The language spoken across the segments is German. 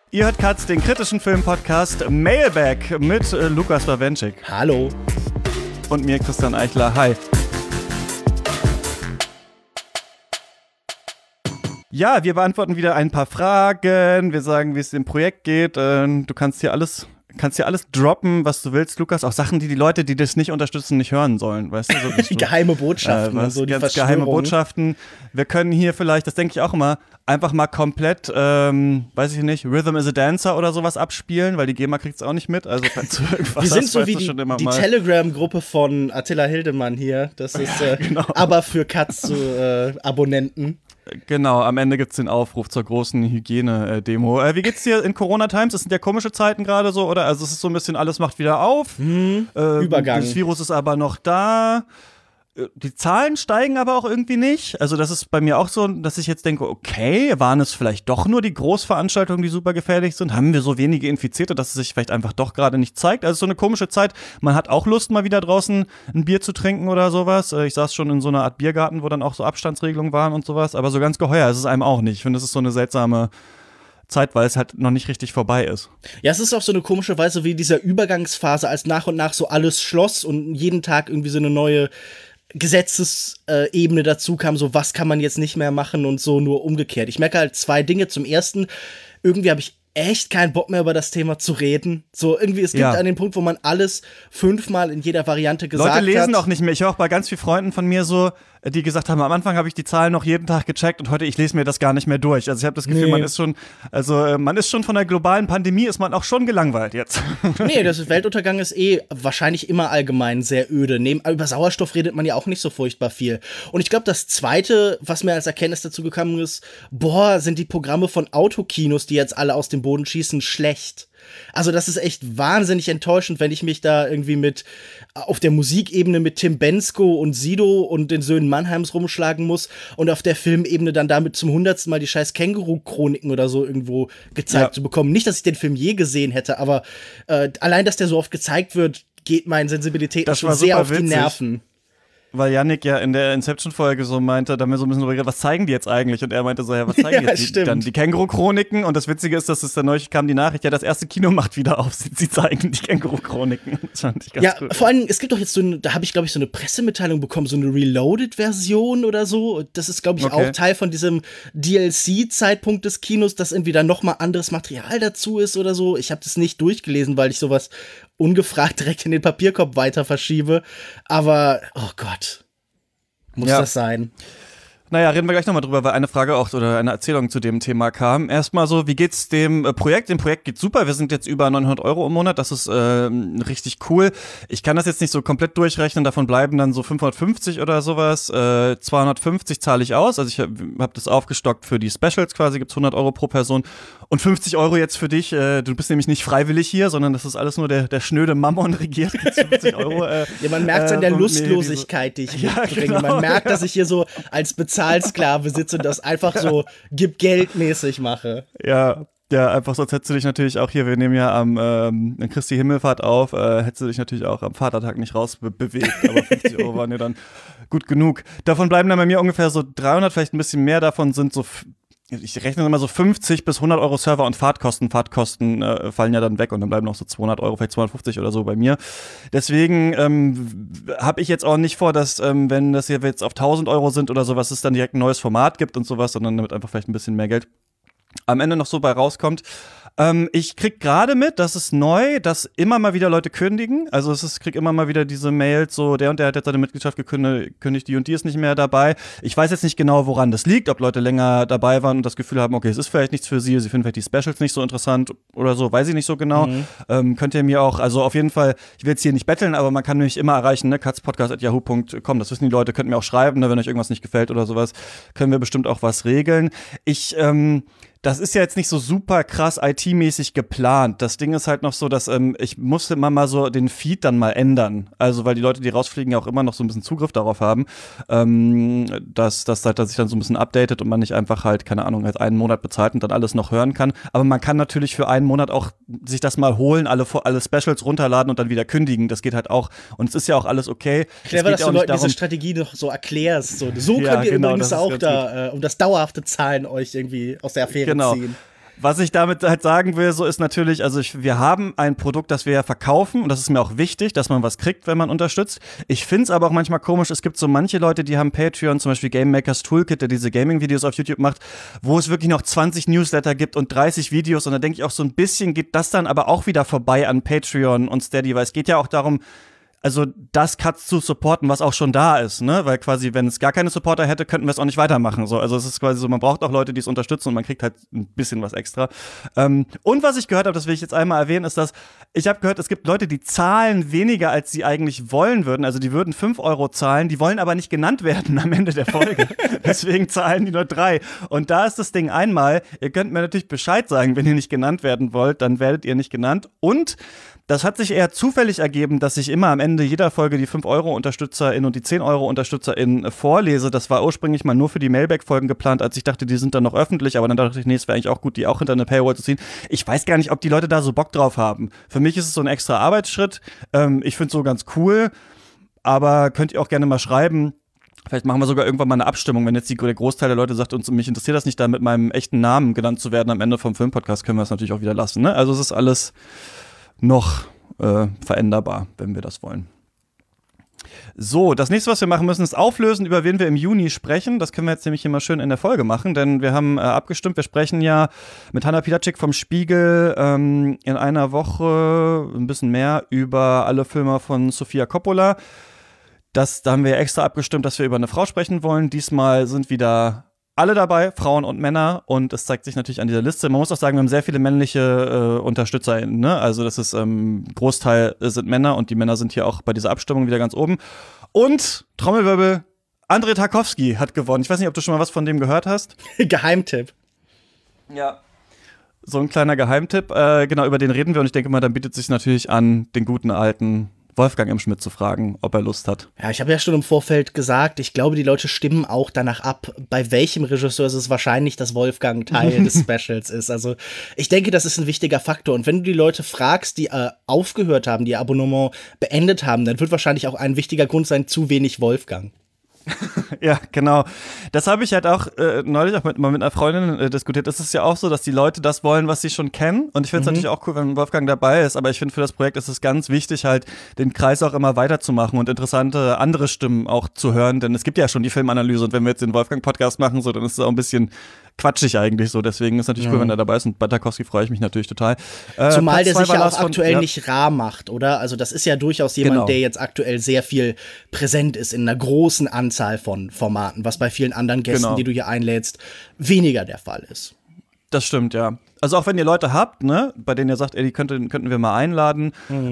Ihr hört Katz, den kritischen Film-Podcast Mailbag mit Lukas Bawenschik. Hallo. Und mir, Christian Eichler. Hi. Ja, wir beantworten wieder ein paar Fragen. Wir sagen, wie es dem Projekt geht. Du kannst hier alles droppen, was du willst, Lukas. Auch Sachen, die Leute, die das nicht unterstützen, nicht hören sollen. Weißt du, so geheime Botschaften. So die ganz geheime Botschaften. Wir können hier vielleicht, das denke ich auch immer, einfach mal komplett, weiß ich nicht, Rhythm is a Dancer oder sowas abspielen, weil die GEMA kriegt es auch nicht mit. Also wir sind so wie die Telegram-Gruppe von Attila Hildemann hier. Das ist genau. Aber für Katz Abonnenten. Genau, am Ende gibt's den Aufruf zur großen Hygiene-Demo. Wie geht's dir in Corona-Times? Das sind ja komische Zeiten gerade so, oder? Also es ist so ein bisschen, alles macht wieder auf. Übergang. Das Virus ist aber noch da. Die Zahlen steigen aber auch irgendwie nicht. Also das ist bei mir auch so, dass ich jetzt denke, okay, waren es vielleicht doch nur die Großveranstaltungen, die super gefährlich sind? Haben wir so wenige Infizierte, dass es sich vielleicht einfach doch gerade nicht zeigt? Also so eine komische Zeit. Man hat auch Lust, mal wieder draußen ein Bier zu trinken oder sowas. Ich saß schon in so einer Art Biergarten, wo dann auch so Abstandsregelungen waren und sowas. Aber so ganz geheuer ist es einem auch nicht. Ich finde, es ist so eine seltsame Zeit, weil es halt noch nicht richtig vorbei ist. Ja, es ist auch so eine komische Weise wie dieser Übergangsphase, als nach und nach so alles schloss und jeden Tag irgendwie so eine neue Gesetzesebene dazu kam, so was kann man jetzt nicht mehr machen und so nur umgekehrt. Ich merke halt zwei Dinge. Zum ersten, irgendwie habe ich echt keinen Bock mehr über das Thema zu reden. So irgendwie, es gibt einen Punkt, wo man alles 5-mal in jeder Variante gesagt hat. Leute lesen auch nicht mehr. Ich höre auch bei ganz vielen Freunden von mir so, die gesagt haben, am Anfang habe ich die Zahlen noch jeden Tag gecheckt und heute, ich lese mir das gar nicht mehr durch. Also ich habe das Gefühl, man ist schon von der globalen Pandemie, ist man auch schon gelangweilt jetzt. Nee, das Weltuntergang ist wahrscheinlich immer allgemein sehr öde. Über Sauerstoff redet man ja auch nicht so furchtbar viel. Und ich glaube, das Zweite, was mir als Erkenntnis dazu gekommen ist, sind die Programme von Autokinos, die jetzt alle aus dem Boden schießen, schlecht. Also das ist echt wahnsinnig enttäuschend, wenn ich mich da irgendwie auf der Musikebene mit Tim Bendzko und Sido und den Söhnen Mannheims rumschlagen muss und auf der Filmebene dann damit zum 100. Mal die scheiß Känguru-Chroniken oder so irgendwo gezeigt zu bekommen. Nicht, dass ich den Film je gesehen hätte, aber allein, dass der so oft gezeigt wird, geht meinen Sensibilitäten schon sehr auf die Nerven. Weil Yannick ja in der Inception-Folge so meinte, da haben wir so ein bisschen drüber geredet, was zeigen die jetzt eigentlich? Und er meinte so, ja, was zeigen die jetzt? Dann die Känguru-Chroniken. Und das Witzige ist, dass es dann neulich kam die Nachricht, ja, das erste Kino macht wieder auf, sie zeigen die Känguru-Chroniken. Das fand ich ganz cool. Vor allem, es gibt doch jetzt da habe ich, glaube ich, so eine Pressemitteilung bekommen, so eine Reloaded-Version oder so. Das ist, glaube ich, auch Teil von diesem DLC-Zeitpunkt des Kinos, dass irgendwie da nochmal anderes Material dazu ist oder so. Ich habe das nicht durchgelesen, weil ich sowas ungefragt direkt in den Papierkorb weiter verschiebe. Aber, oh Gott, muss das sein? Naja, reden wir gleich nochmal drüber, weil eine Frage auch oder eine Erzählung zu dem Thema kam. Erstmal so, wie geht's dem Projekt? Dem Projekt geht's super. Wir sind jetzt über 900 € im Monat. Das ist richtig cool. Ich kann das jetzt nicht so komplett durchrechnen. Davon bleiben dann so 550 oder sowas. 250 zahle ich aus. Also ich hab das aufgestockt für die Specials quasi. Gibt's 100 € pro Person. Und 50 € jetzt für dich. Du bist nämlich nicht freiwillig hier, sondern das ist alles nur der schnöde Mammon regiert. 50 €. Ja, man merkt es an der Lustlosigkeit, die ich mitbringe. Genau. Man merkt, dass ich hier so als Bezahlsklave sitze und das einfach so gib Geld mäßig mache. Ja, einfach, sonst hättest du dich natürlich auch hier, wir nehmen ja am Christi Himmelfahrt auf, hättest du dich natürlich auch am Vatertag nicht rausbewegt, aber 50 € waren ja dann gut genug. Davon bleiben dann bei mir ungefähr so 300, vielleicht ein bisschen mehr davon sind so, ich rechne immer so 50 bis 100 € Server- und Fahrtkosten. Fahrtkosten fallen ja dann weg und dann bleiben noch so 200 €, vielleicht 250 oder so bei mir. Deswegen habe ich jetzt auch nicht vor, dass, wenn das hier jetzt auf 1000 € sind oder sowas, es dann direkt ein neues Format gibt und sowas, sondern damit einfach vielleicht ein bisschen mehr Geld am Ende noch so bei rauskommt. Ich krieg gerade mit, das ist neu, dass immer mal wieder Leute kündigen. Also krieg immer mal wieder diese Mails, so der und der hat jetzt seine Mitgliedschaft gekündigt, die und die ist nicht mehr dabei. Ich weiß jetzt nicht genau, woran das liegt, ob Leute länger dabei waren und das Gefühl haben, okay, es ist vielleicht nichts für sie finden vielleicht die Specials nicht so interessant oder so, weiß ich nicht so genau. Könnt ihr mir auch, also auf jeden Fall, ich will jetzt hier nicht betteln, aber man kann mich immer erreichen, ne, katzpodcast@yahoo.com, das wissen die Leute, könnt mir auch schreiben, ne, wenn euch irgendwas nicht gefällt oder sowas, können wir bestimmt auch was regeln. Das ist ja jetzt nicht so super krass IT-mäßig geplant. Das Ding ist halt noch so, dass ich musste immer mal so den Feed dann mal ändern. Also, weil die Leute, die rausfliegen, ja auch immer noch so ein bisschen Zugriff darauf haben, dass halt sich dann so ein bisschen updatet und man nicht einfach halt, keine Ahnung, halt einen Monat bezahlt und dann alles noch hören kann. Aber man kann natürlich für einen Monat auch sich das mal holen, alle Specials runterladen und dann wieder kündigen. Das geht halt auch. Und es ist ja auch alles okay. Clever, dass du Leuten diese Strategie noch so erklärst. So ja, könnt ihr übrigens auch da, um das dauerhafte Zahlen euch irgendwie aus der Affäre ziehen. Was ich damit halt sagen will, so ist natürlich, also wir haben ein Produkt, das wir ja verkaufen und das ist mir auch wichtig, dass man was kriegt, wenn man unterstützt. Ich finde es aber auch manchmal komisch, es gibt so manche Leute, die haben Patreon, zum Beispiel Game Makers Toolkit, der diese Gaming-Videos auf YouTube macht, wo es wirklich noch 20 Newsletter gibt und 30 Videos und da denke ich auch so ein bisschen geht das dann aber auch wieder vorbei an Patreon und Steady, weil es geht ja auch darum, also das Cuts zu supporten, was auch schon da ist, ne? Weil quasi, wenn es gar keine Supporter hätte, könnten wir es auch nicht weitermachen. So. Also es ist quasi so, man braucht auch Leute, die es unterstützen und man kriegt halt ein bisschen was extra. Und was ich gehört habe, das will ich jetzt einmal erwähnen, ist, dass ich habe gehört, es gibt Leute, die zahlen weniger, als sie eigentlich wollen würden. Also die würden 5 Euro zahlen, die wollen aber nicht genannt werden am Ende der Folge. Deswegen zahlen die nur 3. Und da ist das Ding einmal, ihr könnt mir natürlich Bescheid sagen, wenn ihr nicht genannt werden wollt, dann werdet ihr nicht genannt. Und das hat sich eher zufällig ergeben, dass ich immer am Ende jeder Folge die 5-Euro-UnterstützerInnen und die 10-Euro-UnterstützerInnen vorlese. Das war ursprünglich mal nur für die Mailback-Folgen geplant, als ich dachte, die sind dann noch öffentlich. Aber dann dachte ich, nee, es wäre eigentlich auch gut, die auch hinter eine Paywall zu ziehen. Ich weiß gar nicht, ob die Leute da so Bock drauf haben. Für mich ist es so ein extra Arbeitsschritt. Ich finde es so ganz cool. Aber könnt ihr auch gerne mal schreiben. Vielleicht machen wir sogar irgendwann mal eine Abstimmung, wenn jetzt der Großteil der Leute sagt, und mich interessiert das nicht, da mit meinem echten Namen genannt zu werden am Ende vom Filmpodcast, können wir es natürlich auch wieder lassen. Ne? Also es ist alles noch veränderbar, wenn wir das wollen. So, das nächste, was wir machen müssen, ist auflösen, über wen wir im Juni sprechen. Das können wir jetzt nämlich hier mal schön in der Folge machen, denn wir haben abgestimmt, wir sprechen ja mit Hanna Pilacek vom Spiegel in einer Woche, ein bisschen mehr, über alle Filme von Sofia Coppola. Da haben wir extra abgestimmt, dass wir über eine Frau sprechen wollen. Diesmal sind wieder alle dabei, Frauen und Männer, und es zeigt sich natürlich an dieser Liste. Man muss auch sagen, wir haben sehr viele männliche UnterstützerInnen, ne? Also das ist, Großteil sind Männer und die Männer sind hier auch bei dieser Abstimmung wieder ganz oben. Und, Trommelwirbel, Andrei Tarkovsky hat gewonnen. Ich weiß nicht, ob du schon mal was von dem gehört hast. Geheimtipp. Ja. So ein kleiner Geheimtipp. Genau, über den reden wir und ich denke mal, dann bietet es sich natürlich an, den guten alten Wolfgang M. Schmidt zu fragen, ob er Lust hat. Ja, ich habe ja schon im Vorfeld gesagt, ich glaube, die Leute stimmen auch danach ab, bei welchem Regisseur es wahrscheinlich das Wolfgang Teil des Specials ist. Also ich denke, das ist ein wichtiger Faktor. Und wenn du die Leute fragst, die aufgehört haben, die ihr Abonnement beendet haben, dann wird wahrscheinlich auch ein wichtiger Grund sein, zu wenig Wolfgang. Ja, genau. Das habe ich halt auch neulich auch mal mit einer Freundin diskutiert. Es ist ja auch so, dass die Leute das wollen, was sie schon kennen. Und ich finde es natürlich auch cool, wenn Wolfgang dabei ist. Aber ich finde, für das Projekt ist es ganz wichtig, halt den Kreis auch immer weiterzumachen und interessante andere Stimmen auch zu hören. Denn es gibt ja schon die Filmanalyse. Und wenn wir jetzt den Wolfgang-Podcast machen, so, dann ist es auch ein bisschen quatschig eigentlich so. Deswegen ist natürlich cool, wenn er dabei ist. Und bei Tarkovsky freue ich mich natürlich total. Zumal der sich ja auch aktuell nicht rar macht, oder? Also das ist ja durchaus jemand, der jetzt aktuell sehr viel präsent ist in einer großen Anzahl von Formaten, was bei vielen anderen Gästen, die du hier einlädst, weniger der Fall ist. Das stimmt, ja. Also auch wenn ihr Leute habt, ne, bei denen ihr sagt, ey, die könnten wir mal einladen.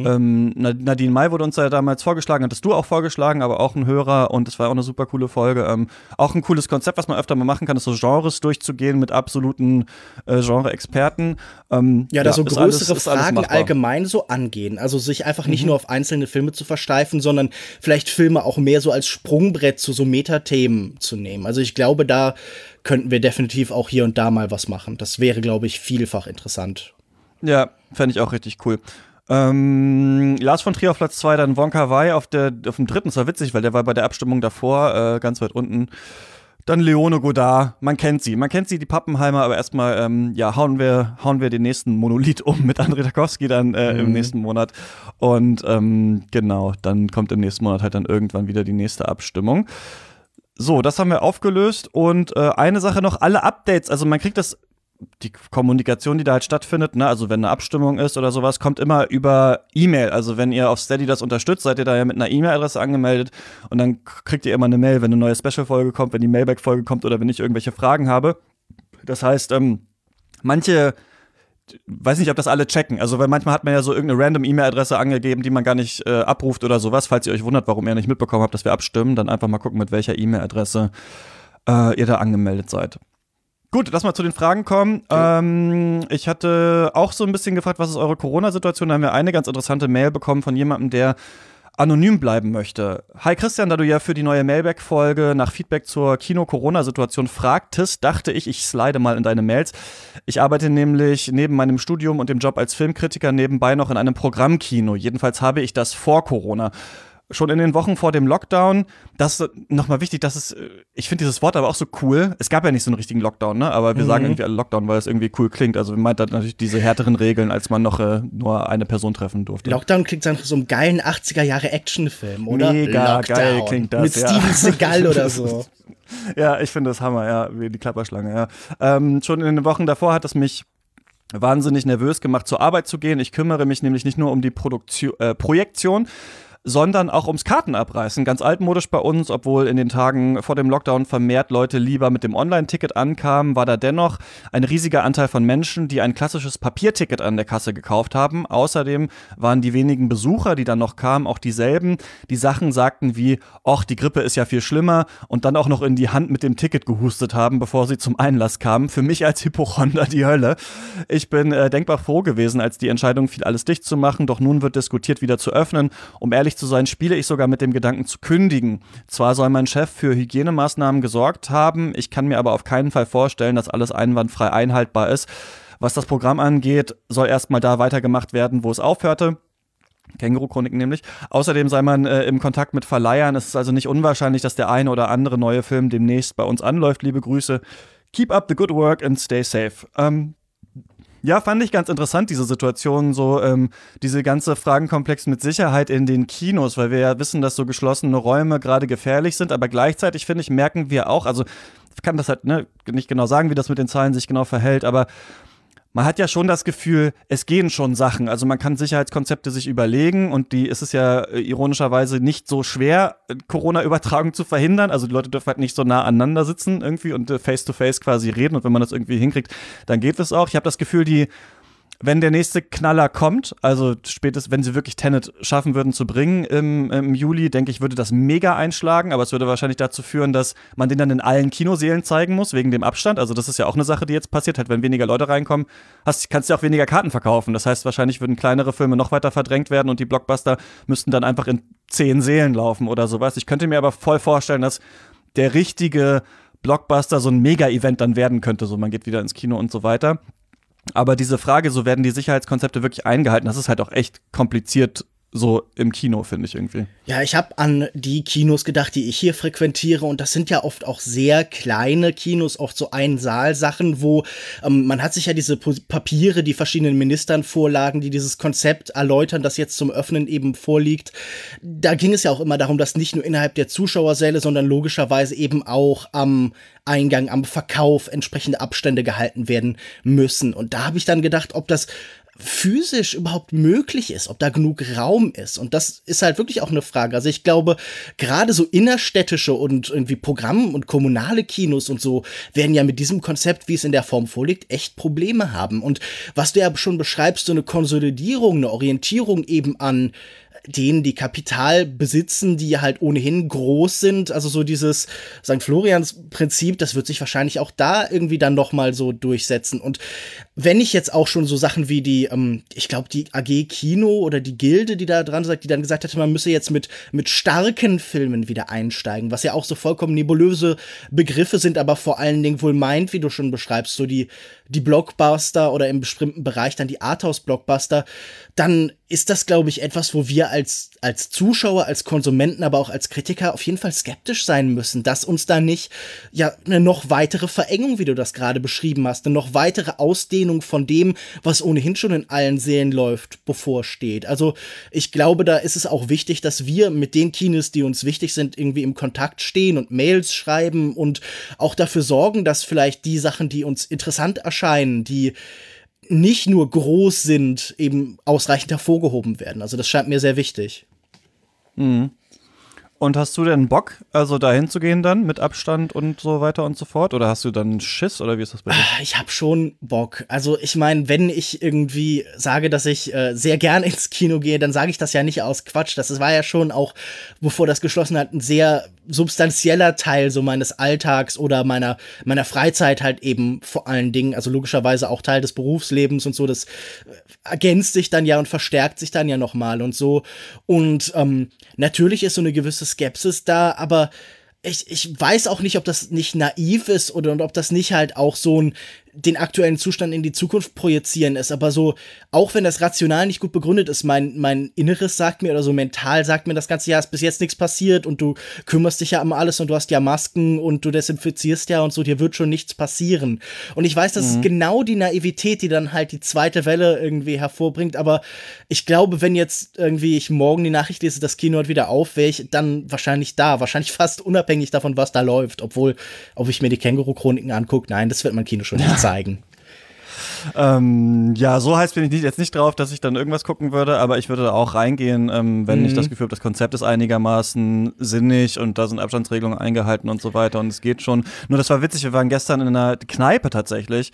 Nadine May wurde uns ja damals vorgeschlagen, hattest du auch vorgeschlagen, aber auch ein Hörer, und es war auch eine super coole Folge. Auch ein cooles Konzept, was man öfter mal machen kann, ist so Genres durchzugehen mit absoluten Genre-Experten. Da so größere Fragen allgemein so angehen. Also sich einfach nicht nur auf einzelne Filme zu versteifen, sondern vielleicht Filme auch mehr so als Sprungbrett zu so Metathemen zu nehmen. Also ich glaube, da könnten wir definitiv auch hier und da mal was machen. Das wäre, glaube ich, vielfach interessant. Ja, fände ich auch richtig cool. Lars von Trier auf Platz 2, dann Wong Kar-wai auf dem 3. Das war witzig, weil der war bei der Abstimmung davor ganz weit unten. Dann Leone Godard, man kennt sie, die Pappenheimer, aber erstmal hauen wir den nächsten Monolith um mit Andrei Tarkovsky dann im nächsten Monat. Und genau, dann kommt im nächsten Monat halt dann irgendwann wieder die nächste Abstimmung. So, das haben wir aufgelöst und eine Sache noch, alle Updates, also man kriegt das, die Kommunikation, die da halt stattfindet, ne, also wenn eine Abstimmung ist oder sowas, kommt immer über E-Mail, also wenn ihr auf Steady das unterstützt, seid ihr da ja mit einer E-Mail-Adresse angemeldet und dann kriegt ihr immer eine Mail, wenn eine neue Special-Folge kommt, wenn die Mailback-Folge kommt oder wenn ich irgendwelche Fragen habe. Das heißt, manche, weiß nicht, ob das alle checken. Also, weil manchmal hat man ja so irgendeine random E-Mail-Adresse angegeben, die man gar nicht abruft oder sowas. Falls ihr euch wundert, warum ihr nicht mitbekommen habt, dass wir abstimmen, dann einfach mal gucken, mit welcher E-Mail-Adresse ihr da angemeldet seid. Gut, lass mal zu den Fragen kommen. Okay. Ich hatte auch so ein bisschen gefragt, was ist eure Corona-Situation? Da haben wir eine ganz interessante Mail bekommen von jemandem, der anonym bleiben möchte. Hi Christian, da du ja für die neue Mailback-Folge nach Feedback zur Kino-Corona-Situation fragtest, dachte ich slide mal in deine Mails. Ich arbeite nämlich neben meinem Studium und dem Job als Filmkritiker nebenbei noch in einem Programmkino. Jedenfalls habe ich das vor Corona. schon in den Wochen vor dem Lockdown, das ist nochmal wichtig, ich finde dieses Wort aber auch so cool. Es gab ja nicht so einen richtigen Lockdown, ne? Aber wir sagen irgendwie alle Lockdown, weil es irgendwie cool klingt. Also wir meint dann natürlich diese härteren Regeln, als man noch nur eine Person treffen durfte. Lockdown klingt nach so einem geilen 80er-Jahre-Actionfilm, oder? Mega Lockdown. geil klingt das, mit Steven Seagal oder so. Ja, ich finde das Hammer, ja, wie die Klapperschlange, ja. Schon in den Wochen davor hat es mich wahnsinnig nervös gemacht, zur Arbeit zu gehen. Ich kümmere mich nämlich nicht nur um die Projektion, sondern auch ums Kartenabreißen. Ganz altmodisch bei uns, obwohl in den Tagen vor dem Lockdown vermehrt Leute lieber mit dem Online-Ticket ankamen, war da dennoch ein riesiger Anteil von Menschen, die ein klassisches Papierticket an der Kasse gekauft haben. Außerdem waren die wenigen Besucher, die dann noch kamen, auch dieselben, die Sachen sagten wie, ach, die Grippe ist ja viel schlimmer und dann auch noch in die Hand mit dem Ticket gehustet haben, bevor sie zum Einlass kamen. Für mich als Hypochonder die Hölle. Ich bin denkbar froh gewesen, als die Entscheidung fiel, alles dicht zu machen, doch nun wird diskutiert, wieder zu öffnen. Um ehrlich zu sein, spiele ich sogar mit dem Gedanken zu kündigen. Zwar soll mein Chef für Hygienemaßnahmen gesorgt haben, ich kann mir aber auf keinen Fall vorstellen, dass alles einwandfrei einhaltbar ist. Was das Programm angeht, soll erstmal da weitergemacht werden, wo es aufhörte. Känguru-Chroniken nämlich. Außerdem sei man im Kontakt mit Verleihern. Es ist also nicht unwahrscheinlich, dass der eine oder andere neue Film demnächst bei uns anläuft. Liebe Grüße. Keep up the good work and stay safe. Ja, fand ich ganz interessant, diese Situation, so diese ganze Fragenkomplex mit Sicherheit in den Kinos, weil wir ja wissen, dass so geschlossene Räume gerade gefährlich sind, aber gleichzeitig, finde ich, merken wir auch, also ich kann das halt nicht genau sagen, wie das mit den Zahlen sich genau verhält, aber man hat ja schon das Gefühl, es gehen schon Sachen. Also man kann Sicherheitskonzepte sich überlegen und ist es ja ironischerweise nicht so schwer, Corona-Übertragung zu verhindern. Also die Leute dürfen halt nicht so nah aneinander sitzen irgendwie und face-to-face quasi reden. Und wenn man das irgendwie hinkriegt, dann geht es auch. Ich habe das Gefühl, wenn der nächste Knaller kommt, also spätestens, wenn sie wirklich Tenet schaffen würden zu bringen im Juli, denke ich, würde das mega einschlagen, aber es würde wahrscheinlich dazu führen, dass man den dann in allen Kinosälen zeigen muss, wegen dem Abstand. Also das ist ja auch eine Sache, die jetzt passiert, halt wenn weniger Leute reinkommen, kannst du ja auch weniger Karten verkaufen. Das heißt, wahrscheinlich würden kleinere Filme noch weiter verdrängt werden und die Blockbuster müssten dann einfach in 10 Sälen laufen oder sowas. Ich könnte mir aber voll vorstellen, dass der richtige Blockbuster so ein Mega-Event dann werden könnte, so man geht wieder ins Kino und so weiter. Aber diese Frage, so werden die Sicherheitskonzepte wirklich eingehalten, das ist halt auch echt kompliziert so im Kino, finde ich irgendwie. Ja, ich habe an die Kinos gedacht, die ich hier frequentiere und das sind ja oft auch sehr kleine Kinos, oft so Ein-Saal-Sachen, wo man hat sich ja diese Papiere, die verschiedenen Ministern vorlagen, die dieses Konzept erläutern, das jetzt zum Öffnen eben vorliegt. Da ging es ja auch immer darum, dass nicht nur innerhalb der Zuschauersäle, sondern logischerweise eben auch am Eingang, am Verkauf entsprechende Abstände gehalten werden müssen. Und da habe ich dann gedacht, ob das physisch überhaupt möglich ist, ob da genug Raum ist. Und das ist halt wirklich auch eine Frage. Also ich glaube, gerade so innerstädtische und irgendwie Programm- und kommunale Kinos und so werden ja mit diesem Konzept, wie es in der Form vorliegt, echt Probleme haben. Und was du ja schon beschreibst, so eine Konsolidierung, eine Orientierung eben an denen, die Kapital besitzen, die halt ohnehin groß sind, also so dieses St. Florians-Prinzip, das wird sich wahrscheinlich auch da irgendwie dann nochmal so durchsetzen. Und wenn ich jetzt auch schon so Sachen wie die, ich glaube, die AG Kino oder die Gilde, die da dran sagt, die dann gesagt hatte, man müsse jetzt mit starken Filmen wieder einsteigen, was ja auch so vollkommen nebulöse Begriffe sind, aber vor allen Dingen wohl meint, wie du schon beschreibst, so die Blockbuster oder im bestimmten Bereich dann die Arthouse-Blockbuster, dann ist das, glaube ich, etwas, wo wir als Zuschauer, als Konsumenten, aber auch als Kritiker auf jeden Fall skeptisch sein müssen, dass uns da nicht ja eine noch weitere Verengung, wie du das gerade beschrieben hast, eine noch weitere Ausdehnung von dem, was ohnehin schon in allen Serien läuft, bevorsteht. Also ich glaube, da ist es auch wichtig, dass wir mit den Kinos, die uns wichtig sind, irgendwie im Kontakt stehen und Mails schreiben und auch dafür sorgen, dass vielleicht die Sachen, die uns interessant erscheinen, die nicht nur groß sind, eben ausreichend hervorgehoben werden. Also das scheint mir sehr wichtig. Mhm. Und hast du denn Bock, also dahin zu gehen dann mit Abstand und so weiter und so fort? Oder hast du dann Schiss oder wie ist das bei dir? Ich habe schon Bock. Also ich meine, wenn ich irgendwie sage, dass ich sehr gern ins Kino gehe, dann sage ich das ja nicht aus Quatsch. Das war ja schon auch, bevor das geschlossen hat, ein sehr substanzieller Teil so meines Alltags oder meiner Freizeit halt eben vor allen Dingen. Also logischerweise auch Teil des Berufslebens und so. Das ergänzt sich dann ja und verstärkt sich dann ja nochmal und so. Und natürlich ist so eine gewisse Skepsis da, aber ich weiß auch nicht, ob das nicht naiv ist oder ob das nicht halt auch so ein den aktuellen Zustand in die Zukunft projizieren ist, aber so, auch wenn das rational nicht gut begründet ist, mein Inneres sagt mir oder so mental sagt mir das ganze Jahr ist bis jetzt nichts passiert und du kümmerst dich ja um alles und du hast ja Masken und du desinfizierst ja und so, dir wird schon nichts passieren. Und ich weiß, das ist genau die Naivität, die dann halt die zweite Welle irgendwie hervorbringt, aber ich glaube, wenn jetzt irgendwie ich morgen die Nachricht lese, das Kino hat wieder auf, wäre ich dann wahrscheinlich fast unabhängig davon, was da läuft, obwohl, ob ich mir die Känguru-Chroniken angucke, nein, das wird mein Kino schon nicht zeigen. Ja, so heiß bin ich jetzt nicht drauf, dass ich dann irgendwas gucken würde, aber ich würde da auch reingehen, wenn ich das Gefühl habe, das Konzept ist einigermaßen sinnig und da sind Abstandsregelungen eingehalten und so weiter und es geht schon. Nur das war witzig, wir waren gestern in einer Kneipe tatsächlich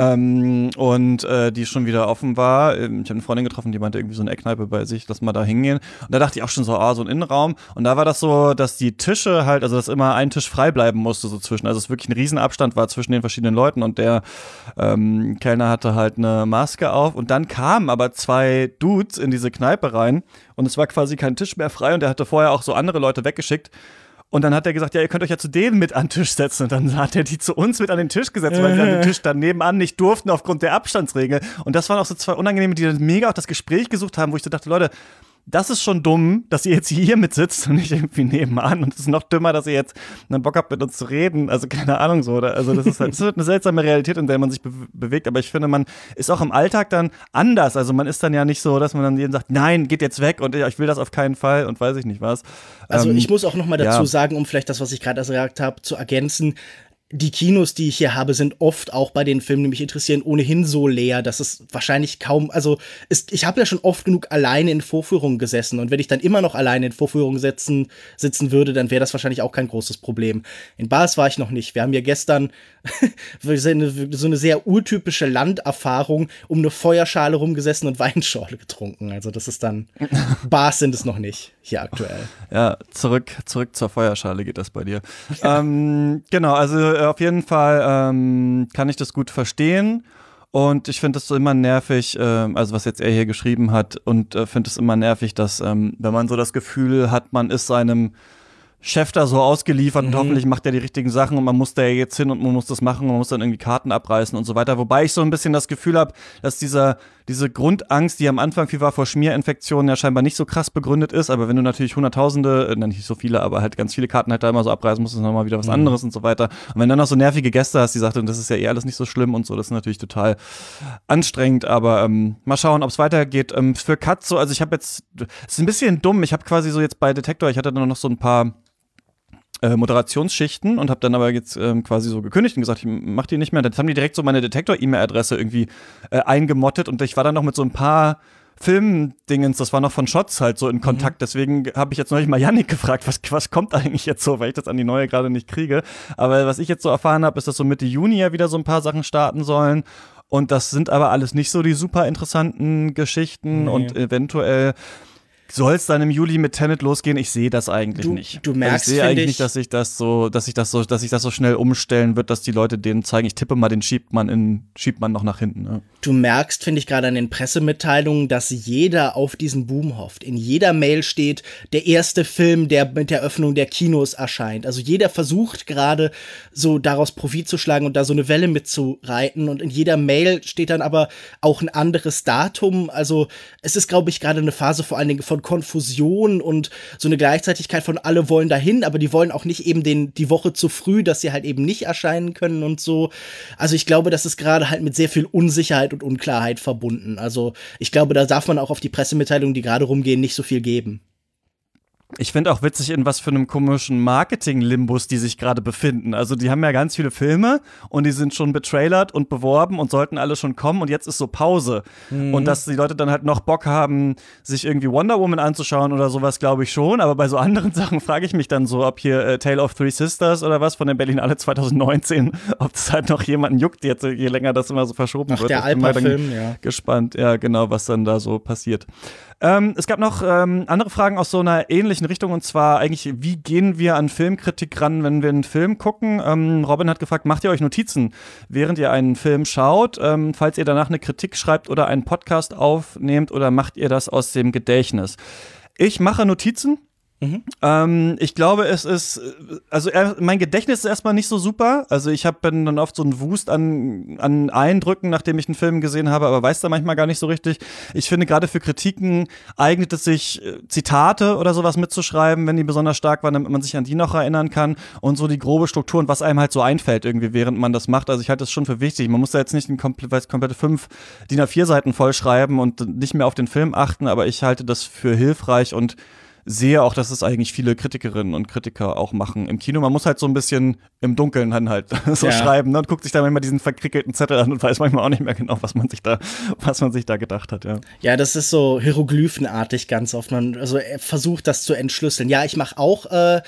und die schon wieder offen war. Ich habe eine Freundin getroffen, die meinte irgendwie so eine Eckkneipe bei sich, lass mal da hingehen. Und da dachte ich auch schon so, so ein Innenraum. Und da war das so, dass die Tische halt, also dass immer ein Tisch frei bleiben musste so zwischen. Also es wirklich ein Riesenabstand war zwischen den verschiedenen Leuten und der Kellner hatte halt eine Maske auf und dann kamen aber 2 Dudes in diese Kneipe rein und es war quasi kein Tisch mehr frei und er hatte vorher auch so andere Leute weggeschickt und dann hat er gesagt, ja, ihr könnt euch ja zu denen mit an den Tisch setzen und dann hat er die zu uns mit an den Tisch gesetzt, weil sie an den Tisch dann nebenan nicht durften aufgrund der Abstandsregel und das waren auch so 2 Unangenehme, die dann mega auch das Gespräch gesucht haben, wo ich so dachte, Leute, das ist schon dumm, dass ihr jetzt hier mit sitzt und nicht irgendwie nebenan. Und es ist noch dümmer, dass ihr jetzt einen Bock habt, mit uns zu reden. Also keine Ahnung so. Also das ist halt eine seltsame Realität, in der man sich bewegt. Aber ich finde, man ist auch im Alltag dann anders. Also man ist dann ja nicht so, dass man dann jedem sagt, nein, geht jetzt weg und ich will das auf keinen Fall und weiß ich nicht was. Also ich muss auch noch mal dazu sagen, um vielleicht das, was ich gerade gesagt habe, zu ergänzen. Die Kinos, die ich hier habe, sind oft auch bei den Filmen, die mich interessieren, ohnehin so leer, dass es wahrscheinlich kaum, ich habe ja schon oft genug alleine in Vorführungen gesessen und wenn ich dann immer noch alleine in Vorführungen sitzen würde, dann wäre das wahrscheinlich auch kein großes Problem. In Bars war ich noch nicht. Wir haben ja gestern so eine sehr urtypische Landerfahrung um eine Feuerschale rumgesessen und Weinschorle getrunken. Also das ist dann, Bars sind es noch nicht hier aktuell. Ja, zurück zur Feuerschale geht das bei dir. Genau, also auf jeden Fall kann ich das gut verstehen und ich finde es so immer nervig, also was jetzt er hier geschrieben hat und finde es immer nervig, dass wenn man so das Gefühl hat, man ist seinem Chef da so ausgeliefert und hoffentlich macht er die richtigen Sachen und man muss da jetzt hin und man muss das machen und man muss dann irgendwie Karten abreißen und so weiter. Wobei ich so ein bisschen das Gefühl habe, dass diese Grundangst, die am Anfang viel war vor Schmierinfektionen, ja scheinbar nicht so krass begründet ist. Aber wenn du natürlich Hunderttausende, nicht so viele, aber halt ganz viele Karten halt da immer so abreißen musst, ist nochmal wieder was anderes und so weiter. Und wenn dann noch so nervige Gäste hast, die sagten, das ist ja eh alles nicht so schlimm und so, das ist natürlich total anstrengend. Aber mal schauen, ob es weitergeht. Für Katz so, also ich habe jetzt, es ist ein bisschen dumm, ich habe quasi so jetzt bei Detektor, ich hatte dann noch so ein paar Moderationsschichten und habe dann aber jetzt quasi so gekündigt und gesagt, ich mach die nicht mehr. Dann haben die direkt so meine Detektor-E-Mail-Adresse irgendwie eingemottet und ich war dann noch mit so ein paar Filmdingens, das war noch von Shots halt so in Kontakt, deswegen habe ich jetzt neulich mal Yannick gefragt, was kommt eigentlich jetzt so, weil ich das an die neue gerade nicht kriege. Aber was ich jetzt so erfahren habe, ist, dass so Mitte Juni ja wieder so ein paar Sachen starten sollen und das sind aber alles nicht so die super interessanten Geschichten und eventuell soll es dann im Juli mit Tenet losgehen? Ich sehe das eigentlich nicht. Du merkst, ich sehe eigentlich nicht, dass sich das so schnell umstellen wird, dass die Leute denen zeigen, ich tippe mal, den schiebt man noch nach hinten. Ne? Du merkst, finde ich, gerade an den Pressemitteilungen, dass jeder auf diesen Boom hofft. In jeder Mail steht, der erste Film, der mit der Öffnung der Kinos erscheint. Also jeder versucht gerade so daraus Profit zu schlagen und da so eine Welle mitzureiten. Und in jeder Mail steht dann aber auch ein anderes Datum. Also es ist, glaube ich, gerade eine Phase vor allen Dingen von Konfusion und so eine Gleichzeitigkeit von alle wollen dahin, aber die wollen auch nicht eben die Woche zu früh, dass sie halt eben nicht erscheinen können und so. Also ich glaube, das ist gerade halt mit sehr viel Unsicherheit und Unklarheit verbunden. Also ich glaube, da darf man auch auf die Pressemitteilungen, die gerade rumgehen, nicht so viel geben. Ich finde auch witzig, in was für einem komischen Marketing-Limbus die sich gerade befinden. Also die haben ja ganz viele Filme und die sind schon betrailert und beworben und sollten alle schon kommen und jetzt ist so Pause. Und dass die Leute dann halt noch Bock haben, sich irgendwie Wonder Woman anzuschauen oder sowas, glaube ich schon. Aber bei so anderen Sachen frage ich mich dann so, ob hier Tale of Three Sisters oder was von der Berlinale 2019, ob das halt noch jemanden juckt, jetzt je länger das immer so verschoben wird. Der Alpa-Film, ja. Gespannt, ja genau, was dann da so passiert. Es gab noch andere Fragen aus so einer ähnlichen Richtung und zwar eigentlich, wie gehen wir an Filmkritik ran, wenn wir einen Film gucken? Robin hat gefragt, macht ihr euch Notizen, während ihr einen Film schaut, falls ihr danach eine Kritik schreibt oder einen Podcast aufnehmt oder macht ihr das aus dem Gedächtnis? Ich mache Notizen. Ich glaube, es ist, also mein Gedächtnis ist erstmal nicht so super. Also bin dann oft so ein Wust an Eindrücken, nachdem ich einen Film gesehen habe, aber weiß da manchmal gar nicht so richtig. Ich finde, gerade für Kritiken eignet es sich, Zitate oder sowas mitzuschreiben, wenn die besonders stark waren, damit man sich an die noch erinnern kann und so die grobe Struktur und was einem halt so einfällt irgendwie, während man das macht. Also ich halte das schon für wichtig. Man muss da jetzt nicht komplette 5 DIN A4 Seiten vollschreiben und nicht mehr auf den Film achten, aber ich halte das für hilfreich und sehe auch, dass es eigentlich viele Kritikerinnen und Kritiker auch machen im Kino. Man muss halt so ein bisschen im Dunkeln dann halt so schreiben, ne? Und guckt sich dann manchmal diesen verkrickelten Zettel an und weiß manchmal auch nicht mehr genau, was man sich da gedacht hat, ja. Ja, das ist so hieroglyphenartig ganz oft. Man versucht, das zu entschlüsseln. Ja, ich mache auch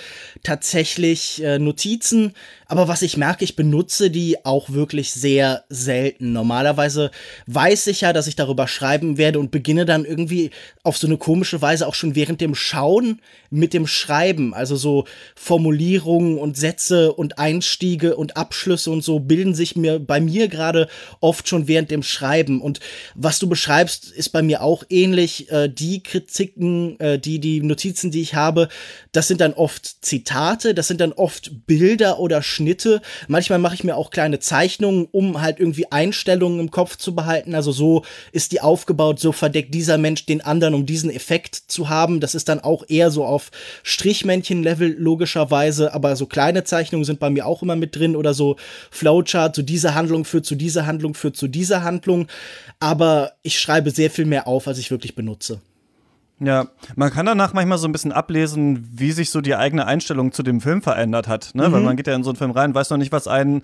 tatsächlich Notizen, aber was ich merke, ich benutze die auch wirklich sehr selten. Normalerweise weiß ich ja, dass ich darüber schreiben werde und beginne dann irgendwie auf so eine komische Weise auch schon während dem Schauen mit dem Schreiben. Also so Formulierungen und Sätze und Einstiege und Abschlüsse und so bilden sich bei mir gerade oft schon während dem Schreiben. Und was du beschreibst, ist bei mir auch ähnlich. Die Kritiken, die Notizen, die ich habe, das sind dann oft Zitate, das sind dann oft Bilder oder Schnitte. Manchmal mache ich mir auch kleine Zeichnungen, um halt irgendwie Einstellungen im Kopf zu behalten. Also so ist die aufgebaut, so verdeckt dieser Mensch den anderen, um diesen Effekt zu haben. Das ist dann auch eher so auf Strichmännchen-Level logischerweise, aber so kleine Zeichnungen sind bei mir auch immer mit drin oder so Flowchart, so diese Handlung führt zu dieser Handlung, führt zu dieser Handlung. Aber ich schreibe sehr viel mehr auf, als ich wirklich benutze. Ja, man kann danach manchmal so ein bisschen ablesen, wie sich so die eigene Einstellung zu dem Film verändert hat, ne? Weil man geht ja in so einen Film rein, weiß noch nicht, was einen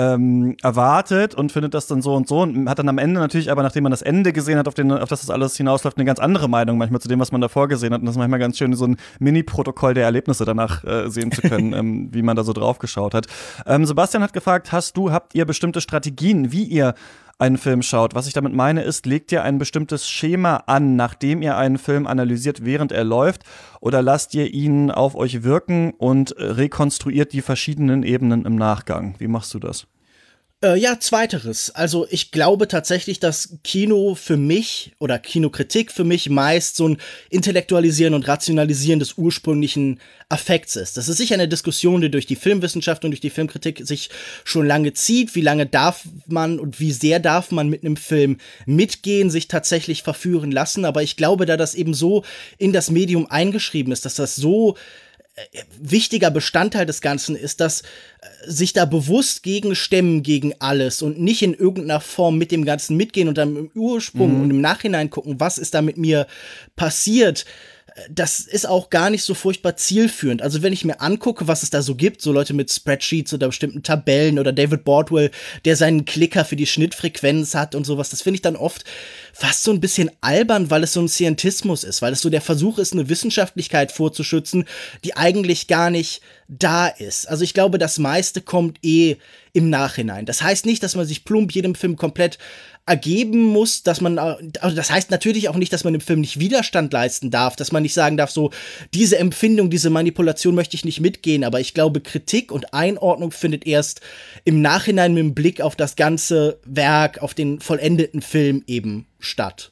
erwartet und findet das dann so und hat dann am Ende natürlich, aber nachdem man das Ende gesehen hat, auf das alles hinausläuft, eine ganz andere Meinung manchmal zu dem, was man davor gesehen hat. Und das ist manchmal ganz schön, so ein Mini-Protokoll der Erlebnisse danach sehen zu können, wie man da so drauf geschaut hat. Sebastian hat gefragt, habt ihr bestimmte Strategien, wie ihr einen Film schaut? Was ich damit meine ist, legt ihr ein bestimmtes Schema an, nachdem ihr einen Film analysiert, während er läuft, oder lasst ihr ihn auf euch wirken und rekonstruiert die verschiedenen Ebenen im Nachgang? Wie machst du das? Ja, zweiteres. Also ich glaube tatsächlich, dass Kino für mich oder Kinokritik für mich meist so ein Intellektualisieren und Rationalisieren des ursprünglichen Affekts ist. Das ist sicher eine Diskussion, die durch die Filmwissenschaft und durch die Filmkritik sich schon lange zieht. Wie lange darf man und wie sehr darf man mit einem Film mitgehen, sich tatsächlich verführen lassen? Aber ich glaube, da das eben so in das Medium eingeschrieben ist, dass das so wichtiger Bestandteil des Ganzen ist, dass sich da bewusst gegen stemmen, gegen alles und nicht in irgendeiner Form mit dem Ganzen mitgehen und dann im Ursprung und im Nachhinein gucken, was ist da mit mir passiert. Das ist auch gar nicht so furchtbar zielführend. Also wenn ich mir angucke, was es da so gibt, so Leute mit Spreadsheets oder bestimmten Tabellen oder David Bordwell, der seinen Klicker für die Schnittfrequenz hat und sowas, das finde ich dann oft fast so ein bisschen albern, weil es so ein Scientismus ist, weil es so der Versuch ist, eine Wissenschaftlichkeit vorzuschützen, die eigentlich gar nicht da ist. Also ich glaube, das meiste kommt im Nachhinein. Das heißt nicht, dass man sich plump jedem Film komplett ergeben muss, dass man, also das heißt natürlich auch nicht, dass man im Film nicht Widerstand leisten darf, dass man nicht sagen darf, so, diese Empfindung, diese Manipulation möchte ich nicht mitgehen, aber ich glaube, Kritik und Einordnung findet erst im Nachhinein mit dem Blick auf das ganze Werk, auf den vollendeten Film eben statt.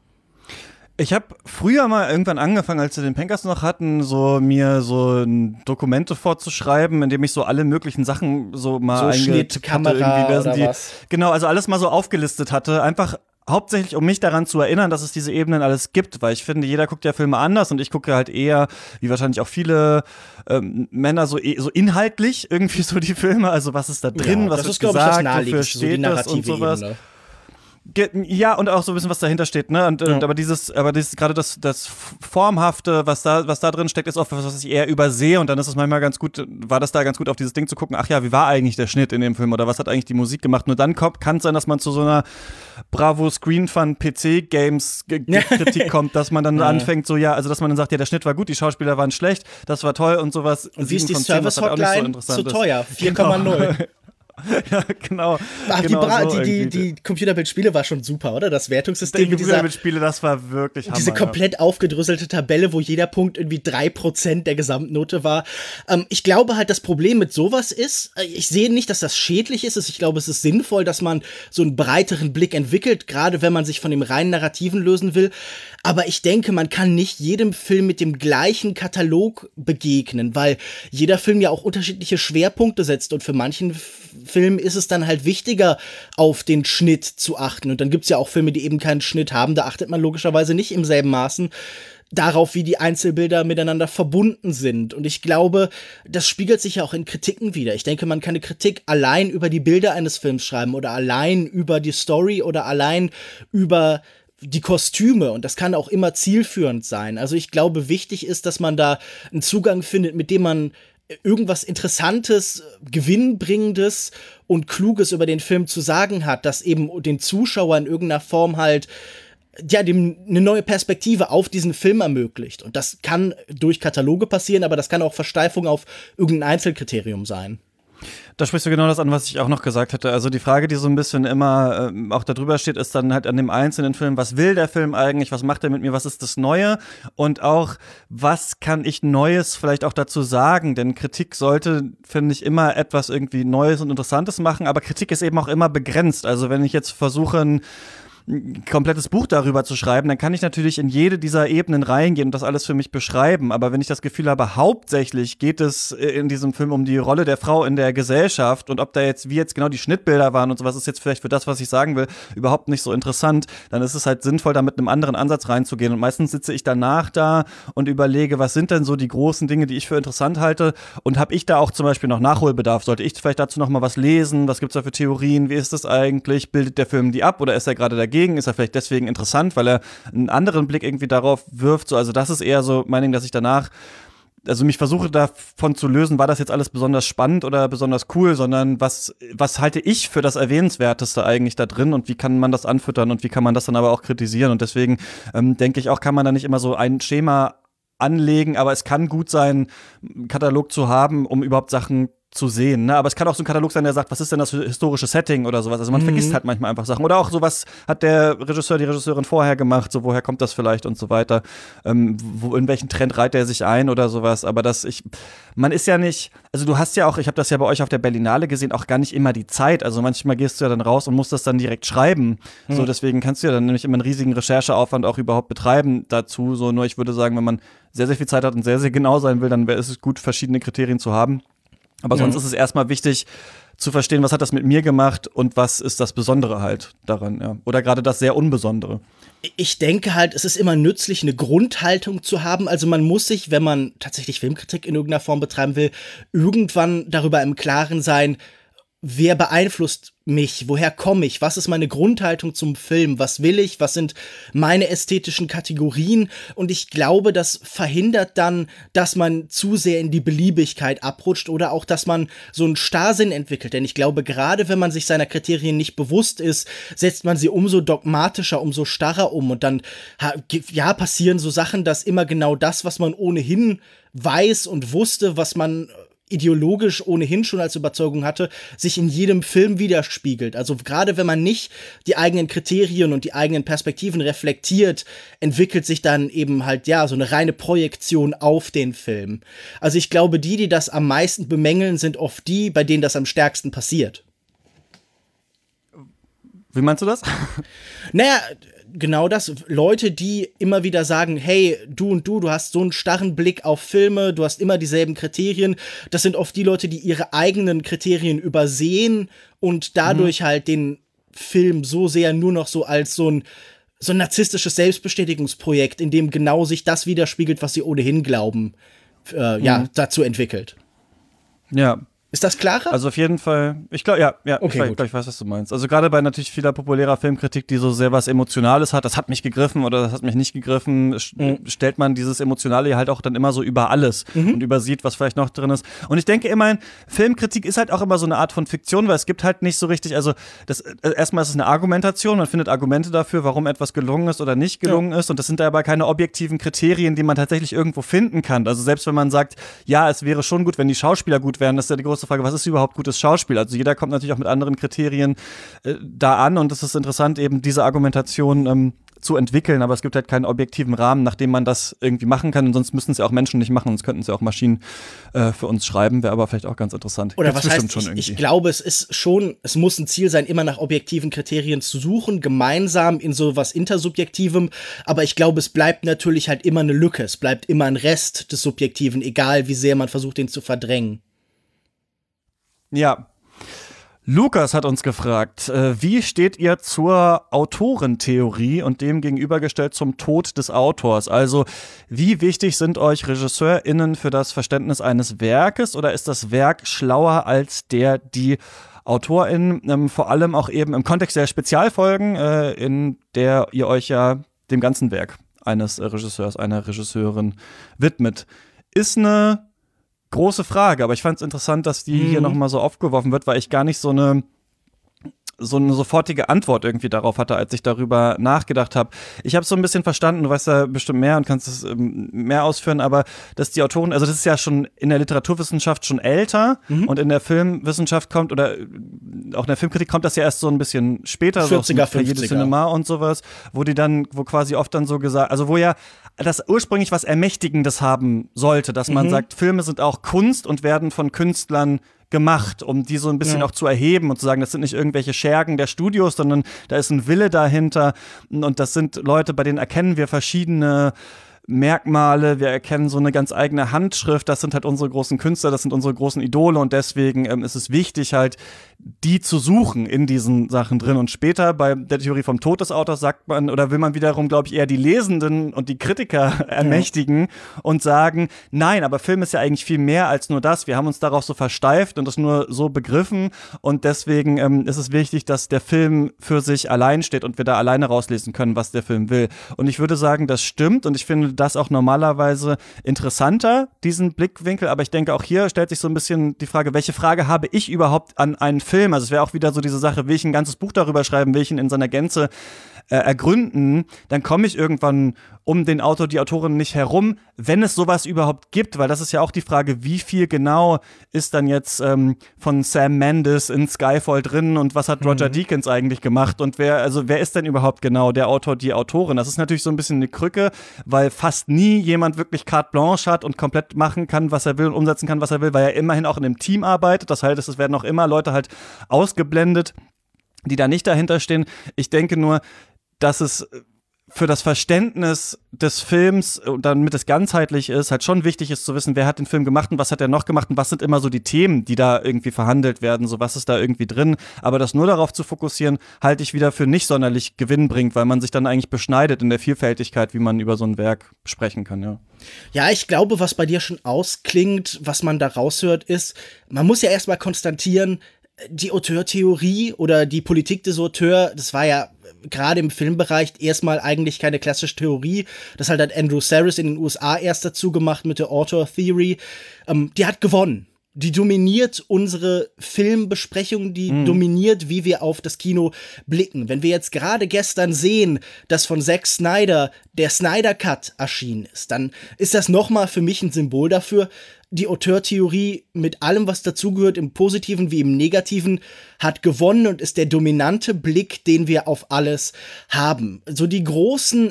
Ich habe früher mal irgendwann angefangen, als wir den Pencast noch hatten, mir Dokumente vorzuschreiben, indem ich so alle möglichen Sachen so mal so Schnitt, Kamera oder was. Genau, also alles mal so aufgelistet hatte, einfach hauptsächlich, um mich daran zu erinnern, dass es diese Ebenen alles gibt, weil ich finde, jeder guckt ja Filme anders und ich gucke halt eher, wie wahrscheinlich auch viele Männer, so inhaltlich irgendwie so die Filme, also was ist da drin, ja, was wird gesagt, wofür steht das und sowas. Ebene. Ja, und auch so ein bisschen, was dahinter steht, ne? Und, aber dieses gerade das Formhafte, was da drin steckt, ist oft was ich eher übersehe und dann ist es manchmal ganz gut, war das da ganz gut auf dieses Ding zu gucken, ach ja, wie war eigentlich der Schnitt in dem Film oder was hat eigentlich die Musik gemacht? Nur dann kann es sein, dass man zu so einer Bravo Screen Fun PC Games Kritik kommt, dass man dann anfängt, so ja, also dass man dann sagt, ja, der Schnitt war gut, die Schauspieler waren schlecht, das war toll und sowas. Und wie ist die Service Hotline? Zu teuer, 4,0. Ja, genau. Ach, genau die Computerbildspiele war schon super, oder? Das Wertungssystem die Computerbildspiele, das war wirklich Hammer. Diese komplett aufgedröselte Tabelle, wo jeder Punkt irgendwie 3% der Gesamtnote war. Ich glaube halt, das Problem mit sowas ist, ich sehe nicht, dass das schädlich ist. Ich glaube, es ist sinnvoll, dass man so einen breiteren Blick entwickelt, gerade wenn man sich von dem reinen Narrativen lösen will. Aber ich denke, man kann nicht jedem Film mit dem gleichen Katalog begegnen, weil jeder Film ja auch unterschiedliche Schwerpunkte setzt und für manchen Film ist es dann halt wichtiger, auf den Schnitt zu achten. Und dann gibt's ja auch Filme, die eben keinen Schnitt haben. Da achtet man logischerweise nicht im selben Maßen darauf, wie die Einzelbilder miteinander verbunden sind. Und ich glaube, das spiegelt sich ja auch in Kritiken wider. Ich denke, man kann eine Kritik allein über die Bilder eines Films schreiben oder allein über die Story oder allein über die Kostüme, und das kann auch immer zielführend sein. Also ich glaube, wichtig ist, dass man da einen Zugang findet, mit dem man irgendwas Interessantes, Gewinnbringendes und Kluges über den Film zu sagen hat, das eben den Zuschauer in irgendeiner Form halt dem eine neue Perspektive auf diesen Film ermöglicht. Und das kann durch Kataloge passieren, aber das kann auch Versteifung auf irgendein Einzelkriterium sein. Da sprichst du genau das an, was ich auch noch gesagt hätte. Also die Frage, die so ein bisschen immer auch da drüber steht, ist dann halt an dem einzelnen Film, was will der Film eigentlich, was macht er mit mir, was ist das Neue und auch, was kann ich Neues vielleicht auch dazu sagen, denn Kritik sollte, finde ich, immer etwas irgendwie Neues und Interessantes machen, aber Kritik ist eben auch immer begrenzt. Also wenn ich jetzt versuche, ein komplettes Buch darüber zu schreiben, dann kann ich natürlich in jede dieser Ebenen reingehen und das alles für mich beschreiben. Aber wenn ich das Gefühl habe, hauptsächlich geht es in diesem Film um die Rolle der Frau in der Gesellschaft und ob da jetzt, wie jetzt genau die Schnittbilder waren und sowas, ist jetzt vielleicht für das, was ich sagen will, überhaupt nicht so interessant, dann ist es halt sinnvoll, da mit einem anderen Ansatz reinzugehen. Und meistens sitze ich danach da und überlege, was sind denn so die großen Dinge, die ich für interessant halte, und habe ich da auch zum Beispiel noch Nachholbedarf? Sollte ich vielleicht dazu noch mal was lesen? Was gibt's da für Theorien? Wie ist das eigentlich? Bildet der Film die ab oder ist er gerade dagegen? Ist er vielleicht deswegen interessant, weil er einen anderen Blick irgendwie darauf wirft? So, also das ist eher so mein Ding, dass ich danach mich versuche davon zu lösen, war das jetzt alles besonders spannend oder besonders cool, sondern was halte ich für das Erwähnenswerteste eigentlich da drin und wie kann man das anfüttern und wie kann man das dann aber auch kritisieren? Und deswegen denke ich auch, kann man da nicht immer so ein Schema anlegen, aber es kann gut sein, einen Katalog zu haben, um überhaupt Sachen zu sehen, ne? Aber es kann auch so ein Katalog sein, der sagt, was ist denn das für historische Setting oder sowas. Also man vergisst halt manchmal einfach Sachen. Oder auch so, was hat der Regisseur, die Regisseurin vorher gemacht, so woher kommt das vielleicht und so weiter. In welchen Trend reiht er sich ein oder sowas. Aber man ist ja nicht, also du hast ja auch, ich habe das ja bei euch auf der Berlinale gesehen, auch gar nicht immer die Zeit. Also manchmal gehst du ja dann raus und musst das dann direkt schreiben. So, deswegen kannst du ja dann nämlich immer einen riesigen Rechercheaufwand auch überhaupt betreiben dazu. So, nur ich würde sagen, wenn man sehr, sehr viel Zeit hat und sehr, sehr genau sein will, dann ist es gut, verschiedene Kriterien zu haben. Aber sonst ist es erstmal wichtig zu verstehen, was hat das mit mir gemacht und was ist das Besondere halt daran, ja. Oder gerade das sehr Unbesondere. Ich denke halt, es ist immer nützlich, eine Grundhaltung zu haben. Also man muss sich, wenn man tatsächlich Filmkritik in irgendeiner Form betreiben will, irgendwann darüber im Klaren sein, wer beeinflusst mich? Woher komme ich? Was ist meine Grundhaltung zum Film? Was will ich? Was sind meine ästhetischen Kategorien? Und ich glaube, das verhindert dann, dass man zu sehr in die Beliebigkeit abrutscht oder auch, dass man so einen Starrsinn entwickelt. Denn ich glaube, gerade wenn man sich seiner Kriterien nicht bewusst ist, setzt man sie umso dogmatischer, umso starrer um. Und dann, ja, passieren so Sachen, dass immer genau das, was man ohnehin weiß und wusste, was man ideologisch ohnehin schon als Überzeugung hatte, sich in jedem Film widerspiegelt. Also gerade wenn man nicht die eigenen Kriterien und die eigenen Perspektiven reflektiert, entwickelt sich dann eben halt, ja, so eine reine Projektion auf den Film. Also ich glaube, die das am meisten bemängeln, sind oft die, bei denen das am stärksten passiert. Wie meinst du das? Naja, genau das. Leute, die immer wieder sagen, hey, du hast so einen starren Blick auf Filme, du hast immer dieselben Kriterien. Das sind oft die Leute, die ihre eigenen Kriterien übersehen und dadurch halt den Film so sehr nur noch so als so ein narzisstisches Selbstbestätigungsprojekt, in dem genau sich das widerspiegelt, was sie ohnehin glauben, dazu entwickelt. Ja. Ist das klarer? Also auf jeden Fall, ich glaube, ja, okay, ich weiß, was du meinst. Also gerade bei natürlich vieler populärer Filmkritik, die so sehr was Emotionales hat, das hat mich gegriffen oder das hat mich nicht gegriffen, stellt man dieses Emotionale halt auch dann immer so über alles und übersieht, was vielleicht noch drin ist. Und ich denke immerhin, Filmkritik ist halt auch immer so eine Art von Fiktion, weil es gibt halt nicht so richtig, also erstmal ist es eine Argumentation, man findet Argumente dafür, warum etwas gelungen ist oder nicht gelungen ist, und das sind aber keine objektiven Kriterien, die man tatsächlich irgendwo finden kann. Also selbst wenn man sagt, ja, es wäre schon gut, wenn die Schauspieler gut wären, das ist ja die große große Frage, was ist überhaupt gutes Schauspiel? Also jeder kommt natürlich auch mit anderen Kriterien da an und es ist interessant, eben diese Argumentation zu entwickeln, aber es gibt halt keinen objektiven Rahmen, nach dem man das irgendwie machen kann und sonst müssten es ja auch Menschen nicht machen, sonst könnten es ja auch Maschinen für uns schreiben, wäre aber vielleicht auch ganz interessant. Oder was heißt, ich glaube, es muss ein Ziel sein, immer nach objektiven Kriterien zu suchen, gemeinsam in sowas Intersubjektivem, aber ich glaube, es bleibt natürlich halt immer eine Lücke, es bleibt immer ein Rest des Subjektiven, egal wie sehr man versucht, den zu verdrängen. Ja. Lukas hat uns gefragt, wie steht ihr zur Autorentheorie und dem gegenübergestellt zum Tod des Autors? Also, wie wichtig sind euch RegisseurInnen für das Verständnis eines Werkes oder ist das Werk schlauer als die AutorInnen? Vor allem auch eben im Kontext der Spezialfolgen, in der ihr euch ja dem ganzen Werk eines Regisseurs, einer Regisseurin widmet. Ist eine große Frage, aber ich fand es interessant, dass die hier nochmal so aufgeworfen wird, weil ich gar nicht so eine sofortige Antwort irgendwie darauf hatte, als ich darüber nachgedacht habe. Ich habe so ein bisschen verstanden, du weißt ja bestimmt mehr und kannst es mehr ausführen, aber dass die Autoren, also das ist ja schon in der Literaturwissenschaft schon älter und in der Filmwissenschaft kommt oder auch in der Filmkritik kommt das ja erst so ein bisschen später, 40er, so 50er Cinema und sowas, wo quasi oft dann so gesagt, also wo ja das ursprünglich was Ermächtigendes haben sollte, dass man sagt, Filme sind auch Kunst und werden von Künstlern gemacht, um die so ein bisschen auch zu erheben und zu sagen, das sind nicht irgendwelche Schergen der Studios, sondern da ist ein Wille dahinter und das sind Leute, bei denen erkennen wir verschiedene Merkmale, wir erkennen so eine ganz eigene Handschrift, das sind halt unsere großen Künstler, das sind unsere großen Idole und deswegen ist es wichtig halt, die zu suchen in diesen Sachen drin und später bei der Theorie vom Tod des Autors sagt man, oder will man wiederum, glaube ich, eher die Lesenden und die Kritiker ermächtigen und sagen, nein, aber Film ist ja eigentlich viel mehr als nur das, wir haben uns darauf so versteift und das nur so begriffen und deswegen ist es wichtig, dass der Film für sich allein steht und wir da alleine rauslesen können, was der Film will und ich würde sagen, das stimmt und ich finde das auch normalerweise interessanter, diesen Blickwinkel, aber ich denke auch hier stellt sich so ein bisschen die Frage, welche Frage habe ich überhaupt an einen Film? Also es wäre auch wieder so diese Sache, will ich ein ganzes Buch darüber schreiben, will ich ihn in seiner Gänze ergründen, dann komme ich irgendwann um den Autor, die Autorin nicht herum, wenn es sowas überhaupt gibt, weil das ist ja auch die Frage, wie viel genau ist dann jetzt von Sam Mendes in Skyfall drin und was hat Roger Deakins eigentlich gemacht und wer ist denn überhaupt genau der Autor, die Autorin? Das ist natürlich so ein bisschen eine Krücke, weil fast nie jemand wirklich carte blanche hat und komplett machen kann, was er will und umsetzen kann, was er will, weil er immerhin auch in einem Team arbeitet, das heißt, es werden auch immer Leute halt ausgeblendet, die da nicht dahinter stehen. Ich denke nur, dass es für das Verständnis des Films und damit es ganzheitlich ist, halt schon wichtig ist zu wissen, wer hat den Film gemacht und was hat er noch gemacht und was sind immer so die Themen, die da irgendwie verhandelt werden, so was ist da irgendwie drin. Aber das nur darauf zu fokussieren, halte ich wieder für nicht sonderlich gewinnbringend, weil man sich dann eigentlich beschneidet in der Vielfältigkeit, wie man über so ein Werk sprechen kann, ja. Ja, ich glaube, was bei dir schon ausklingt, was man da raushört, ist, man muss ja erstmal konstatieren, die Auteurtheorie oder die Politik des Auteurs, das war ja gerade im Filmbereich erstmal eigentlich keine klassische Theorie. Das hat Andrew Sarris in den USA erst dazu gemacht mit der Auteur Theory. Die hat gewonnen. Die dominiert unsere Filmbesprechung, die dominiert, wie wir auf das Kino blicken. Wenn wir jetzt gerade gestern sehen, dass von Zack Snyder der Snyder Cut erschienen ist, dann ist das nochmal für mich ein Symbol dafür, die Auteurtheorie mit allem, was dazugehört, im Positiven wie im Negativen, hat gewonnen und ist der dominante Blick, den wir auf alles haben. So die großen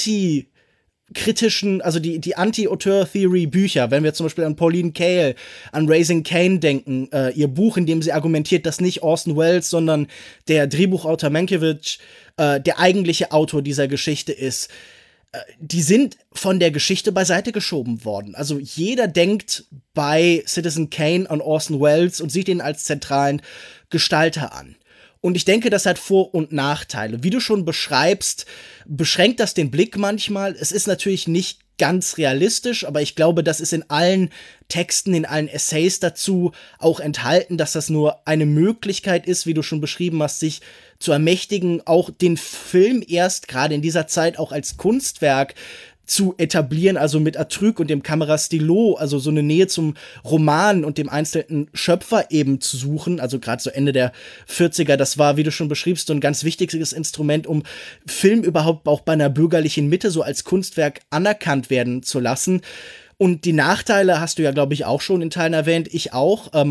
kritischen, also die Anti-Auteur-Theory-Bücher, wenn wir zum Beispiel an Pauline Kael, an Raising Cain denken, ihr Buch, in dem sie argumentiert, dass nicht Orson Welles, sondern der Drehbuchautor Mankiewicz der eigentliche Autor dieser Geschichte ist, die sind von der Geschichte beiseite geschoben worden. Also jeder denkt bei Citizen Kane an Orson Welles und sieht ihn als zentralen Gestalter an. Und ich denke, das hat Vor- und Nachteile. Wie du schon beschreibst, beschränkt das den Blick manchmal. Es ist natürlich nicht ganz realistisch, aber ich glaube, das ist in allen Texten, in allen Essays dazu auch enthalten, dass das nur eine Möglichkeit ist, wie du schon beschrieben hast, sich zu ermächtigen, auch den Film erst gerade in dieser Zeit auch als Kunstwerk zu etablieren, also mit Attrück und dem Kamerastilo, also so eine Nähe zum Roman und dem einzelnen Schöpfer eben zu suchen, also gerade so Ende der 40er, das war, wie du schon beschriebst, so ein ganz wichtiges Instrument, um Film überhaupt auch bei einer bürgerlichen Mitte so als Kunstwerk anerkannt werden zu lassen. Und die Nachteile hast du ja, glaube ich, auch schon in Teilen erwähnt, ich auch.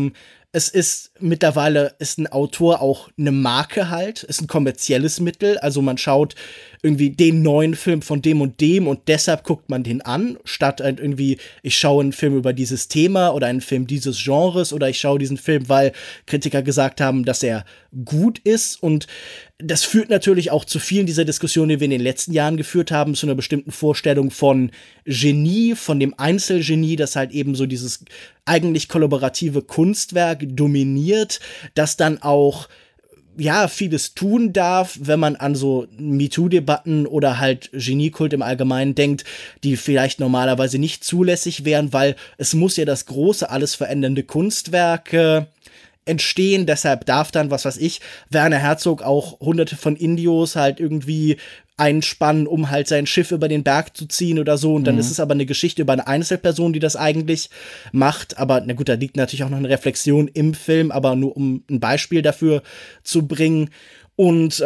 es ist mittlerweile, ist ein Autor auch eine Marke halt, ist ein kommerzielles Mittel. Also man schaut irgendwie den neuen Film von dem und deshalb guckt man den an, statt halt irgendwie, ich schaue einen Film über dieses Thema oder einen Film dieses Genres oder ich schaue diesen Film, weil Kritiker gesagt haben, dass er gut ist. Und das führt natürlich auch zu vielen dieser Diskussionen, die wir in den letzten Jahren geführt haben, zu einer bestimmten Vorstellung von Genie, von dem Einzelgenie, das halt eben so dieses eigentlich kollaborative Kunstwerk dominiert, das dann auch vieles tun darf, wenn man an so MeToo-Debatten oder halt Geniekult im Allgemeinen denkt, die vielleicht normalerweise nicht zulässig wären, weil es muss ja das große, alles verändernde Kunstwerk entstehen, deshalb darf dann, was weiß ich, Werner Herzog auch hunderte von Indios halt irgendwie einspannen, um halt sein Schiff über den Berg zu ziehen oder so. Und dann ist es aber eine Geschichte über eine Einzelperson, die das eigentlich macht. Aber na gut, da liegt natürlich auch noch eine Reflexion im Film, aber nur um ein Beispiel dafür zu bringen. Und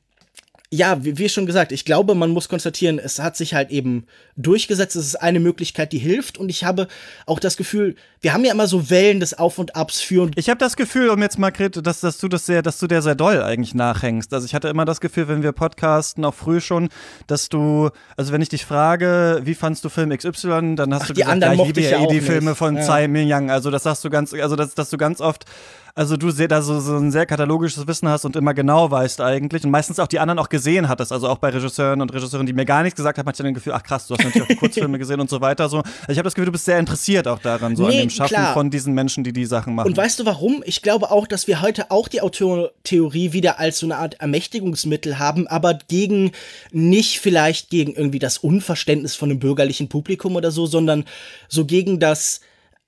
wie schon gesagt, ich glaube, man muss konstatieren, es hat sich halt eben durchgesetzt. Es ist eine Möglichkeit, die hilft. Und ich habe auch das Gefühl, wir haben ja immer so Wellen des Auf und Abs für. Und ich habe das Gefühl, um jetzt mal, dass du der sehr doll eigentlich nachhängst. Also ich hatte immer das Gefühl, wenn wir podcasten, auch früh schon, dass du, also wenn ich dich frage, wie fandst du Film XY, dann hast du gesagt, ja, ich liebe ja die Filme von Tsai Ming-Yang. Also das sagst du dass du ganz oft, also du da so ein sehr katalogisches Wissen hast und immer genau weißt eigentlich und meistens auch die anderen auch gesehen hattest, also auch bei Regisseuren und Regisseurinnen, die mir gar nichts gesagt haben, hatte ich dann das Gefühl, ach krass, du hast natürlich auch die Kurzfilme gesehen und so weiter. So. Also ich habe das Gefühl, du bist sehr interessiert auch daran, so an dem Schaffen von diesen Menschen, die Sachen machen. Und weißt du warum? Ich glaube auch, dass wir heute auch die Autortheorie wieder als so eine Art Ermächtigungsmittel haben, aber nicht vielleicht gegen irgendwie das Unverständnis von einem bürgerlichen Publikum oder so, sondern so gegen das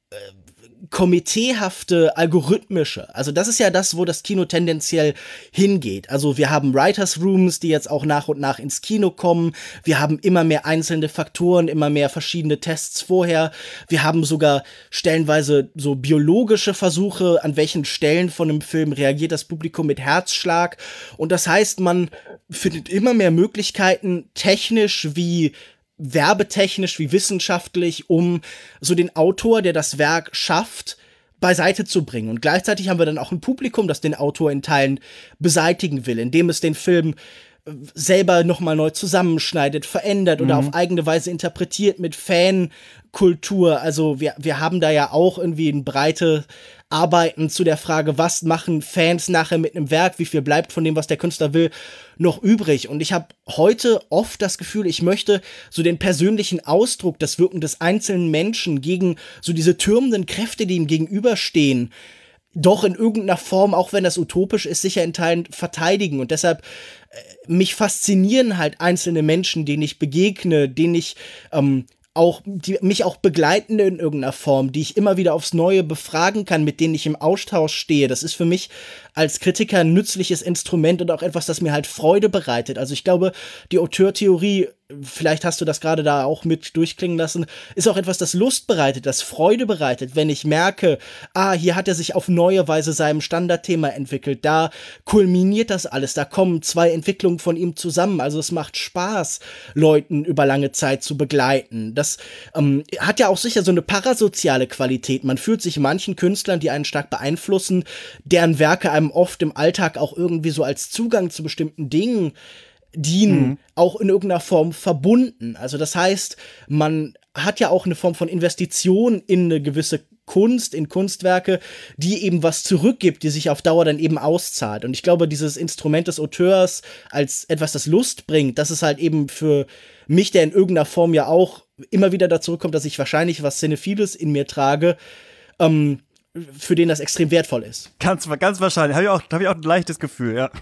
komiteehafte, algorithmische. Also das ist ja das, wo das Kino tendenziell hingeht. Also wir haben Writers Rooms, die jetzt auch nach und nach ins Kino kommen. Wir haben immer mehr einzelne Faktoren, immer mehr verschiedene Tests vorher. Wir haben sogar stellenweise so biologische Versuche, an welchen Stellen von einem Film reagiert das Publikum mit Herzschlag. Und das heißt, man findet immer mehr Möglichkeiten, technisch wie werbetechnisch wie wissenschaftlich, um so den Autor, der das Werk schafft, beiseite zu bringen. Und gleichzeitig haben wir dann auch ein Publikum, das den Autor in Teilen beseitigen will, indem es den Film selber nochmal neu zusammenschneidet, verändert oder auf eigene Weise interpretiert mit Fankultur. Also wir haben da ja auch irgendwie ein breite Arbeiten zu der Frage, was machen Fans nachher mit einem Werk, wie viel bleibt von dem, was der Künstler will, noch übrig. Und ich habe heute oft das Gefühl, ich möchte so den persönlichen Ausdruck, das Wirken des einzelnen Menschen gegen so diese türmenden Kräfte, die ihm gegenüberstehen, doch in irgendeiner Form, auch wenn das utopisch ist, sicher in Teilen verteidigen. Und deshalb mich faszinieren halt einzelne Menschen, denen ich begegne, denen ich die mich auch begleiten in irgendeiner Form, die ich immer wieder aufs Neue befragen kann, mit denen ich im Austausch stehe. Das ist für mich als Kritiker ein nützliches Instrument und auch etwas, das mir halt Freude bereitet. Also ich glaube, die Auteurtheorie, vielleicht hast du das gerade da auch mit durchklingen lassen, ist auch etwas, das Lust bereitet, das Freude bereitet, wenn ich merke, hier hat er sich auf neue Weise seinem Standardthema entwickelt, da kulminiert das alles, da kommen zwei Entwicklungen von ihm zusammen, also es macht Spaß, Leuten über lange Zeit zu begleiten. Das hat ja auch sicher so eine parasoziale Qualität. Man fühlt sich manchen Künstlern, die einen stark beeinflussen, deren Werke einem oft im Alltag auch irgendwie so als Zugang zu bestimmten Dingen dienen, auch in irgendeiner Form verbunden. Also das heißt, man hat ja auch eine Form von Investition in eine gewisse Kunst, in Kunstwerke, die eben was zurückgibt, die sich auf Dauer dann eben auszahlt. Und ich glaube, dieses Instrument des Auteurs als etwas, das Lust bringt, das ist halt eben für mich, der in irgendeiner Form ja auch immer wieder dazu zurückkommt, dass ich wahrscheinlich was Cinephiles in mir trage, für den das extrem wertvoll ist. Ganz wahrscheinlich. Hab ich auch ein leichtes Gefühl, ja.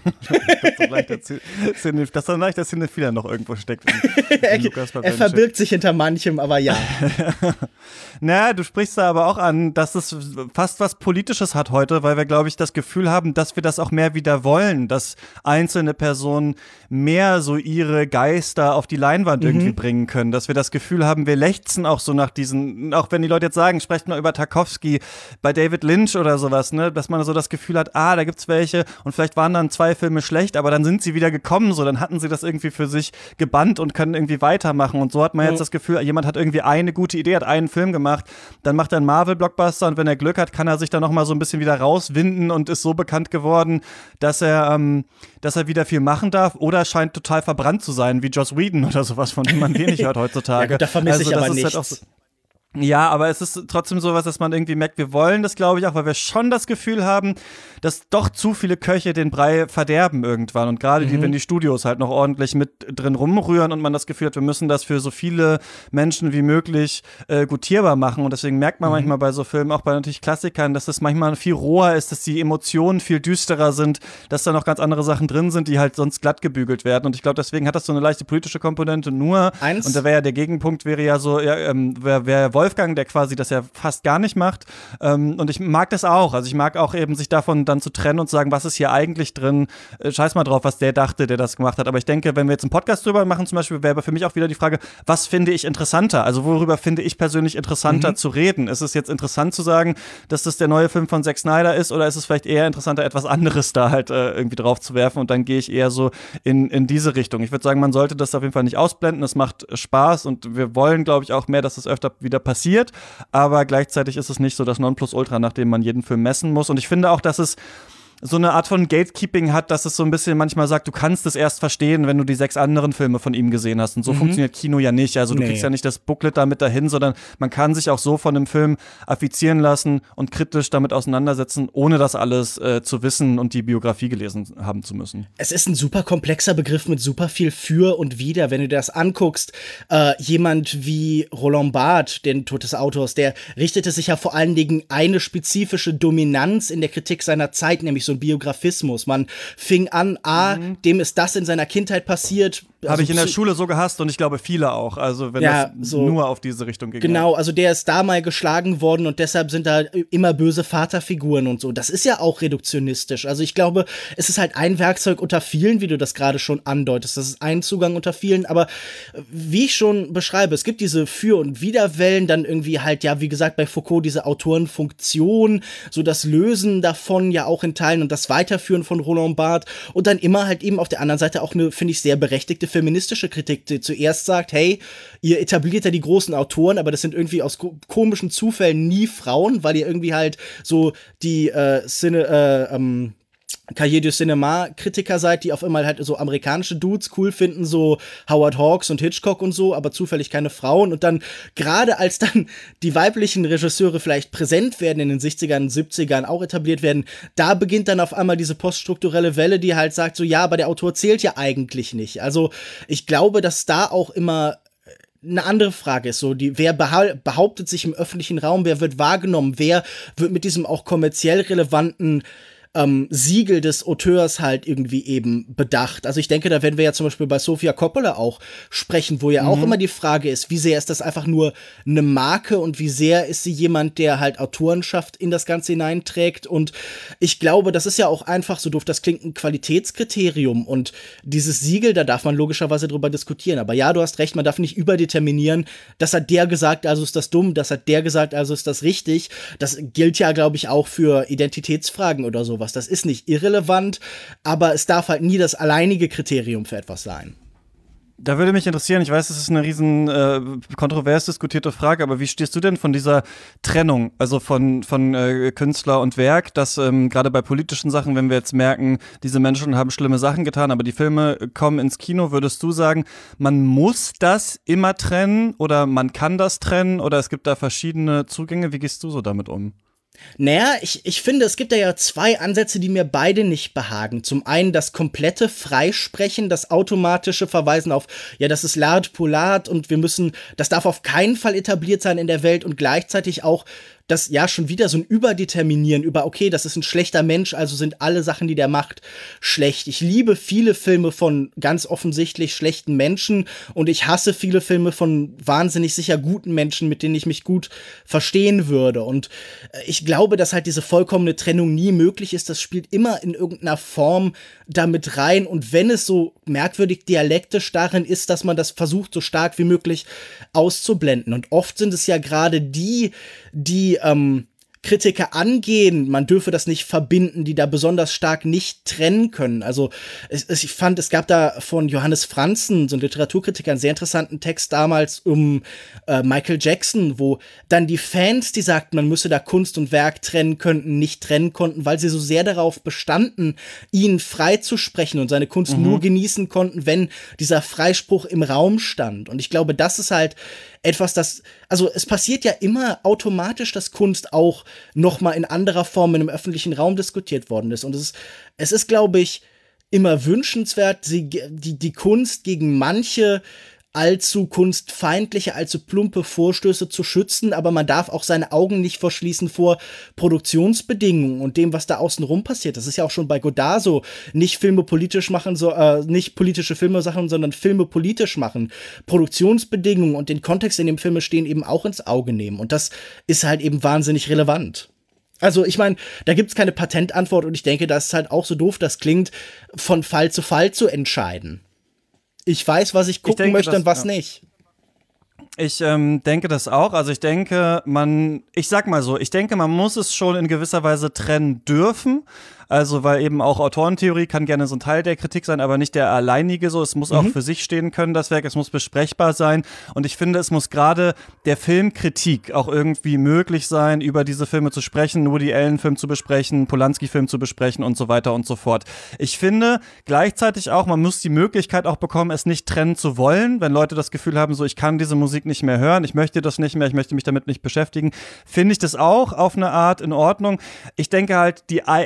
dass so ein leichter Cinephiler noch irgendwo steckt. Er verbirgt sich hinter manchem, aber ja. Naja, du sprichst da aber auch an, dass es fast was Politisches hat heute, weil wir, glaube ich, das Gefühl haben, dass wir das auch mehr wieder wollen, dass einzelne Personen mehr so ihre Geister auf die Leinwand irgendwie bringen können, dass wir das Gefühl haben, wir lechzen auch so nach diesen, auch wenn die Leute jetzt sagen, sprecht mal über Tarkovsky, bei David Lynch oder sowas, ne, dass man so das Gefühl hat, da gibt's welche und vielleicht waren dann 2 Filme schlecht, aber dann sind sie wieder gekommen, so, dann hatten sie das irgendwie für sich gebannt und können irgendwie weitermachen und so hat man jetzt das Gefühl, jemand hat irgendwie eine gute Idee, hat einen Film Film gemacht, dann macht er einen Marvel-Blockbuster und wenn er Glück hat, kann er sich da nochmal so ein bisschen wieder rauswinden und ist so bekannt geworden, dass er wieder viel machen darf oder scheint total verbrannt zu sein, wie Joss Whedon oder sowas, von dem man wenig hört heutzutage. Ja, gut, da vermisse ich aber nichts. Halt ja, aber es ist trotzdem sowas, dass man irgendwie merkt, wir wollen das, glaube ich, auch, weil wir schon das Gefühl haben, dass doch zu viele Köche den Brei verderben irgendwann. Und gerade wenn die Studios halt noch ordentlich mit drin rumrühren und man das Gefühl hat, wir müssen das für so viele Menschen wie möglich gutierbar machen. Und deswegen merkt man manchmal bei so Filmen, auch bei natürlich Klassikern, dass es manchmal viel roher ist, dass die Emotionen viel düsterer sind, dass da noch ganz andere Sachen drin sind, die halt sonst glatt gebügelt werden. Und ich glaube, deswegen hat das so eine leichte politische Komponente nur. Und da wäre ja der Gegenpunkt, wäre ja so, wer Wolfgang, der quasi das ja fast gar nicht macht. Und ich mag das auch. Also ich mag auch eben, sich davon dann zu trennen und zu sagen, was ist hier eigentlich drin? Scheiß mal drauf, was der dachte, der das gemacht hat. Aber ich denke, wenn wir jetzt einen Podcast drüber machen, zum Beispiel, wäre für mich auch wieder die Frage, was finde ich interessanter? Also worüber finde ich persönlich interessanter zu reden? Ist es jetzt interessant zu sagen, dass das der neue Film von Zack Snyder ist, oder ist es vielleicht eher interessanter, etwas anderes da halt irgendwie drauf zu werfen? Und dann gehe ich eher so in diese Richtung. Ich würde sagen, man sollte das auf jeden Fall nicht ausblenden. Es macht Spaß und wir wollen, glaube ich, auch mehr, dass es öfter wieder passiert, aber gleichzeitig ist es nicht so das Nonplusultra, nach dem man jeden Film messen muss. Und ich finde auch, dass es so eine Art von Gatekeeping hat, dass es so ein bisschen manchmal sagt, du kannst es erst verstehen, wenn du die 6 anderen Filme von ihm gesehen hast. Und so funktioniert Kino ja nicht. Also du kriegst ja nicht das Booklet damit dahin, sondern man kann sich auch so von einem Film affizieren lassen und kritisch damit auseinandersetzen, ohne das alles zu wissen und die Biografie gelesen haben zu müssen. Es ist ein super komplexer Begriff mit super viel für und wider. Wenn du dir das anguckst, jemand wie Roland Barthes, den Tod des Autors, der richtete sich ja vor allen Dingen eine spezifische Dominanz in der Kritik seiner Zeit, nämlich so ein Biografismus. Man fing an, dem ist das in seiner Kindheit passiert. Also habe ich in der Schule so gehasst und ich glaube viele auch, also wenn das so nur auf diese Richtung ging. Genau, also der ist da mal geschlagen worden und deshalb sind da immer böse Vaterfiguren und so. Das ist ja auch reduktionistisch. Also ich glaube, es ist halt ein Werkzeug unter vielen, wie du das gerade schon andeutest. Das ist ein Zugang unter vielen, aber wie ich schon beschreibe, es gibt diese Für- und Widerwellen, dann irgendwie halt, ja, wie gesagt, bei Foucault diese Autorenfunktion, so das Lösen davon ja auch in Teilen und das Weiterführen von Roland Barthes und dann immer halt eben auf der anderen Seite auch eine, finde ich, sehr berechtigte feministische Kritik, die zuerst sagt, hey, ihr etabliert ja die großen Autoren, aber das sind irgendwie aus komischen Zufällen nie Frauen, weil ihr irgendwie halt so die Cahiers du Cinema-Kritiker seid, die auf einmal halt so amerikanische Dudes cool finden, so Howard Hawks und Hitchcock und so, aber zufällig keine Frauen. Und dann, gerade als dann die weiblichen Regisseure vielleicht präsent werden in den 60ern, 70ern, auch etabliert werden, da beginnt dann auf einmal diese poststrukturelle Welle, die halt sagt so, ja, aber der Autor zählt ja eigentlich nicht. Also ich glaube, dass da auch immer eine andere Frage ist, so wer behauptet sich im öffentlichen Raum, wer wird wahrgenommen, wer wird mit diesem auch kommerziell relevanten Siegel des Auteurs halt irgendwie eben bedacht. Also ich denke, da werden wir ja zum Beispiel bei Sofia Coppola auch sprechen, wo ja auch immer die Frage ist, wie sehr ist das einfach nur eine Marke und wie sehr ist sie jemand, der halt Autorenschaft in das Ganze hineinträgt. Und ich glaube, das ist ja auch einfach, so doof das klingt, ein Qualitätskriterium und dieses Siegel, da darf man logischerweise drüber diskutieren. Aber ja, du hast recht, man darf nicht überdeterminieren, das hat der gesagt, also ist das dumm, das hat der gesagt, also ist das richtig. Das gilt ja, glaube ich, auch für Identitätsfragen oder so. Das ist nicht irrelevant, aber es darf halt nie das alleinige Kriterium für etwas sein. Da würde mich interessieren, ich weiß, das ist eine riesen kontrovers diskutierte Frage, aber wie stehst du denn von dieser Trennung, also von Künstler und Werk, dass gerade bei politischen Sachen, wenn wir jetzt merken, diese Menschen haben schlimme Sachen getan, aber die Filme kommen ins Kino, würdest du sagen, man muss das immer trennen oder man kann das trennen oder es gibt da verschiedene Zugänge? Wie gehst du so damit um? Naja, ich finde, es gibt da ja 2 Ansätze, die mir beide nicht behagen. Zum einen das komplette Freisprechen, das automatische Verweisen auf, ja, das ist L'art pour l'art und das darf auf keinen Fall etabliert sein in der Welt und gleichzeitig auch das ja schon wieder so ein Überdeterminieren über, okay, das ist ein schlechter Mensch, also sind alle Sachen, die der macht, schlecht. Ich liebe viele Filme von ganz offensichtlich schlechten Menschen und ich hasse viele Filme von wahnsinnig sicher guten Menschen, mit denen ich mich gut verstehen würde. Und ich glaube, dass halt diese vollkommene Trennung nie möglich ist. Das spielt immer in irgendeiner Form damit rein. Und wenn es so merkwürdig dialektisch darin ist, dass man das versucht, so stark wie möglich auszublenden. Und oft sind es ja gerade die Kritiker angehen, man dürfe das nicht verbinden, die da besonders stark nicht trennen können. Also ich fand, es gab da von Johannes Franzen, so ein Literaturkritiker, einen sehr interessanten Text damals um Michael Jackson, wo dann die Fans, die sagten, man müsse da Kunst und Werk trennen könnten, nicht trennen konnten, weil sie so sehr darauf bestanden, ihn freizusprechen und seine Kunst nur genießen konnten, wenn dieser Freispruch im Raum stand. Und ich glaube, das ist halt etwas, also es passiert ja immer automatisch, dass Kunst auch noch mal in anderer Form in einem öffentlichen Raum diskutiert worden ist. Und es ist, glaube ich, immer wünschenswert, die Kunst gegen manche allzu kunstfeindliche, allzu plumpe Vorstöße zu schützen, aber man darf auch seine Augen nicht verschließen vor Produktionsbedingungen und dem, was da außenrum passiert. Das ist ja auch schon bei Godard so, nicht Filme politisch machen, nicht politische Filme Sachen, sondern Filme politisch machen. Produktionsbedingungen und den Kontext, in dem Filme stehen, eben auch ins Auge nehmen. Und das ist halt eben wahnsinnig relevant. Also ich meine, da gibt's keine Patentantwort und ich denke, das ist halt auch so doof, das klingt, von Fall zu entscheiden. Ich weiß, was ich gucken möchte und was nicht. Ich denke das auch. Also ich denke, man muss es schon in gewisser Weise trennen dürfen. Also, weil eben auch Autorentheorie kann gerne so ein Teil der Kritik sein, aber nicht der alleinige so. Es muss auch für sich stehen können, das Werk. Es muss besprechbar sein. Und ich finde, es muss gerade der Filmkritik auch irgendwie möglich sein, über diese Filme zu sprechen, Woody Allen-Film zu besprechen, Polanski-Film zu besprechen und so weiter und so fort. Ich finde gleichzeitig auch, man muss die Möglichkeit auch bekommen, es nicht trennen zu wollen. Wenn Leute das Gefühl haben, so, ich kann diese Musik nicht mehr hören, ich möchte das nicht mehr, ich möchte mich damit nicht beschäftigen, finde ich das auch auf eine Art in Ordnung. Ich denke halt,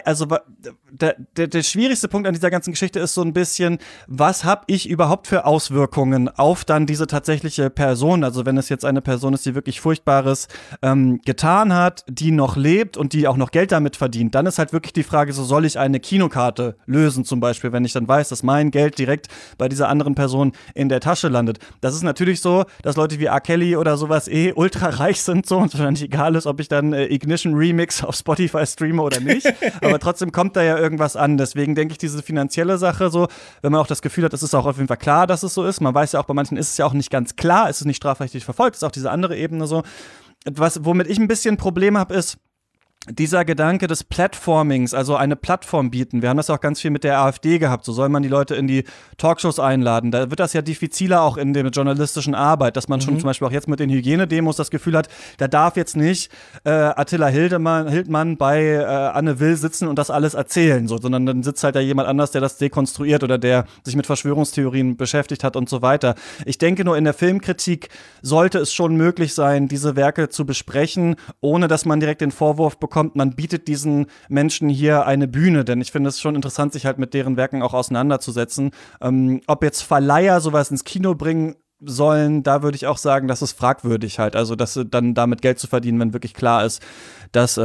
der schwierigste Punkt an dieser ganzen Geschichte ist so ein bisschen, was habe ich überhaupt für Auswirkungen auf dann diese tatsächliche Person? Also wenn es jetzt eine Person ist, die wirklich Furchtbares getan hat, die noch lebt und die auch noch Geld damit verdient, dann ist halt wirklich die Frage, so soll ich eine Kinokarte lösen zum Beispiel, wenn ich dann weiß, dass mein Geld direkt bei dieser anderen Person in der Tasche landet. Das ist natürlich so, dass Leute wie R. Kelly oder sowas ultra reich sind so und es wahrscheinlich egal ist, ob ich dann Ignition Remix auf Spotify streame oder nicht, aber trotzdem kommt da ja irgendwas an. Deswegen denke ich, diese finanzielle Sache so, wenn man auch das Gefühl hat, es ist auch auf jeden Fall klar, dass es so ist. Man weiß ja auch, bei manchen ist es ja auch nicht ganz klar, es ist nicht strafrechtlich verfolgt, es ist auch diese andere Ebene so. Womit ich ein bisschen Probleme habe, ist dieser Gedanke des Platformings, also eine Plattform bieten. Wir haben das auch ganz viel mit der AfD gehabt. So soll man die Leute in die Talkshows einladen. Da wird das ja diffiziler auch in der journalistischen Arbeit, dass man schon zum Beispiel auch jetzt mit den Hygienedemos das Gefühl hat, da darf jetzt nicht Attila Hildmann bei Anne Will sitzen und das alles erzählen, so, sondern dann sitzt halt da jemand anders, der das dekonstruiert oder der sich mit Verschwörungstheorien beschäftigt hat und so weiter. Ich denke nur, in der Filmkritik sollte es schon möglich sein, diese Werke zu besprechen, ohne dass man direkt den Vorwurf bekommt, man bietet diesen Menschen hier eine Bühne, denn ich finde es schon interessant, sich halt mit deren Werken auch auseinanderzusetzen. Ob jetzt Verleiher sowas ins Kino bringen sollen, da würde ich auch sagen, das ist fragwürdig halt. Also, dass dann damit Geld zu verdienen, wenn wirklich klar ist, dass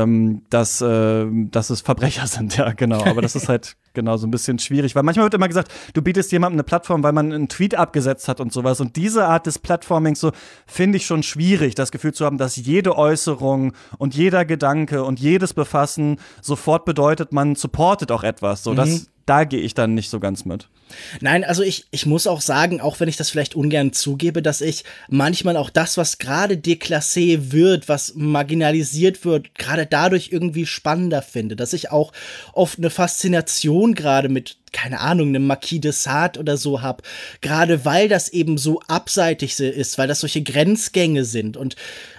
es Verbrecher sind, ja, genau. Aber das ist halt genau so ein bisschen schwierig, weil manchmal wird immer gesagt, du bietest jemandem eine Plattform, weil man einen Tweet abgesetzt hat und sowas. Und diese Art des Plattformings so finde ich schon schwierig, das Gefühl zu haben, dass jede Äußerung und jeder Gedanke und jedes Befassen sofort bedeutet, man supportet auch etwas. So, da gehe ich dann nicht so ganz mit. Nein, also ich muss auch sagen, auch wenn ich das vielleicht ungern zugebe, dass ich manchmal auch das, was gerade déclassé wird, was marginalisiert wird, gerade dadurch irgendwie spannender finde. Dass ich auch oft eine Faszination gerade mit, keine Ahnung, einem Marquis de Sade oder so hab. Gerade weil das eben so abseitig ist, weil das solche Grenzgänge sind und